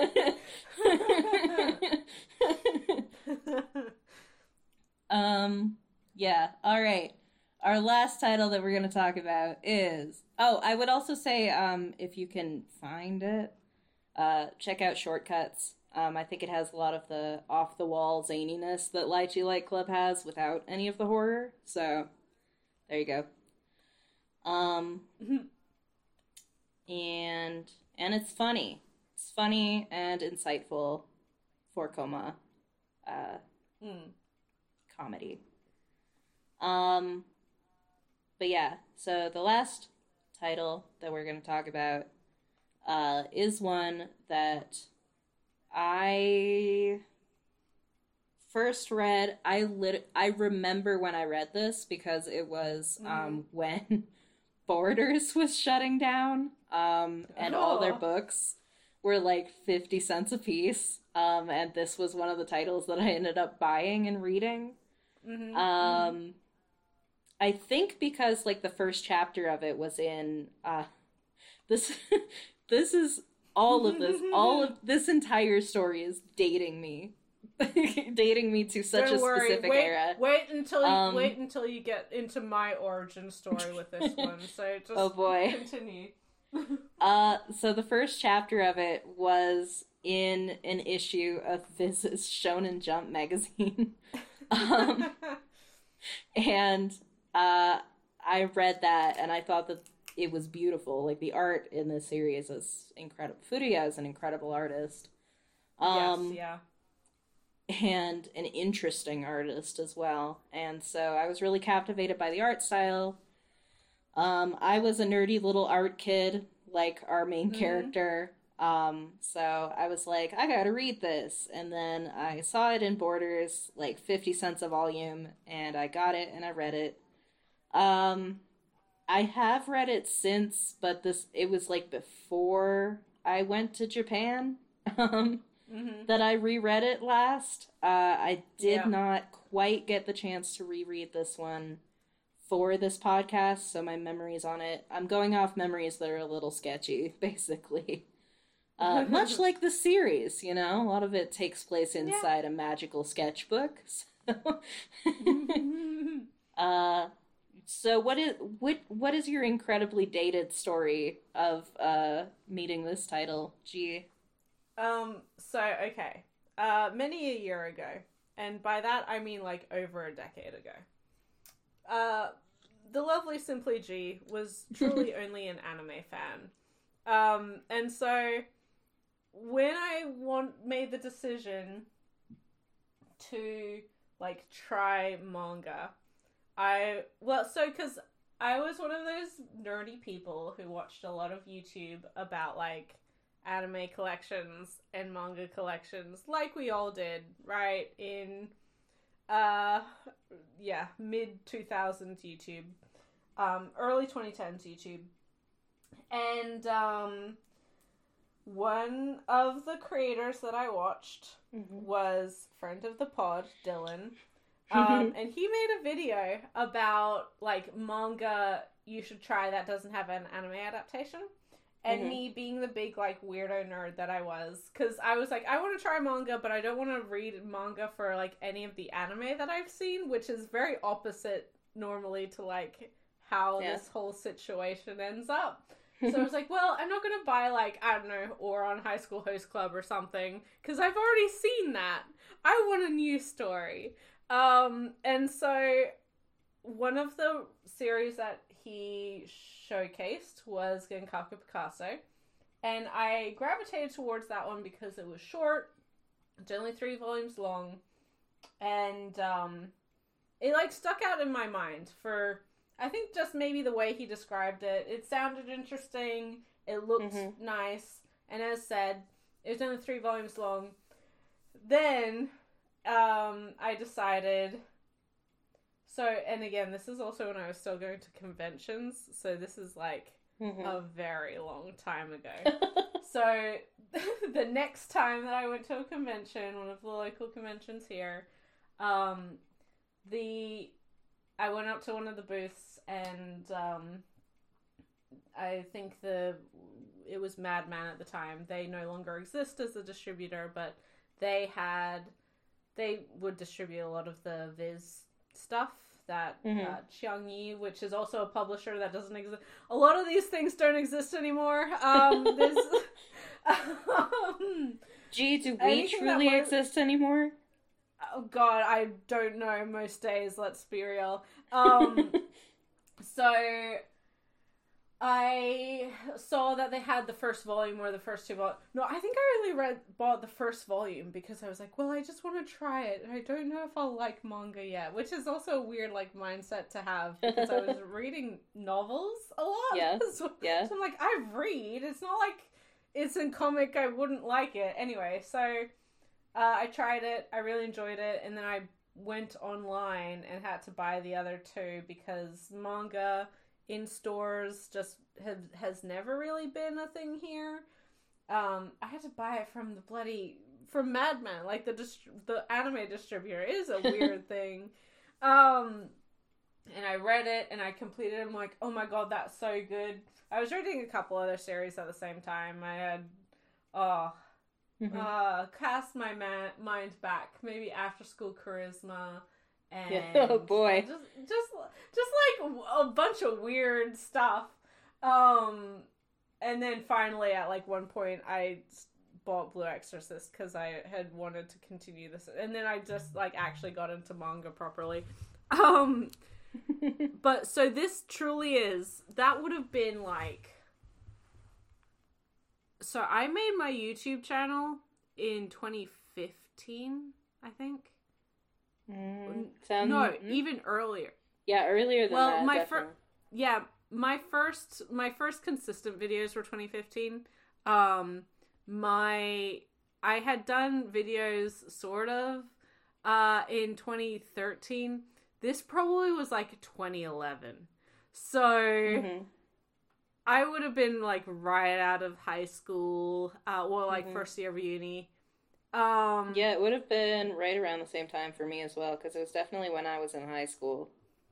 um yeah, all right. Our last title that we're going to talk about is Oh, I would also say um if you can find it, uh check out Shortcuts. Um, I think it has a lot of the off-the-wall zaniness that Lychee Light Club has without any of the horror. So, there you go. Um, and and it's funny. It's funny and insightful for coma uh, mm. comedy. Um, but yeah, so the last title that we're going to talk about uh, is one that I first read. I lit. I remember when I read this because it was Mhm. um, when Borders was shutting down, um, and all their Oh. books were like fifty cents a piece. Um, and this was one of the titles that I ended up buying and reading. Mhm. Um, I think because like the first chapter of it was in uh, this. This is. All of this, all of this entire story is dating me, dating me to such Don't a worry. specific wait, era. Wait until you Um, wait until you get into my origin story with this one. So just Oh, boy. continue. Uh, so the first chapter of it was in an issue of Viz's Shonen Jump magazine, um, and uh, I read that and I thought that it was beautiful. Like, the art in this series is incredible. Furuya is an incredible artist. Um, yes, yeah. and an interesting artist as well. And so I was really captivated by the art style. Um, I was a nerdy little art kid, like our main Mhm. character. Um, so I was like, I gotta read this. And then I saw it in Borders, like fifty cents a volume, and I got it and I read it. Um, I have read it since, but this it was like before I went to Japan. Um, Mm-hmm. that I reread it last. Uh, I did Yeah. not quite get the chance to reread this one for this podcast, so my memories on it. I'm going off memories that are a little sketchy, basically. Uh, much like the series, you know, a lot of it takes place inside a magical sketchbook. So, uh, so what is what what is your incredibly dated story of uh meeting this title, G? Um, so, okay. Uh, many a year ago, and by that I mean like over a decade ago, uh, the lovely Simply G was truly only an anime fan. Um, and so when I want made the decision to like try manga, I, well, so, cause I was one of those nerdy people who watched a lot of YouTube about like anime collections and manga collections, like we all did, right? In, uh, yeah, mid two thousands YouTube, um, early twenty tens YouTube. And, um, one of the creators that I watched Mm-hmm. was friend of the pod, Dylan. Um, and he made a video about, like, manga you should try that doesn't have an anime adaptation. And Mhm. me being the big, like, weirdo nerd that I was. Because I was like, I want to try manga, but I don't want to read manga for, like, any of the anime that I've seen, which is very opposite normally to, like, how Yeah. this whole situation ends up. So I was like, well, I'm not going to buy, like, I don't know, or on High School Host Club or something, because I've already seen that. I want a new story. Um, and so one of the series that he showcased was Genkaku Picasso, and I gravitated towards that one because it was short, it's only three volumes long, and um, it, like, stuck out in my mind for... I think just maybe the way he described it, it sounded interesting. It looked mm-hmm. nice, and as said, it was only three volumes long. Then, um, I decided. So, and again, this is also when I was still going to conventions. So this is like mm-hmm. a very long time ago. So the next time that I went to a convention, one of the local conventions here, um, the I went up to one of the booths, and um, I think the it was Madman at the time. They no longer exist as a distributor, but they had they would distribute a lot of the Viz stuff that mm-hmm. uh, Qiangyi, which is also a publisher that doesn't exist. A lot of these things don't exist anymore. Um, this, um, Gee, do we truly was, exist anymore? Oh God, I don't know most days, let's be real. Um, so I saw that they had the first volume or the first two volumes. No, I think I only read bought the first volume because I was like, well, I just want to try it. I don't know if I'll like manga yet, which is also a weird like mindset to have because I was reading novels a lot. Yeah, so, yeah. So I'm like, I read. It's not like it's in comic. I wouldn't like it anyway. So uh, I tried it. I really enjoyed it, and then I went online and had to buy the other two because manga in stores just have, has never really been a thing here. Um, I had to buy it from the bloody from Madman, like the dist- the anime distributor. It is a weird thing. Um, and I read it and I completed it. I'm like, oh my God, that's so good. I was reading a couple other series at the same time. I had, oh, mm-hmm. uh, cast my ma- mind back. Maybe After School Charisma. And yeah, oh boy. Just, just, just like a bunch of weird stuff. Um, and then finally at like one point I bought Blue Exorcist because I had wanted to continue this. And then I just like actually got into manga properly. Um, but so this truly is, that would have been like, so I made my YouTube channel in twenty fifteen, I think. Mm, sound, no, mm. even earlier. Yeah, earlier than well, that. my first, yeah, my first, my first consistent videos were twenty fifteen. Um, my, I had done videos sort of, uh, in twenty thirteen. This probably was like twenty eleven. So, mm-hmm. I would have been like right out of high school, uh, well, like mm-hmm. first year of uni. Um, yeah, it would have been right around the same time for me as well, because it was definitely when I was in high school.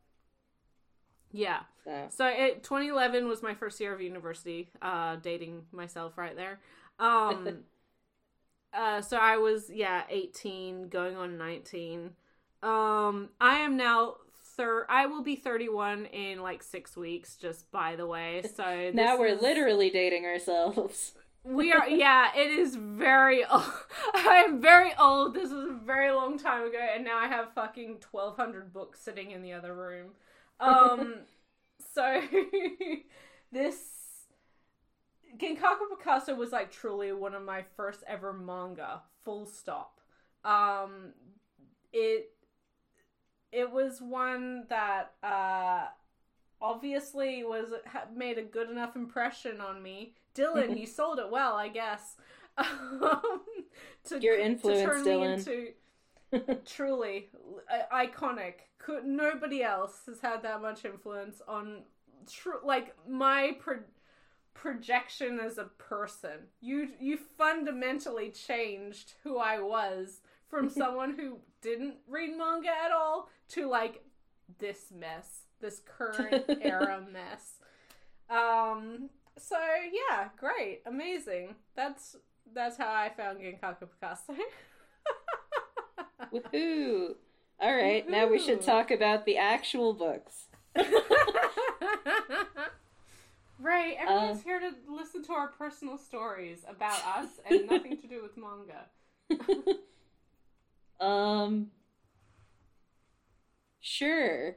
Yeah. So, so it, twenty eleven was my first year of university, uh, dating myself right there. Um, uh, so I was, yeah, eighteen, going on nineteen. Um, I am now, thir- I will be thirty-one in like six weeks, just by the way. So now we're is... literally dating ourselves. We are, yeah, it is very old. I am very old. This was a very long time ago, and now I have fucking twelve hundred books sitting in the other room. Um, so, this, Genkaku Picasso was, like, truly one of my first ever manga, full stop. Um, it, it was one that, uh, obviously was, made a good enough impression on me. Dylan, you sold it well, I guess. Um, to, Your influence, to turn Dylan. Me into, truly uh, iconic. Could nobody else has had that much influence on, tr- like my pro- projection as a person. You you fundamentally changed who I was from someone who didn't read manga at all to like this mess, this current era mess. Um. So, yeah, great. Amazing. That's that's how I found Genkaku Picasso. Woohoo! Alright, now we should talk about the actual books. Right, everyone's uh, here to listen to our personal stories about us and nothing to do with manga. um... Sure.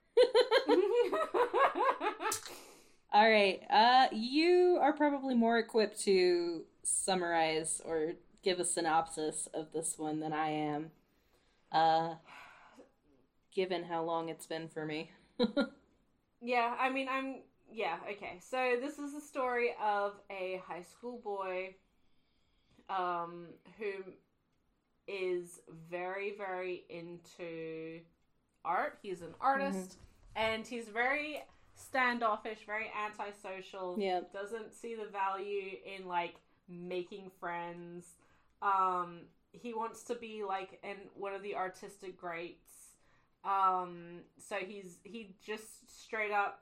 All right, uh, you are probably more equipped to summarize or give a synopsis of this one than I am, uh, given how long it's been for me. Yeah, I mean, I'm... Yeah, okay. So this is the story of a high school boy um, who is very, very into art. He's an artist, mm-hmm. and he's very standoffish, very antisocial. Yeah. Doesn't see the value in, like, making friends. Um, he wants to be, like, in one of the artistic greats. Um, so he's, he just straight up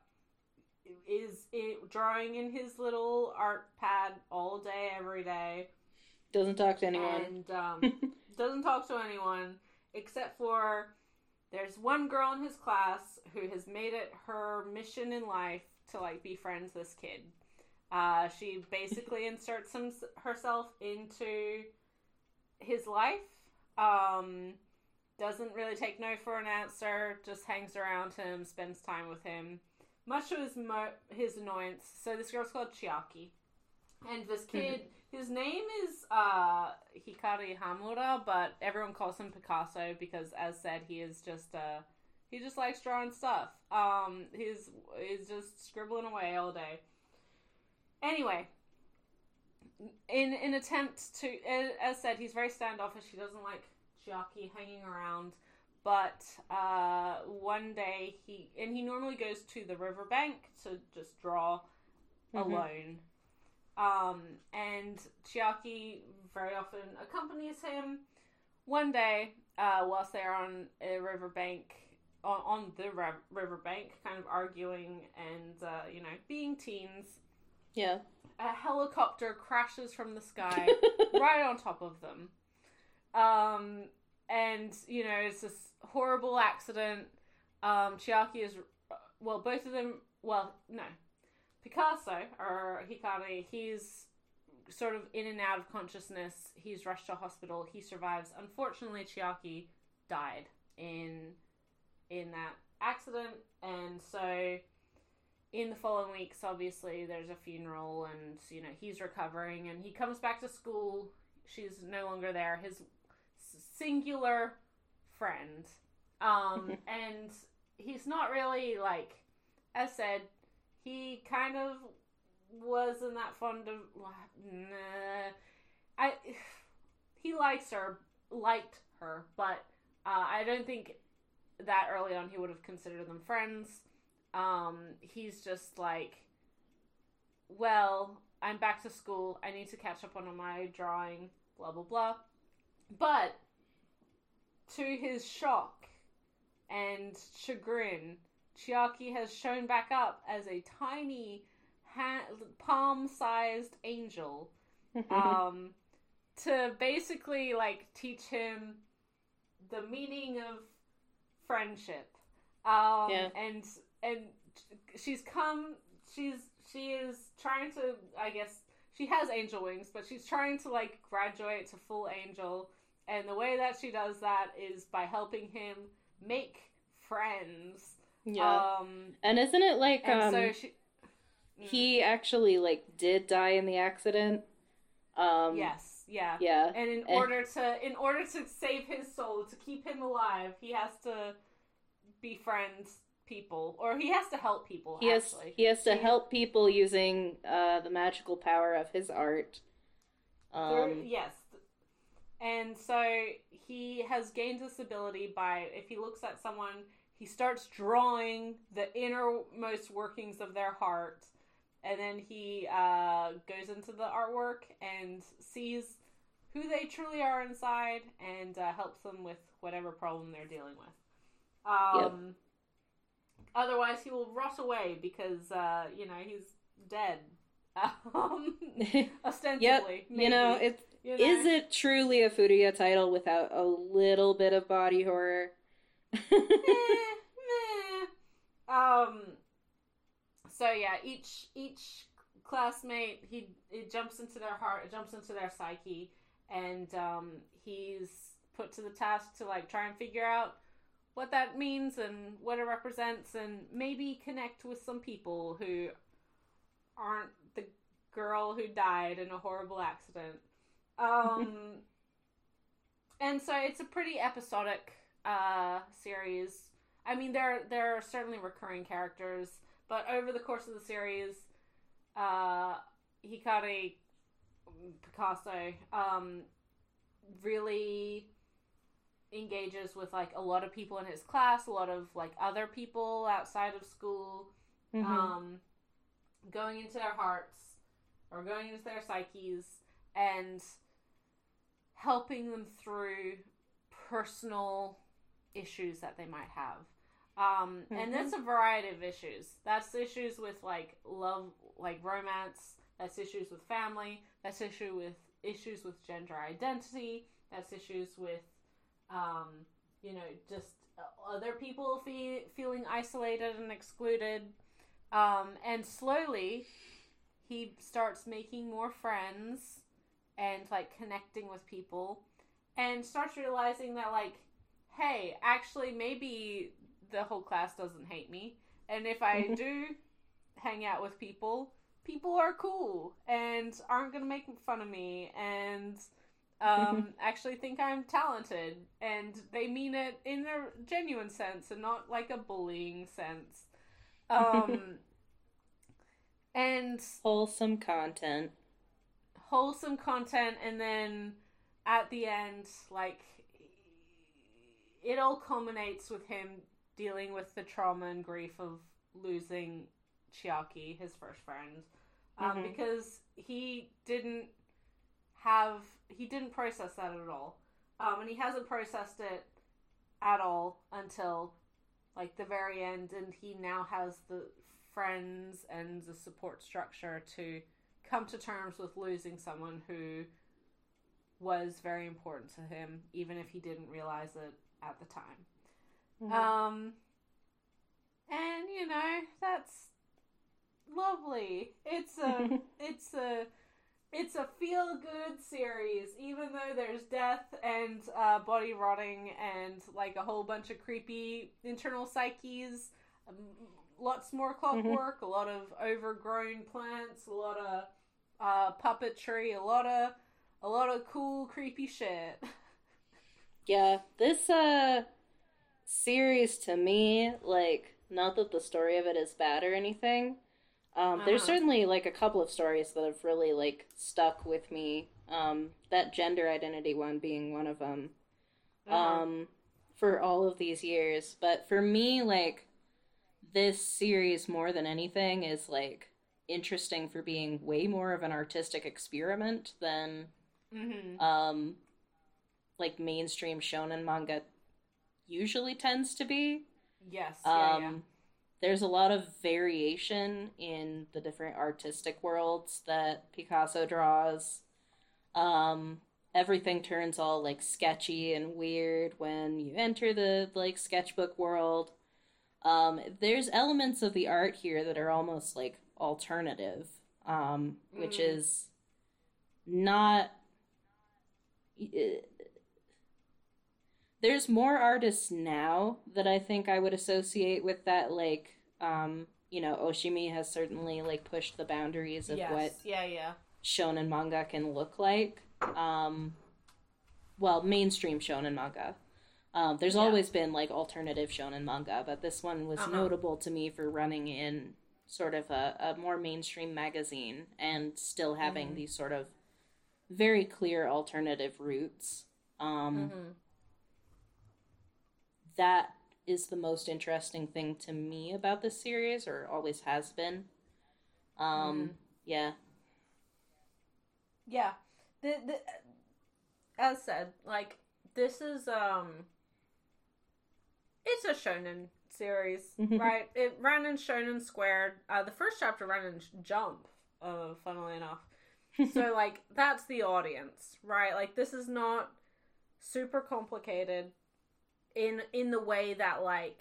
is it, drawing in his little art pad all day, every day. Doesn't talk to anyone. And, um, doesn't talk to anyone, except for there's one girl in his class who has made it her mission in life to, like, befriend this kid. Uh, she basically inserts him, herself into his life. Um, doesn't really take no for an answer, just hangs around him, spends time with him, much to his mo- his annoyance. So this girl's called Chiaki. And this kid, his name is uh, Hikari Hamura, but everyone calls him Picasso because, as said, he is just, uh, he just likes drawing stuff. Um, he's, he's just scribbling away all day. Anyway, in an attempt to, as said, he's very standoffish. He doesn't like Chiaki hanging around. But uh, one day, he, and he normally goes to the riverbank to just draw mm-hmm. alone. Um, and Chiaki very often accompanies him. One day, uh, whilst they're on a riverbank, on, on the ra- riverbank, kind of arguing and, uh, you know, being teens. Yeah. A helicopter crashes from the sky right on top of them. Um, and, you know, it's this horrible accident. Um, Chiaki is, well, both of them, well, no. Picasso, or Hikari, he's sort of in and out of consciousness. He's rushed to hospital. He survives. Unfortunately, Chiaki died in in that accident. And so in the following weeks, obviously, there's a funeral and, you know, he's recovering. And he comes back to school. She's no longer there. His singular friend. Um, and he's not really, like, as said, he kind of wasn't that fond of... Nah. I, he likes her, liked her, but uh, I don't think that early on he would have considered them friends. Um, he's just like, well, I'm back to school. I need to catch up on my drawing, blah, blah, blah. But to his shock and chagrin, Chiaki has shown back up as a tiny, ha- palm-sized angel, um, to basically, like, teach him the meaning of friendship. Um, yeah. and, and she's come, she's, she is trying to, I guess, she has angel wings, but she's trying to, like, graduate to full angel, and the way that she does that is by helping him make friends. Yeah. Um, and isn't it like, and um, so she, he actually, like, did die in the accident? Um, yes, yeah. Yeah. And in and, order to, in order to save his soul, to keep him alive, he has to befriend people, or he has to help people, he actually. Has, he has to he, help people using, uh, the magical power of his art. Um, through, yes. And so he has gained this ability by, if he looks at someone, he starts drawing the innermost workings of their heart, and then he uh, goes into the artwork and sees who they truly are inside and uh, helps them with whatever problem they're dealing with. Um, yep. Otherwise, he will rot away because, uh, you know, he's dead. Um, ostensibly. Yep. Maybe. You know, it's, you know? Is it truly a Furuya title without a little bit of body horror? meh, meh. Um. So yeah, each each classmate he it jumps into their heart, it jumps into their psyche, and um, he's put to the task to like try and figure out what that means and what it represents, and maybe connect with some people who aren't the girl who died in a horrible accident. Um. And so it's a pretty episodic uh, series. I mean, there there are certainly recurring characters. But over the course of the series, uh, Hikari Picasso um, really engages with like a lot of people in his class, a lot of like other people outside of school, mm-hmm. um, going into their hearts or going into their psyches and helping them through personal issues that they might have. Um, mm-hmm. And that's a variety of issues. That's issues with like love, like romance. That's issues with family. That's issue with issues with gender identity. That's issues with, um, you know, just other people fe- feeling isolated and excluded. Um, and slowly, he starts making more friends and like connecting with people, and starts realizing that like, hey, actually, maybe the whole class doesn't hate me, and if I do hang out with people, people are cool and aren't gonna make fun of me, and um, actually think I'm talented, and they mean it in a genuine sense and not like a bullying sense. Um, and wholesome content. Wholesome content, and then at the end, like, it all culminates with him dealing with the trauma and grief of losing Chiaki, his first friend, um, mm-hmm. because he didn't have, he didn't process that at all, um, and he hasn't processed it at all until, like, the very end, and he now has the friends and the support structure to come to terms with losing someone who was very important to him, even if he didn't realize it at the time. Mm-hmm. Um, and, you know, that's lovely. It's a, it's a, it's a feel-good series, even though there's death and uh, body rotting and, like, a whole bunch of creepy internal psyches, um, lots more clockwork, mm-hmm. a lot of overgrown plants, a lot of uh, puppetry, a lot of, a lot of cool, creepy shit. Yeah, this, uh, series to me, like, not that the story of it is bad or anything, um, uh-huh. there's certainly, like, a couple of stories that have really, like, stuck with me, um, that gender identity one being one of them, uh-huh. um, for all of these years, but for me, like, this series, more than anything, is, like, interesting for being way more of an artistic experiment than, mm-hmm. um, like, mainstream shonen manga usually tends to be. Yes, um, yeah, yeah. There's a lot of variation in the different artistic worlds that Picasso draws. Um, everything turns all, like, sketchy and weird when you enter the, like, sketchbook world. Um, there's elements of the art here that are almost, like, alternative, um, mm. which is not... Uh, there's more artists now that I think I would associate with that, like, um, you know, Oshimi has certainly, like, pushed the boundaries of yes. what yeah, yeah. shonen manga can look like. Um, well, mainstream shonen manga. Um, there's yeah. always been, like, alternative shonen manga, but this one was uh-huh. notable to me for running in sort of a, a more mainstream magazine and still having mm-hmm. these sort of very clear alternative roots. Um, mm-hmm. That is the most interesting thing to me about this series, or always has been. Um, mm-hmm. Yeah. Yeah. The, the, as said, like, this is, um... it's a shonen series, mm-hmm. right? It ran in Shonen Squared. Uh, the first chapter ran in Jump, uh, funnily enough. So, like, that's the audience, right? Like, this is not super complicated in in the way that, like,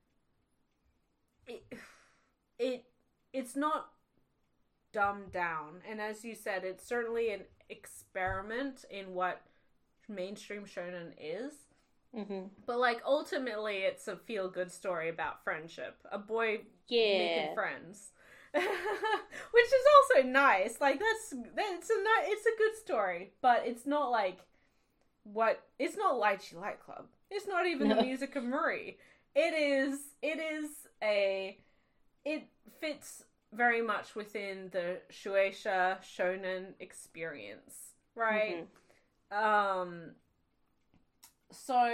it, it it's not dumbed down. And as you said, it's certainly an experiment in what mainstream shonen is. Mm-hmm. But, like, ultimately, it's a feel-good story about friendship. A boy yeah. making friends. Which is also nice. Like, that's, that's a, it's a good story. But it's not, like, what... It's not Lychee Light Club. It's not even no. the music of Murray. It is, it is a it fits very much within the Shueisha shonen experience, right? Mm-hmm. Um, so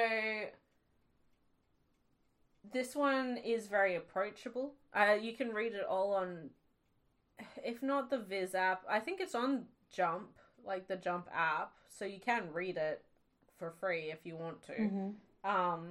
this one is very approachable. Uh, you can read it all on, if not the Viz app, I think it's on Jump, like the Jump app, so you can read it for free if you want to. Mm-hmm. Um,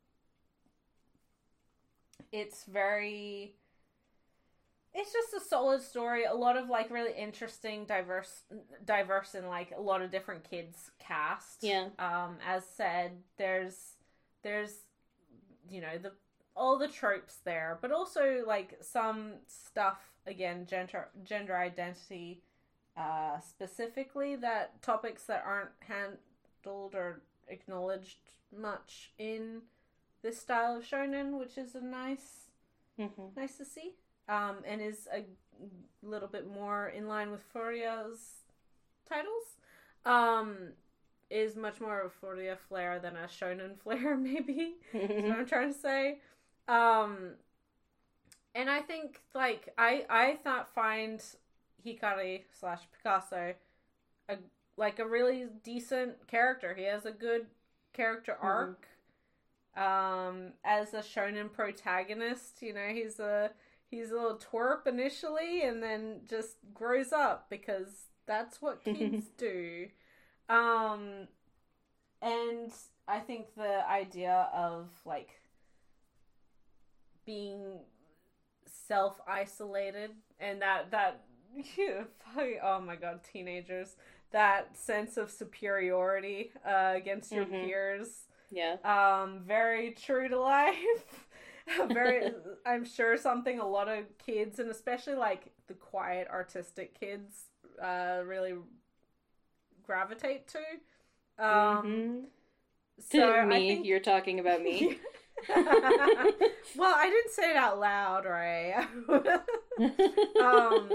it's very... It's just a solid story. A lot of, like, really interesting, diverse, diverse and, like, a lot of different kids cast. Yeah. Um, as said, there's, there's, you know, the all the tropes there, but also, like, some stuff, again, gender, gender identity, uh, specifically, that topics that aren't handled or acknowledged much in this style of shonen, which is a nice, mm-hmm. nice to see. Um, and is a little bit more in line with Furia's titles. Um, is much more of a Furia flair than a shonen flair, maybe. Is what I'm trying to say. Um, and I think, like, I, I thought find Hikari slash Picasso a, like, a really decent character. He has a good character arc. Mm-hmm. Um, as a shonen protagonist, you know, he's a... He's a little twerp initially and then just grows up because that's what kids do. Um, and I think the idea of, like, being self-isolated and that, that, oh my god, teenagers, that sense of superiority uh, against your mm-hmm. peers. Yeah. Um, very true to life. Very, I'm sure something a lot of kids, and especially like the quiet artistic kids, uh, really gravitate to. Um, mm-hmm. So me, I think... you're talking about me. Well, I didn't say it out loud, right? um.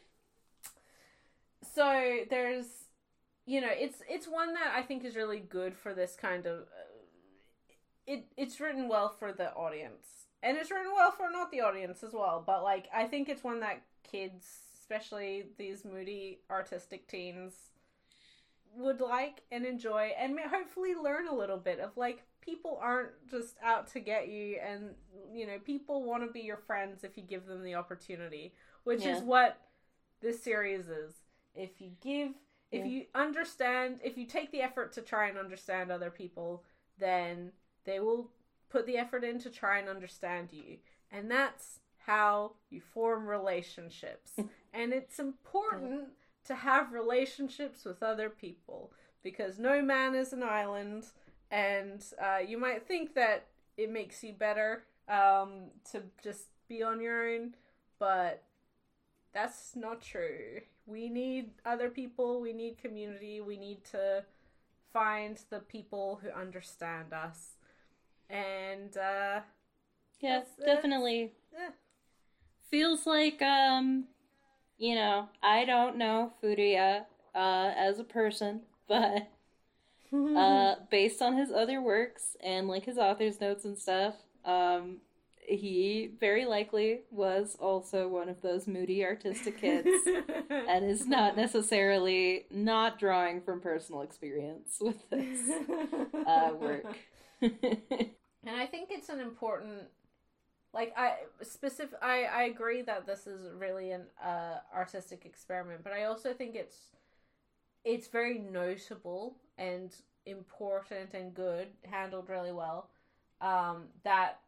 So there's, you know, it's it's one that I think is really good for this kind of. Uh, it it's written well for the audience. And it's written well for not the audience as well. But, like, I think it's one that kids, especially these moody, artistic teens, would like and enjoy. And hopefully learn a little bit of, like, people aren't just out to get you. And, you know, people want to be your friends if you give them the opportunity. Which yeah. is what this series is. If you give... If yeah. you understand... If you take the effort to try and understand other people, then they will... put the effort in to try and understand you. And that's how you form relationships. And it's important to have relationships with other people because no man is an island. And uh, you might think that it makes you better um, to just be on your own, but that's not true. We need other people. We need community. We need to find the people who understand us. And, uh... yeah, definitely. Yeah. Feels like, um, you know, I don't know Furuya, uh, as a person, but, uh, based on his other works and, like, his author's notes and stuff, um, he very likely was also one of those moody artistic kids and is not necessarily not drawing from personal experience with this, uh, work. And I think it's an important, like, I specific. I, I agree that this is really an uh, artistic experiment, but I also think it's it's very notable and important and good, handled really well. Um, that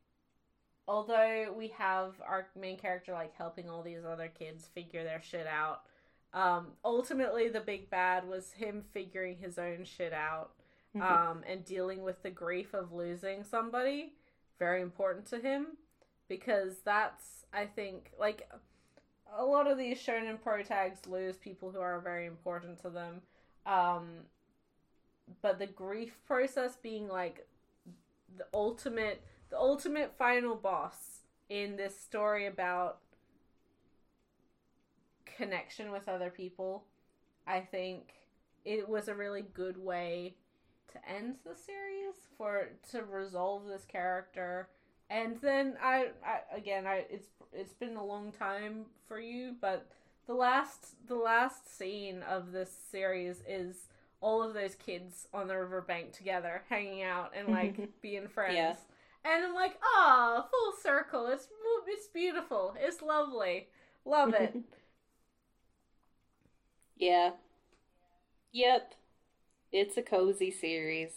although we have our main character like helping all these other kids figure their shit out, um, ultimately the big bad was him figuring his own shit out. Mm-hmm. Um, and dealing with the grief of losing somebody, very important to him, because that's, I think, like, a lot of these shonen protags lose people who are very important to them, um, but the grief process being, like, the ultimate, the ultimate final boss in this story about connection with other people, I think it was a really good way to end the series, for to resolve this character And then I, I again, I it's it's been a long time for you, but the last the last scene of this series is all of those kids on the riverbank together, hanging out and like being friends. Yeah. And I'm like, ah, full circle. It's it's beautiful. It's lovely. Love it. Yeah. Yep. It's a cozy series.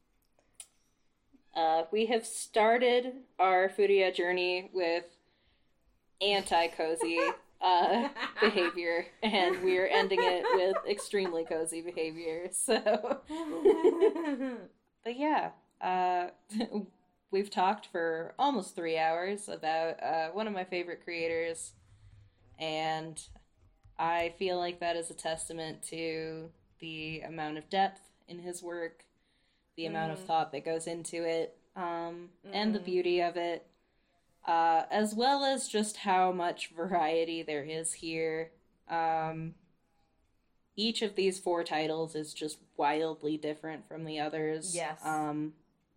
Uh, we have started our Furuya journey with anti-cozy uh, behavior, and we're ending it with extremely cozy behavior, so... But yeah, uh, we've talked for almost three hours about uh, one of my favorite creators, and I feel like that is a testament to the amount of depth in his work, the mm. amount of thought that goes into it, um, mm. and the beauty of it, uh, as well as just how much variety there is here. Um, each of these four titles is just wildly different from the others. Yes. Um,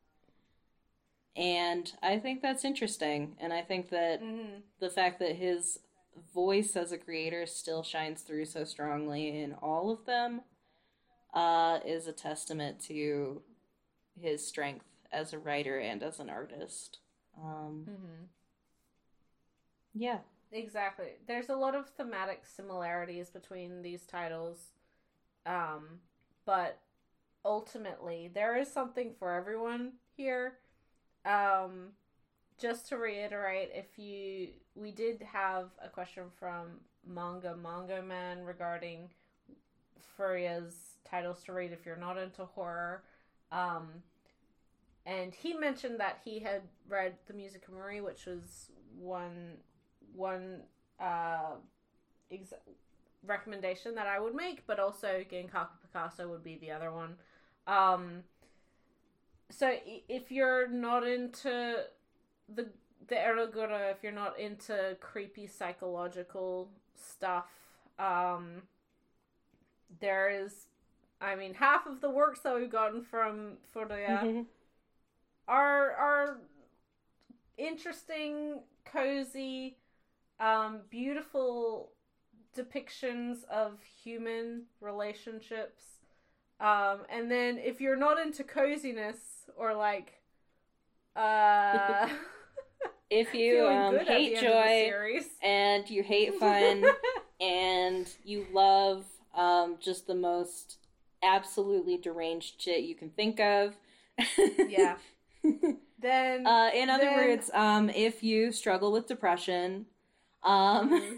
and I think that's interesting, and I think that mm-hmm. the fact that his voice as a creator still shines through so strongly in all of them uh, is a testament to his strength as a writer and as an artist. Um, mm-hmm. Yeah. Exactly. There's a lot of thematic similarities between these titles, um, but ultimately there is something for everyone here. Um, just to reiterate, if you, we did have a question from Manga Manga Man regarding Furuya's titles to read if you're not into horror. Um, and he mentioned that he had read The Music of Marie, which was one, one, uh, ex- recommendation that I would make, but also Genkaku Picasso would be the other one. Um, so if you're not into the the erogura, if you're not into creepy psychological stuff, um, there is, I mean, half of the works that we've gotten from Furuya mm-hmm. are are interesting, cozy, um, beautiful depictions of human relationships. Um, and then if you're not into coziness or like, uh, if you um, hate joy and you hate fun and you love um, just the most absolutely deranged shit you can think of, yeah. Then, uh, in other then... words, um, if you struggle with depression, um,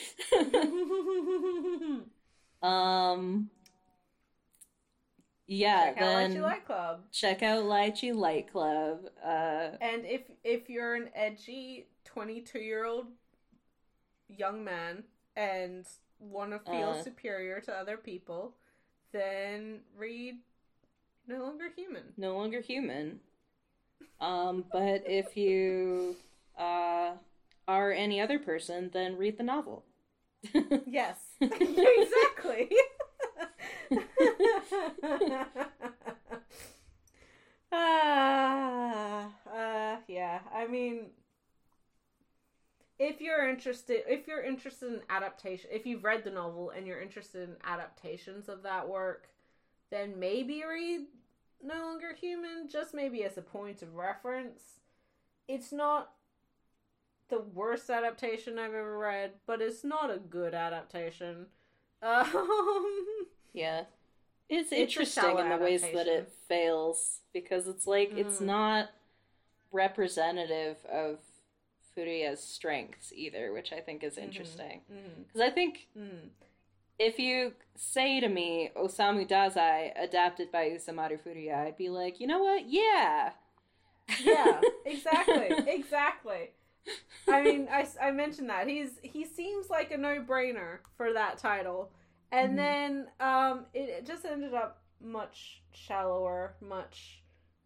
um. Yeah, check then out Lychee Light Club. Check out Lychee Light Club. Uh, and if if you're an edgy twenty-two-year-old young man and want to feel uh, superior to other people, then read No Longer Human. No Longer Human. Um, but if you uh, are any other person, then read the novel. Yes, exactly. uh, uh, yeah, I mean, if you're interested, if you're interested in adaptation, if you've read the novel and you're interested in adaptations of that work, then maybe read No Longer Human, just maybe as a point of reference. It's not the worst adaptation I've ever read, but it's not a good adaptation. Um... Yeah. It's, it's interesting in the ways that it fails, because it's like, mm. it's not representative of Furuya's strengths either, which I think is interesting. Because mm-hmm. I think mm. if you say to me, Osamu Dazai, adapted by Usamaru Furuya, I'd be like, you know what? Yeah! Yeah, exactly, exactly. I mean, I, I mentioned that. He's He seems like a no-brainer for that title. And mm-hmm. then um, it, it just ended up much shallower, much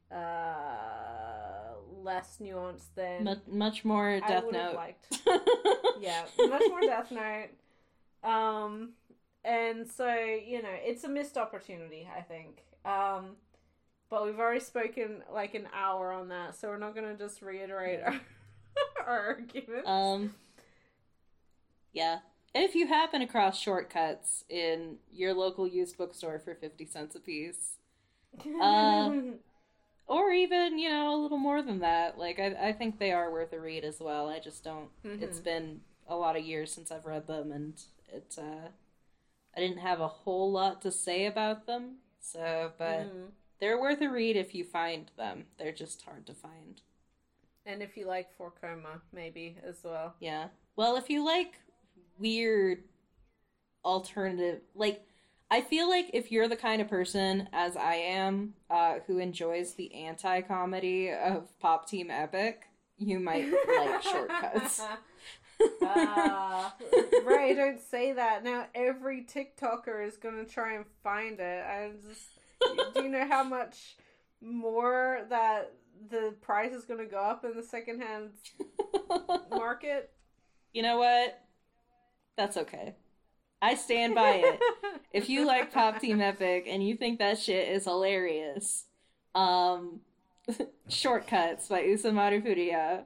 uh, less nuanced than much, much more Death I Note. Liked. Yeah, much more Death Note. Um, and so, you know, it's a missed opportunity, I think. Um, but we've already spoken like an hour on that, so we're not going to just reiterate our, our arguments. Um, yeah. If you happen across Shortcuts in your local used bookstore for fifty cents a piece, uh, or even, you know, a little more than that, like, I, I think they are worth a read as well. I just don't, mm-hmm. It's been a lot of years since I've read them, and it's, uh, I didn't have a whole lot to say about them, so, but mm. they're worth a read if you find them. They're just hard to find. And if you like For Coma, maybe, as well. Yeah. Well, if you like weird alternative, like, I feel like if you're the kind of person, as I am, uh, who enjoys the anti-comedy of Pop Team Epic, you might like Shortcuts. uh, Ray, don't say that. Now every TikToker is gonna try and find it. I just, do you know how much more that the price is gonna go up in the secondhand market? You know what? That's okay. I stand by it. If you like Pop Team Epic and you think that shit is hilarious, um, Shortcuts by Usamaru Furuya.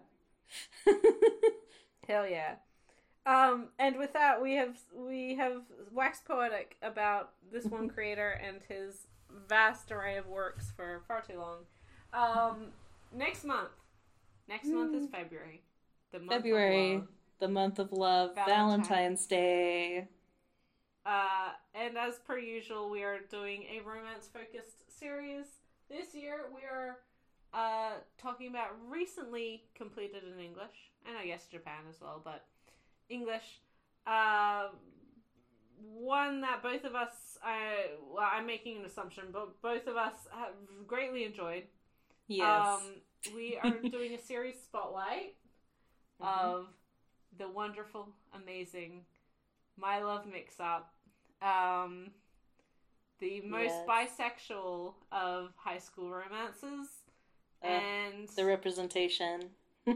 Hell yeah. Um, and with that, we have we have waxed poetic about this one creator and his vast array of works for far too long. Um, next month. Next mm. month is February. The month February, of love. The month of love, Valentine's, Valentine's Day. Uh, and as per usual, we are doing a romance-focused series. This year, we are uh, talking about recently completed in English, and I guess Japan as well, but English. Uh, one that both of us, I, well, I'm making an assumption, but both of us have greatly enjoyed. Yes. Um, we are doing a series spotlight mm-hmm. of the wonderful, amazing My Love Mix-Up. Um, the most yes. bisexual of high school romances. Uh, and the representation.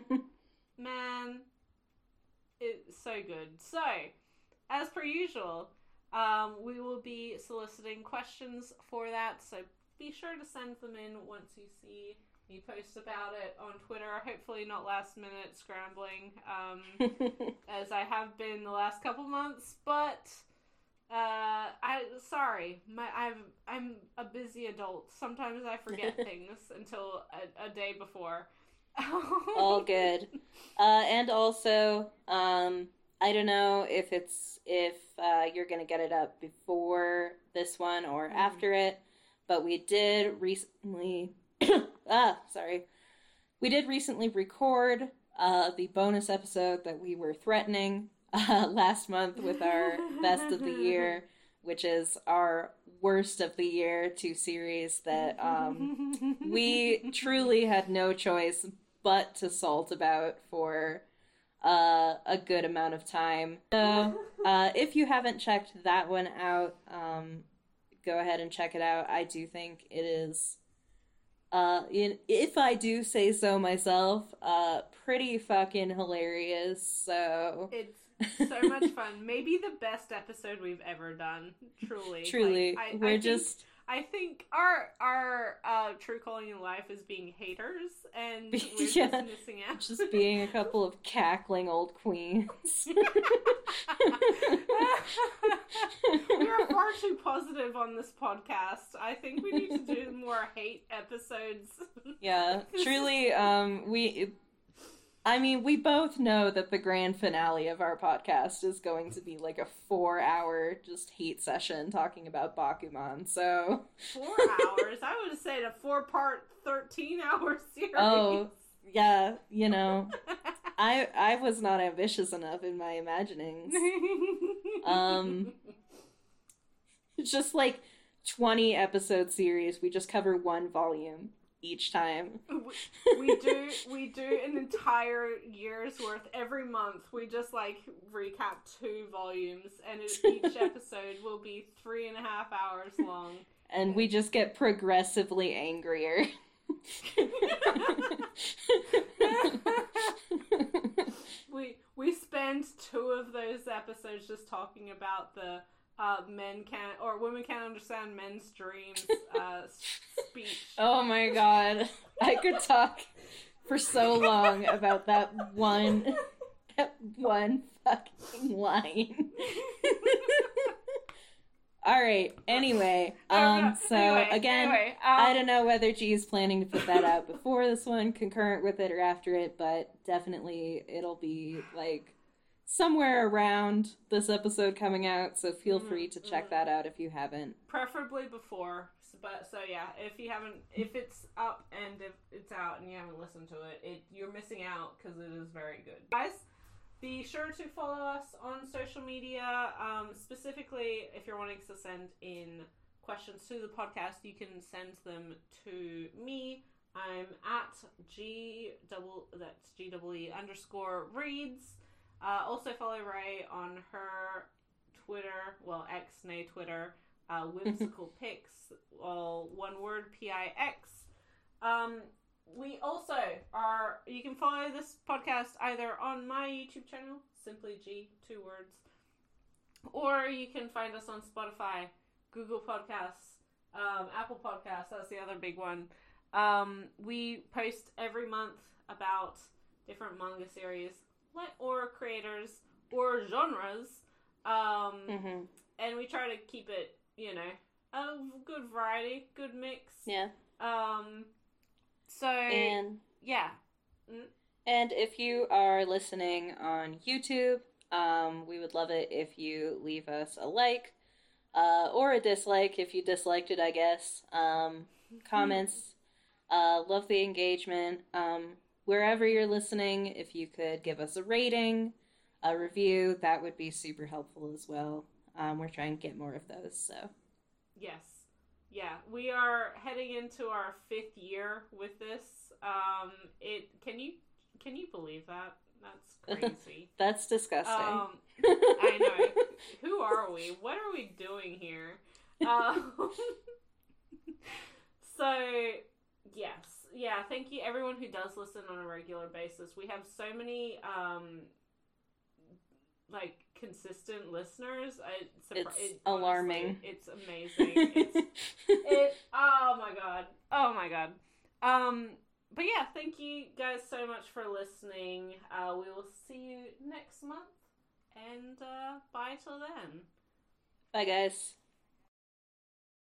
Man, it's so good. So, as per usual, um, we will be soliciting questions for that, so be sure to send them in once you see me post about it on Twitter. Hopefully not last minute scrambling, um, as I have been the last couple months, but uh, I sorry, my I'm I'm a busy adult. Sometimes I forget things until a, a day before. All good. Uh, and also, um, I don't know if it's if uh, you're gonna get it up before this one or mm. after it, but we did recently. ah, sorry. We did recently record uh, the bonus episode that we were threatening uh, last month with our best of the year, which is our worst of the year two series that um, we truly had no choice but to salt about for uh, a good amount of time. So uh, if you haven't checked that one out, um, go ahead and check it out. I do think it is, uh, in, if I do say so myself, uh, pretty fucking hilarious. So it's so much fun. Maybe the best episode we've ever done. Truly, truly, like, I, we're I just. Think, I think our our uh, true calling in life is being haters, and we're yeah, just missing out. Just being a couple of cackling old queens. We are far too positive on this podcast. I think we need to do more hate episodes. Yeah, truly, um, we... I mean, we both know that the grand finale of our podcast is going to be like a four-hour just hate session talking about Bakuman, so... Four hours? I would have said a four-part, thirteen-hour series. Oh, yeah, you know, I I was not ambitious enough in my imaginings. Um, just like twenty-episode series, we just cover one volume each time. We, we do we do an entire year's worth every month. We just like recap two volumes, and it, each episode will be three and a half hours long. And we just get progressively angrier. we we spend two of those episodes just talking about the uh, men can't, or women can't understand men's dreams uh, speech. Oh my god. I could talk for so long about that one, that one fucking line. Alright, anyway, um, so anyway, again, anyway, um, I don't know whether G is planning to put that out before this one, concurrent with it, or after it, but definitely it'll be, like, somewhere around this episode coming out, so feel mm-hmm, free to check mm-hmm. that out if you haven't. Preferably before, but, so yeah, if you haven't, if it's up and if it's out and you haven't listened to it, it you're missing out, because it is very good. Guys, be sure to follow us on social media. Um, specifically, if you're wanting to send in questions to the podcast, you can send them to me. I'm at G double that's G double E underscore reads. Uh, also follow Ray on her Twitter, well X, nay Twitter, uh, whimsical pics, all one word P I X. Um. We also are, you can follow this podcast either on my YouTube channel, Simply G, two words, or you can find us on Spotify, Google Podcasts, um, Apple Podcasts, that's the other big one. Um, we post every month about different manga series, like, or creators, or genres, um, Mm-hmm. and we try to keep it, you know, a good variety, good mix. Yeah. Um... So, and yeah. And if you are listening on YouTube, um, we would love it if you leave us a like, uh, or a dislike if you disliked it, I guess. Um, comments, uh, love the engagement. Um, wherever you're listening, if you could give us a rating, a review, that would be super helpful as well. Um, we're trying to get more of those, so. Yes. Yeah, we are heading into our fifth year with this. Um, it can you can you believe that? That's crazy. That's disgusting. Um, I know. Who are we? What are we doing here? Um, so yes, yeah. Thank you, everyone who does listen on a regular basis. We have so many um, like consistent listeners. I, it's it, alarming. Honestly, it's amazing. It's it. Oh my god. Oh my god. Um. But yeah, thank you guys so much for listening. Uh, we will see you next month, and uh, bye till then. Bye, guys.